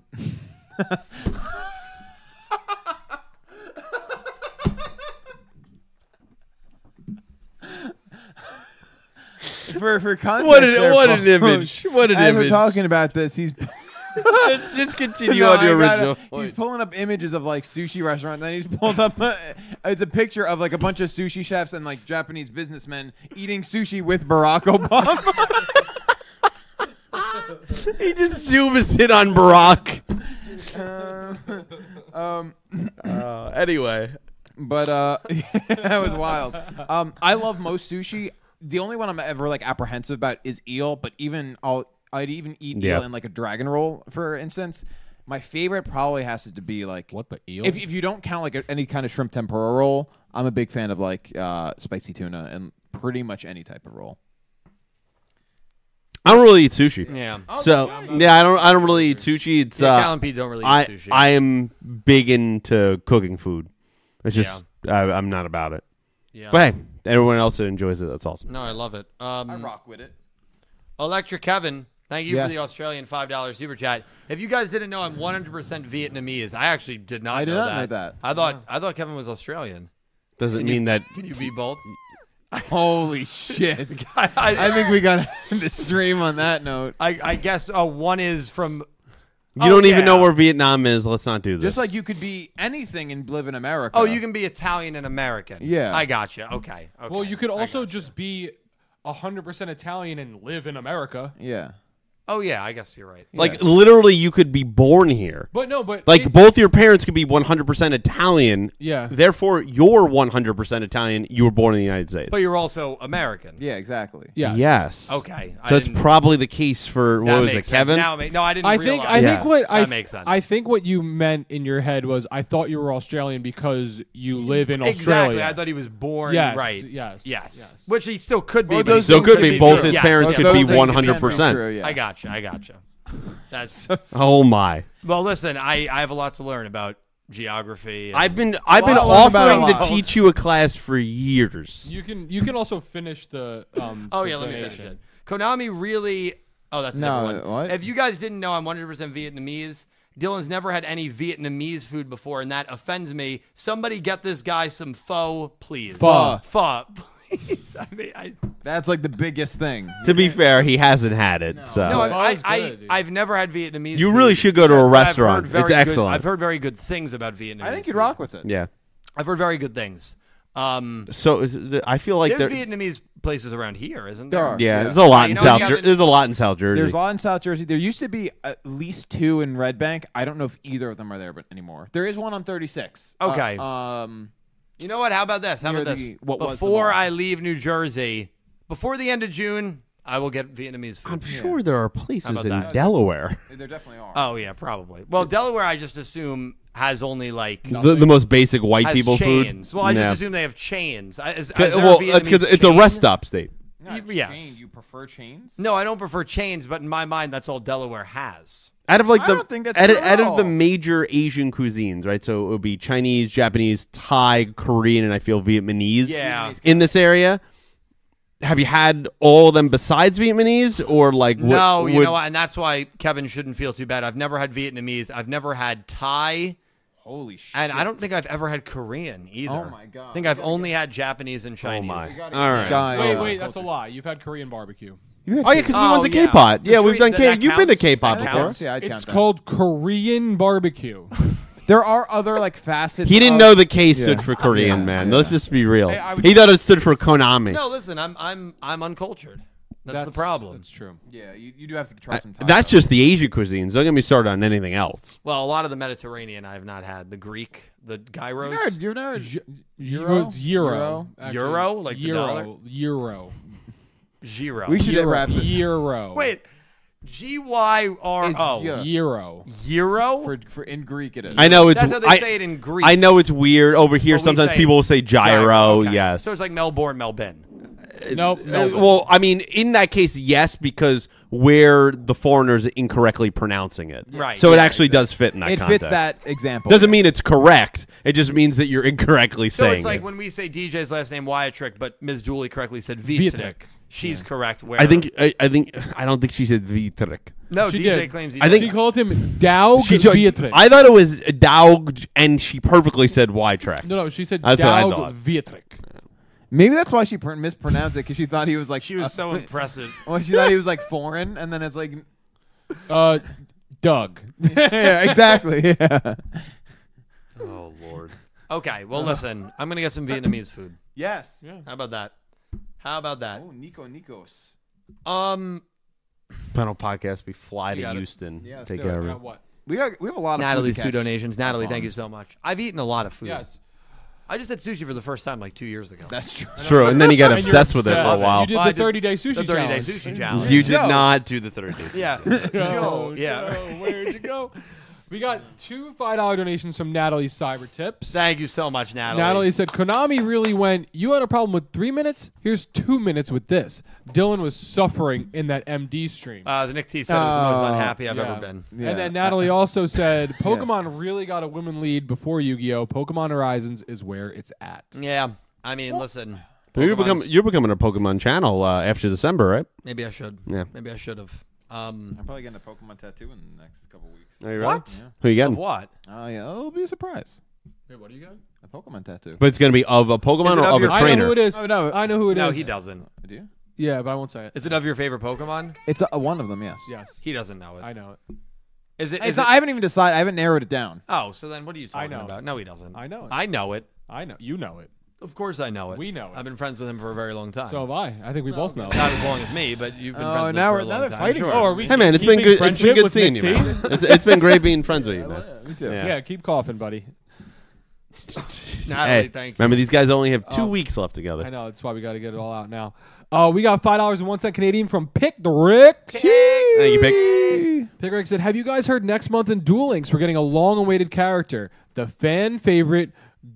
for for context, What an- there, what an folks, image. What an as image. we're talking about this, he's just, just continue No, on your I gotta- original. He's point. pulling up images of like sushi restaurant. Then he's pulled up. It's a picture of like a bunch of sushi chefs and like Japanese businessmen eating sushi with Barack Obama. He just zooms in on Barack. Uh, um, Uh, anyway, but uh, that was wild. Um, I love most sushi. The only one I'm ever like apprehensive about is eel. But even I'll I'd even eat Yeah. eel in like a dragon roll, for instance. My favorite probably has to be like What the eel? If, if you don't count like a, any kind of shrimp tempura roll, I'm a big fan of like uh, spicy tuna and pretty much any type of roll. I don't really eat sushi. Yeah. So yeah, I don't. I don't really eat sushi. It's Yeah, uh, Cal and Pete don't really eat I sushi. I am big into cooking food. It's just I, I'm not about it. yeah. But hey, everyone else that enjoys it, that's awesome. No, I love it. Um, rock with it. Electric Kevin, thank you Yes. for the Australian five dollar super chat. If you guys didn't know, I'm one hundred percent Vietnamese. I actually did not I did know not that. know that. I thought I thought Kevin was Australian. Doesn't Can you- mean that Can you be both? Holy shit! I, I, I think we got to end the stream on that note. I, I guess uh, one is from. you Oh, don't even know yeah. where Vietnam is. Let's not do this. Just like you could be anything and live in America. Oh, you can be Italian and American. Yeah. I got you. Okay. okay. well, you could I also gotcha. just be a hundred percent Italian and live in America. Yeah. Oh yeah, I guess you're right. like yeah. literally, you could be born here. But no, but Like it- both your parents could be one hundred percent Italian. Yeah. Therefore, you're one hundred percent Italian. You were born in the United States. But you're also American. Yeah. Exactly. yes. Yes. Okay. I So it's didn't- probably the case for that what was it, makes sense. Kevin? Now, it ma- no, I didn't I realize. think I Yeah. think what I That th- makes sense. I think what you meant in your head was I thought you were Australian because you live in Exactly. Australia. I thought he was born Yes, right. yes, Yes. yes. Which he still could be. Well, but he those Still things could be. be Both true. his Yes, parents yes, could those be things can one be hundred percent. True, yeah. I gotcha. I gotcha. That's Oh my! well. Listen, I, I have a lot to learn about geography. and- I've been I've been lot to learn about a offering to lot. teach you a class for years. You can you can also finish the um Oh the yeah, let me finish donation. it. Konami really. Oh, that's a No, different one. what? If you guys didn't know, I'm one hundred percent Vietnamese. Dylan's never had any Vietnamese food before, and that offends me. Somebody get this guy some pho, please. Pho. Pho, please. I mean, I, That's like the biggest thing. To be fair, he hasn't had it. So no, Pho I, is I, good, dude. I, I've never had Vietnamese. You food, really should go to a but I've restaurant. heard very It's good- excellent. I've heard very good things about Vietnamese. I think you'd food. rock with it. yeah. I've heard very good things. Um, So is the- I feel like there's there. Vietnamese places around here, isn't There there? are. Yeah, Yeah. there's a lot You in know, South. Kevin- Jer- there's a lot in South Jersey. There's a lot in South Jersey. There used to be at least two in Red Bank. I don't know if either of them are there but anymore. There is one on thirty-six. Okay. Uh, um, You know what? How about this? How Near about this? the- what was the Before mall? I leave New Jersey, before the end of June, I will get Vietnamese food. I'm sure there are places about in that? Delaware. There definitely are. Oh yeah, probably. Well, Delaware, I just assume has only like The, the most basic white has people chains. food. Well, I Yeah. just assume they have chains. I- Is, is 'Cause- there a well, that's because Vietnamese it's a chain? rest stop state. Not yes. chains. You prefer chains? No, I don't prefer chains, but in my mind, that's all Delaware has. Out of like I the don't think that's out, of, true at out of the all. major Asian cuisines, right? So it would be Chinese, Japanese, Thai, Korean, and I feel Vietnamese. Yeah. In this area, have you had all of them besides Vietnamese, or like what- No, you would- know what? And that's why Kevin shouldn't feel too bad. I've never had Vietnamese. I've never had Thai. Holy shit. And I don't think I've ever had Korean either. Oh, my God. I think I've only had Japanese and Oh Chinese. my! You gotta All get right. this guy, Wait, uh, wait, that's a lie. You've had Korean barbecue. You had Oh yeah, because we Oh, went to yeah. K-pop. Yeah, Does we've done Korean- K. that You've been to counts? K-pop That before. counts? Yeah, I'd count It's that. called Korean barbecue. There are other like facets. He didn't of- know the K stood Yeah. for Korean, Yeah, man. yeah. Let's just be real. Hey, I would- He thought it stood for Konami. No, listen, I'm I'm I'm uncultured. That's, the problem. That's true. Yeah, you, you do have to try some time. That's just the Asian cuisines. Don't get me started on anything else. Well, a lot of the Mediterranean I have not had. The Greek, the gyros. nerd. You're nerd. G- Euro? Euro, Euro, Euro? actually. Euro? Like the Euro, dollar? Euro, Gyro. We should Euro, wrap this. Euro. Wait. G Y R It's O. yeah. Euro. Euro? For, for in Greek it is. I know it's. That's how they I, say it in Greece. I know it's weird over here. But we Sometimes say people will say gyro. Okay. Yes. So it's like Melbourne, Melbourne. Nope. Uh, Melbourne. well, I mean, in that case, yes, because where the foreigners incorrectly pronouncing it. Right, So it yeah, actually does fit in that it context. fits that example. Doesn't mean it's correct. It just means that you're incorrectly So saying it's like it. when we say D J's last name Wyatrick, but Miz Julie correctly said Vitrick. Vitrick. She's correct. Where I think. I, I think. I don't think she said Vitrick. no, She D J did. claims he I does. think- She called him Doug She took- Beatrice. I thought it was Daug, and she perfectly said Y track. no, no, she said That's what I Doug thought. Beatrice. Maybe that's why she pr- mispronounced it because she thought he was like. she was uh, so impressive. well, she thought he was like foreign, and then it's like. Uh, Doug. yeah, exactly. Yeah. Oh Lord. Okay, well listen, I'm gonna get some Vietnamese food. Yes. How about that? How about that? Oh, Nico Nikos. Um, Final podcast. We fly You to got it. Houston. Yeah, let's take do it. care of Uh, it. what? We got we have a lot of Natalie's food, food to catch. donations. Natalie, Come thank on. you so much. I've eaten a lot of food. Yes. I just had sushi for the first time like two years ago. That's true. True, and then he got And you're obsessed with it for a obsessed. while. You did Well, I the thirty-day sushi the thirty day challenge. sushi challenge. You did Joe. not do the third day. Yeah, Joe, Joe. Yeah. Joe, where'd you go? We got two five dollar donations from Natalie's Cyber Tips. Thank you so much, Natalie. Natalie said, Konami really went, you had a problem with three minutes? Here's two minutes with this. Dylan was suffering in that M D stream. Uh, as Nick T said, it was the most Oh, unhappy I've Yeah. ever been. Yeah. And then Natalie also said, Pokemon really got a women lead before Yu-Gi-Oh! Pokemon Horizons is where it's at. Yeah, I mean, listen. You're, Pokemon's- become, you're becoming a Pokemon channel uh, after December, right? Maybe I should. Yeah. Maybe I should have. Um, I'm probably getting a Pokemon tattoo in the next couple weeks. Are you What? Yeah. Who you of getting? what? Oh yeah, it'll be a surprise. Wait, what do you got? A Pokemon tattoo. But it's going to be of a Pokemon Is it or of of your- a I know trainer? who it is. Oh no, I know who it is. No, he doesn't. do you? Yeah, but I won't say it. Is it of your favorite Pokemon? It's a, one of them. Yes. Yes. He doesn't know it. I know it. Is it? It's Is not, it I haven't even decided. I haven't narrowed it down. oh, so then what are you I talking know. about? No, he doesn't. I know it. I know it. I know. You know it. Of course, I know it. We know it. I've been friends with him for a very long time. So have I. I think we both know it. Not as long as me, but you've been Oh, friends with now him for we're- a now long they're time. fighting. Sure. Oh, are we Hey man, it's been keeping good. It's friendship been good with seeing you, Nick man. T? It's, it's been great being friends with you, man. Me too. Yeah. Yeah, keep coughing, buddy. Natalie, Hey, thank you. remember these guys only have two Oh. weeks left together. I know. That's why we got to get it all out now. Uh, we got five dollars and one cent Canadian from Pick the Rick. Thank you, Pick. Pick Rick said, have you guys heard next month in Duel Links we're getting a long-awaited character, the fan favorite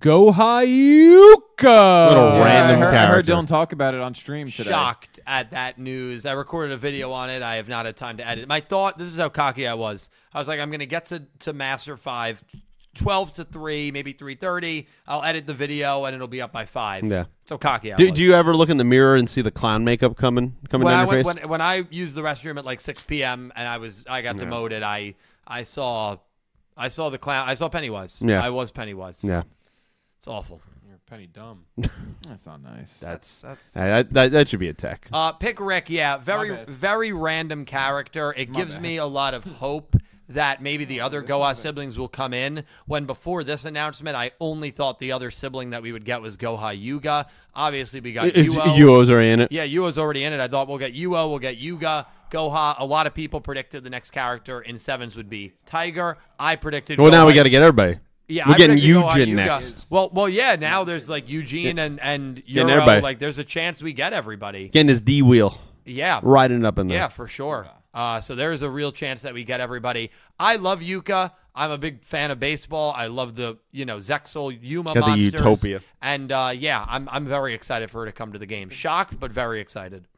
Gohayuka. Little Yeah, random I heard, I heard character. Dylan talk about it on stream today. Shocked at that news. I recorded a video on it. I have not had time to edit it. My thought, this is how cocky I was. I was like, I'm going to get to, to Master five, twelve to three, maybe three thirty. I'll edit the video, and it'll be up by five. Yeah. So cocky I Do, was. do you ever look in the mirror and see the clown makeup coming coming when I down your went, face? when, when I used the restroom at like six p.m. and I was I got demoted, I I saw I saw the clown. I saw Pennywise. Yeah. I was Pennywise. yeah, It's awful. You're penny dumb. That's not nice. That's that's. Uh, that, that that should be a tech. Uh, pick Rick, yeah, very bad. very random character. It gives bad. me a lot of hope that maybe the other Goha siblings will come in. When before this announcement, I only thought the other sibling that we would get was Goha Yuga. Obviously, we got Is Yuo. Yuo's already in it? Yeah, Yuo's already in it. I thought we'll get Yuo, we'll get Yuga, Goha. A lot of people predicted the next character in sevens would be Tiger. I predicted. Well, now Goha- we got to get everybody. Yeah, we're I getting predicted Goha Eugen Yuga. next. Well, well, yeah. Now there's like Eugene and and Getting Euro. everybody. Like, there's a chance we get everybody. Getting his D wheel. Yeah. riding it up in there. Yeah, for sure. Uh, so there is a real chance that we get everybody. I love Yuka. I'm a big fan of baseball. I love the, you know, Zexel, Yuma Got the monsters. Utopia. And, uh, yeah, I'm I'm very excited for her to come to the game. Shocked, but very excited.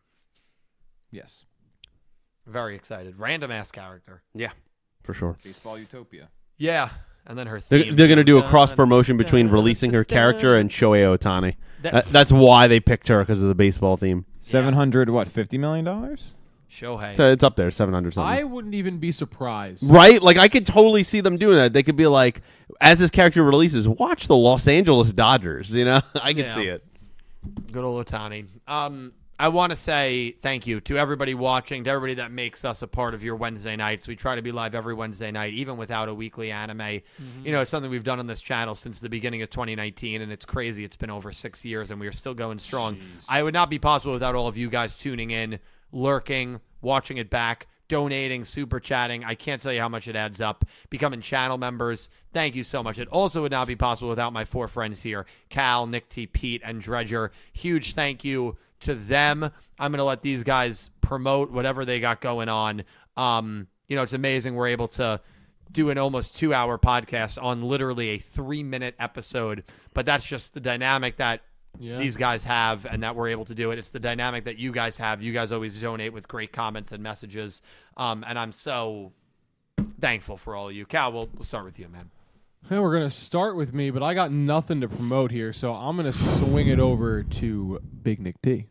Yes. Very excited. Random-ass character. Yeah, for sure. Baseball Utopia. Yeah. And then her They're, theme. they're going to do a Dun, cross dun, promotion between dun, releasing her dun, character and Shohei Ohtani. That- That, that's why they picked her, because of the baseball theme. Seven hundred what? Fifty million dollars? Shohei. So it's up there, seven hundred something. I wouldn't even be surprised. Right? Like, I could totally see them doing that. They could be like, as this character releases, watch the Los Angeles Dodgers. You know? I could Yeah. see it. Good old Ohtani. Um, I want to say thank you to everybody watching, to everybody that makes us a part of your Wednesday nights. We try to be live every Wednesday night, even without a weekly anime. Mm-hmm. You know, it's something we've done on this channel since the beginning of twenty nineteen, and it's crazy. It's been over six years, and we are still going strong. Jeez. I would not be possible without all of you guys tuning in, lurking, watching it back, donating, super chatting. I can't tell you how much it adds up. Becoming channel members. Thank you so much. It also would not be possible without my four friends here, Cal, Nick T, Pete, and Dredger. Huge thank you to them. I'm going to let these guys promote whatever they got going on. Um, you know, it's amazing we're able to do an almost two-hour podcast on literally a three-minute episode, but that's just the dynamic that Yeah. these guys have and that we're able to do it. It's the dynamic that you guys have. You guys always donate with great comments and messages, um, and I'm so thankful for all of you. Cal, we'll, we'll start with you, man. Hey, we're gonna start with me, but I got nothing to promote here, so I'm gonna swing it over to Big Nick T.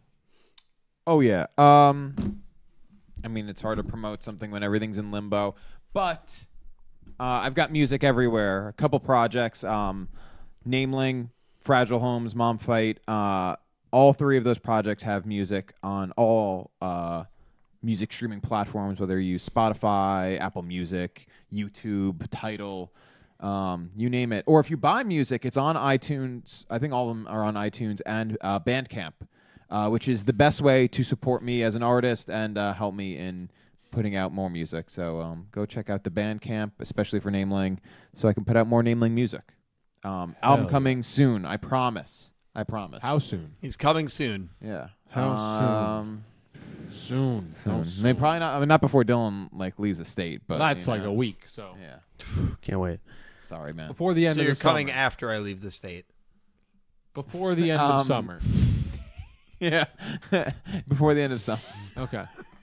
Oh yeah. Um, I mean, it's hard to promote something when everything's in limbo, but uh, I've got music everywhere. A couple projects. Um, Nameling, Fragile Homes, Mom Fight. Uh, all three of those projects have music on all uh, music streaming platforms, whether you use Spotify, Apple Music, YouTube, Tidal. Um, you name it. Or if you buy music, it's on iTunes. I think all of them are on iTunes and uh, Bandcamp, uh, which is the best way to support me as an artist and uh, help me in putting out more music. So um, go check out the Bandcamp, especially for Nameling, so I can put out more Nameling music. Um, album yeah. coming soon. I promise. I promise. How soon? He's coming soon. Yeah. How um, Soon. How soon? Maybe probably not. I mean, not before Dylan like leaves the state, but That's you like know. a week. So Yeah. Can't wait. Sorry, man. before the end So of you're the coming summer. after I leave the state. Before the end Um, of summer. Yeah. Before the end of summer. Okay.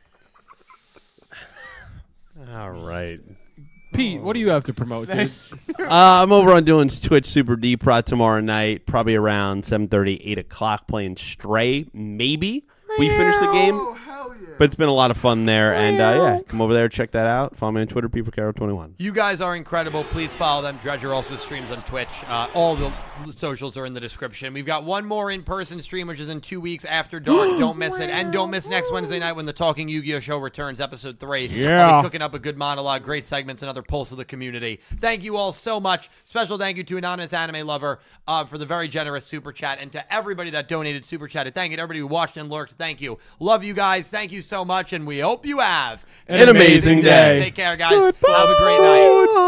All right. Pete, what do you have to promote, dude? Uh, I'm over on doing Twitch Super D Prod tomorrow night, probably around seven thirty, eight o'clock, playing Stray. Maybe we finish the game. But it's been a lot of fun there. And uh, yeah, come over there, check that out. Follow me on Twitter, People Caro twenty-one. You guys are incredible. Please follow them. Dredger also streams on Twitch. Uh, all the socials are in the description. We've got one more in-person stream, which is in two weeks after dark. Don't miss it. And don't miss next Wednesday night when the Talking Yu-Gi-Oh! Show returns, episode three. Yeah. I'll be cooking up a good monologue, great segments, another pulse of the community. Thank you all so much. Special thank you to Anonymous Anime Lover uh, for the very generous super chat, and to everybody that donated super chatted. Thank you to everybody who watched and lurked. Thank you. Love you guys. Thank you so much, and we hope you have An amazing day. Take care, guys. Have a great night.